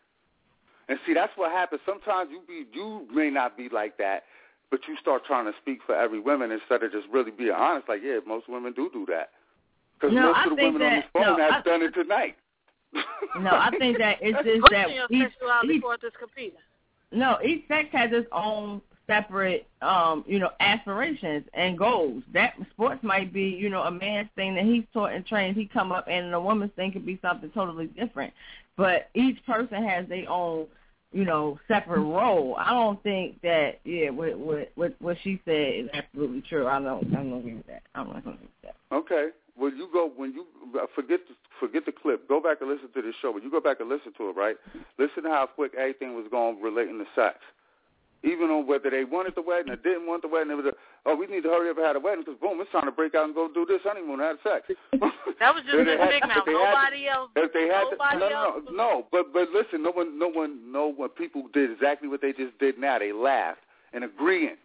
And see, that's what happens. Sometimes you be you may not be like that, but you start trying to speak for every woman instead of just really being honest. Like, yeah, most women do do that. Because No, most I of the think women on that- this phone no, have I- done it tonight. No, I think that it's just that Pushing your each, sexuality each, for this competing. no, each sex has its own separate, um, you know, aspirations and goals. That sports might be, you know, a man's thing that he's taught and trained. He come up, and a woman's thing could be something totally different. But each person has their own, you know, separate role. I don't think that, yeah, what what what, what she said is absolutely true. I don't, I don't agree with that. I'm not going to agree with that. Okay. Well, you go when you forget the, forget the clip. Go back and listen to this show. When you go back and listen to it, right? Listen to how quick everything was going relating to sex. Even on whether they wanted the wedding or didn't want the wedding, it was a, oh, we need to hurry up and have a wedding because boom, it's time to break out and go do this honeymoon and have sex. That was just If a they had- big mouth. if they had- Nobody else. If they had Nobody to, no, else. no, no, no, but but listen, no one, no one, no one. People did exactly what they just did now. They laughed in agreement.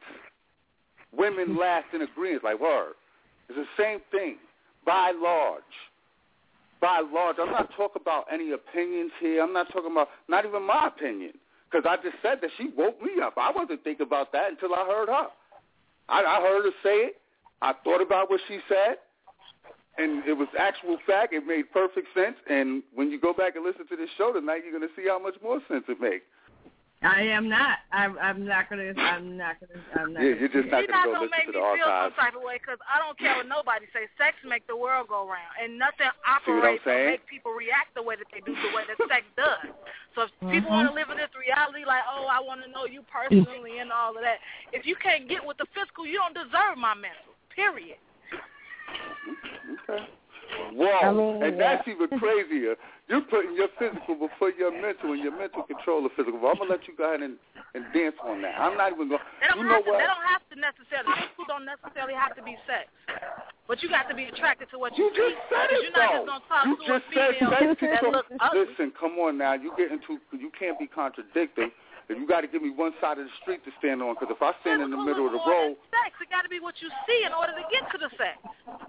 Women laughed in agreement, like word. It's the same thing. By large, by large, I'm not talking about any opinions here. I'm not talking about not even my opinion because I just said that she woke me up. I wasn't thinking about that until I heard her. I, I heard her say it. I thought about what she said. And it was actual fact. It made perfect sense. And when you go back and listen to this show tonight, you're going to see how much more sense it makes. I am not. I'm, I'm not going to. I'm not going to. I'm not. Yeah, gonna you're just not She's going to not go gonna listen make to me the feel some archives. type of way because I don't care what nobody say. Sex make the world go round, and nothing See what I'm operates or saying? make people react the way that they do, the way that sex does. So if Mm-hmm. people want to live in this reality, like, oh, I want to know you personally and all of that. If you can't get with the physical, you don't deserve my mental. Period. Okay. Whoa, I mean, and yeah. that's even crazier. You're putting your physical before your mental, and your mental control the physical. Well, I'm going to let you go ahead and, and dance on that. I'm not even going to, They don't, you know have to, what? they don't have to necessarily, physical don't necessarily have to be sex. But you got to be attracted to what You you, see. just said it, You're not though. just going to talk You to just a said female sex that control. looks ugly. Listen, come on now. You get into, you can't be contradicting. If you got to give me one side of the street to stand on, because if I stand in the middle of the road, Sex, it got to be what you see in order to get to the sex.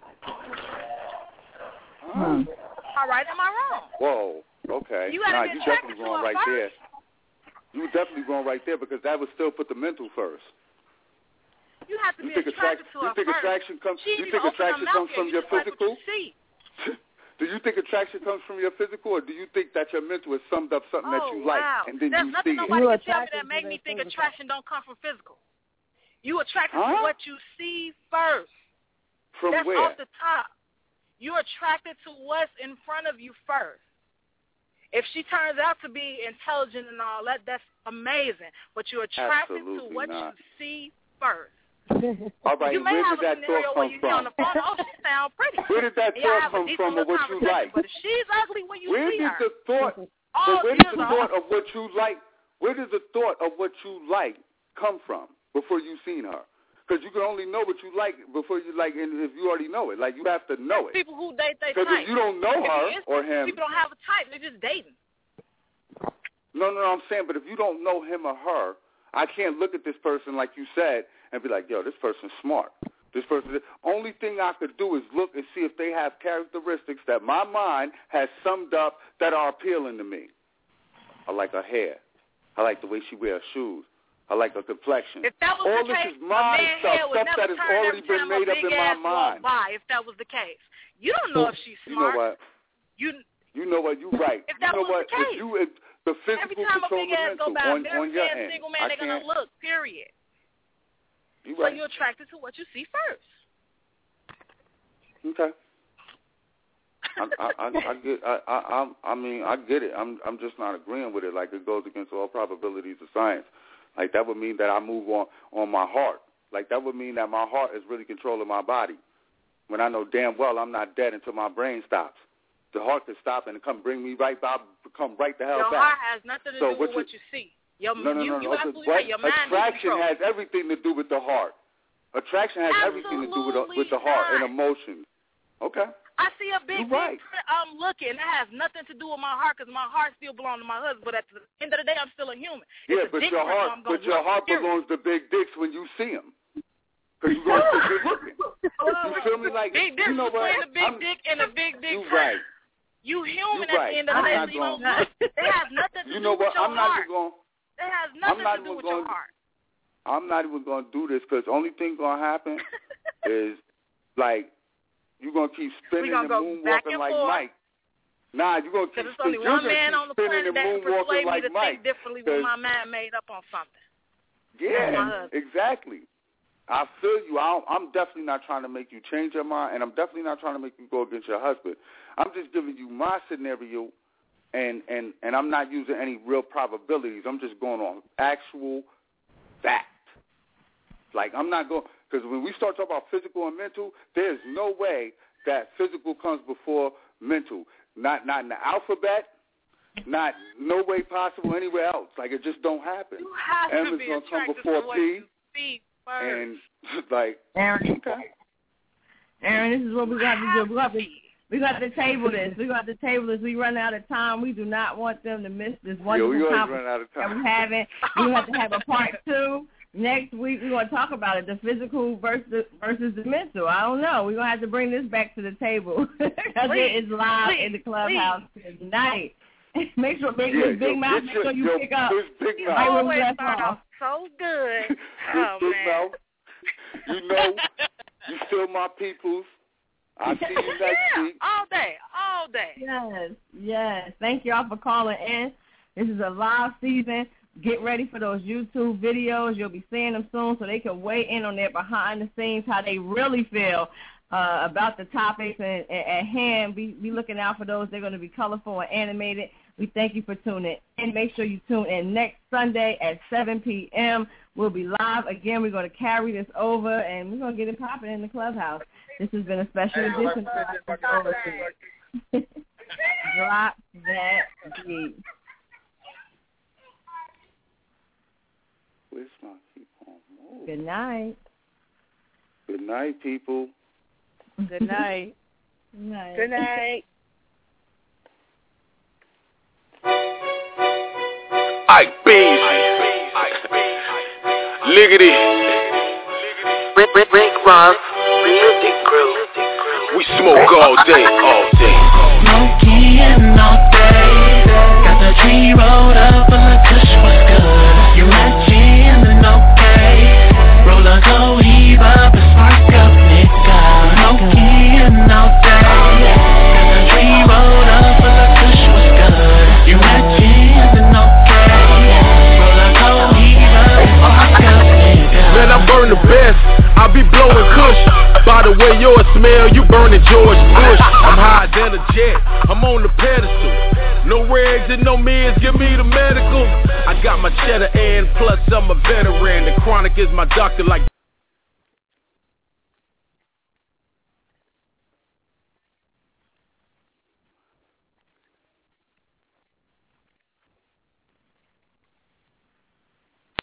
huh? All right, am I wrong? Whoa, okay. You gotta nah, be you attracted definitely to going her right first. there. You were definitely going right there because that would still put the mental first. You have to You be think attracted attract- to you her think first. attraction comes? She You ain't think even open her attraction mouth comes yet. from You your just like what physical? you see. Do you think attraction comes from your physical, or do you think that your mental has summed up something that Oh, you like, wow. and then There's you nothing see it? nobody You can tell me attracted that to make their me think physical. attraction don't come from physical. You attracted Huh? to what you see first. From That's where? off the top. You're attracted to what's in front of you first. If she turns out to be intelligent and all that, that's amazing. But you're attracted Absolutely to what not. you see first. All right, you may where have did a that scenario thought where come you see on from? the phone, oh, she sound pretty. Where did that And y'all thought have a come decent from, or little what you conversation, like? But if she's ugly when you Where see did her, the thought? all But where did the tears thought are- of what you like? Where did the thought of what you like come from before you seen her? Because you can only know what you like before you like, and if you already know it, like you have to know it. people who date they Because type. if you don't know If her you is- or him, people don't have a type. They're just dating. no, no, no, I'm saying, but if you don't know him or her, I can't look at this person like you said and be like, yo, this person's smart. This person, the only thing I could do is look and see if they have characteristics that my mind has summed up that are appealing to me. I like her hair. I like the way she wears shoes. I like her complexion. If that was All the this case, is mind a man stuff, head would stuff never that has turn already every been time made a up big in my ass mind. walk by. If that was the case, you don't know if she's You know smart. what? You You know what? You're right. If that you know was what? the case. If you, if the physical every time a control big the ass mental go by, on, every on your man, end, single man, I they're gonna can't. look. Period. You're So right. you're attracted to what you see first. Okay. I, I, I, I get. I, I, I'm- I mean, I get it. I'm, I'm just not agreeing with it. Like it goes against all probabilities of science. Like that would mean that I move on on my heart. Like that would mean that my heart is really controlling my body. When I know damn well I'm not dead until my brain stops. The heart can stop and come bring me right back, come right the hell Your back. heart has nothing to So do what with what you see. Your, No, no, you, no, you no. absolutely But right. Your mind is attraction control. has everything to do with the heart. Attraction has everything to do with the, with the heart and emotions. Okay. I see a big, You're right. big print, I'm looking. That has nothing to do with my heart because my heart still belongs to my husband. But at the end of the day, I'm still a human. Yeah, It's a but dick your print, so heart, I'm gonna but your look. heart Period. belongs to big dicks when you see them. Because you're going to see good looking. You feel me? Like, big you know what? between a big I'm, dick and a big dick you print. right. You human You at right. the end of the I'm day, not so you don't gonna- look. It has nothing to You do know with what? your I'm not heart. even going. It has I'm nothing not to do even with going. your heart. I'm not even going to do this because the only thing going to happen is like you're going to keep spinning gonna and go back moonwalking and like forth. Mike. Nah, you're going to keep Because it's only you're one gonna man keep on the spinning planet and that can moonwalking persuade me like to Mike. think differently when 'Cause- my mind made up on something. Yeah, exactly. I feel you. I don't, I'm definitely not trying to make you change your mind, and I'm definitely not trying to make you go against your husband. I'm just giving you my scenario, and, and, and I'm not using any real probabilities. I'm just going on actual fact. Like, I'm not going, because when we start talking about physical and mental, there's no way that physical comes before mental. Not not in the alphabet, not no way possible anywhere else. Like, it just don't happen. You have to M's be gonna come attracted before to what P, you see first. and like, Aaron, okay. Aaron, this is what we got to do. We got to we got to table this. We got to table this. We run out of time. We do not want them to miss this Yeah, wonderful we always conversation run out of that time. we having. We have to have a part two. Next week we're going to talk about it, the physical versus versus the mental. I don't know. We're going to have to bring this back to the table because it is live please, in the clubhouse tonight. Make sure, Big, Yeah, big yo, Mouth, get make your- sure you yo, pick up. this Big You Mouth. Right when we always left start off. off so good. This Oh, Big man. Mouth, you know, you still my peoples. I'll see you next yeah, week. all day, all day. Yes, yes. Thank y'all for calling in. This is a live season. Get ready for those YouTube videos. You'll be seeing them soon so they can weigh in on their behind the scenes, how they really feel uh, about the topics and, and at hand. Be, be looking out for those. They're going to be colorful and animated. We thank you for tuning in. Make sure you tune in next Sunday at seven p.m. We'll be live again. We're going to carry this over, and we're going to get it popping in the clubhouse. This has been a special edition of Drop That Beat. Where's my keep on moving? Good night. Good night, people. Good night. Good night. Good night. Ike Beasley. Liggity. Rick, Rick, Rick Ross Music Crew. We smoke all day, all day. Smoking all day. Got the tree rolled up and the kush was good. You matching and okay. Roll a go, heave up and spark up, nigga. Smoking all day. Got the tree rolled up and the kush was good. You matching and okay. Roll a go, heave up and spark up, nigga. Man, I burn the best. I be blowing kush. By the way yours smell, you burning George Bush. I'm higher than a jet. I'm on the pedestal. No regs and no meds, give me the medical. I got my cheddar and plus I'm a veteran. The chronic is my doctor like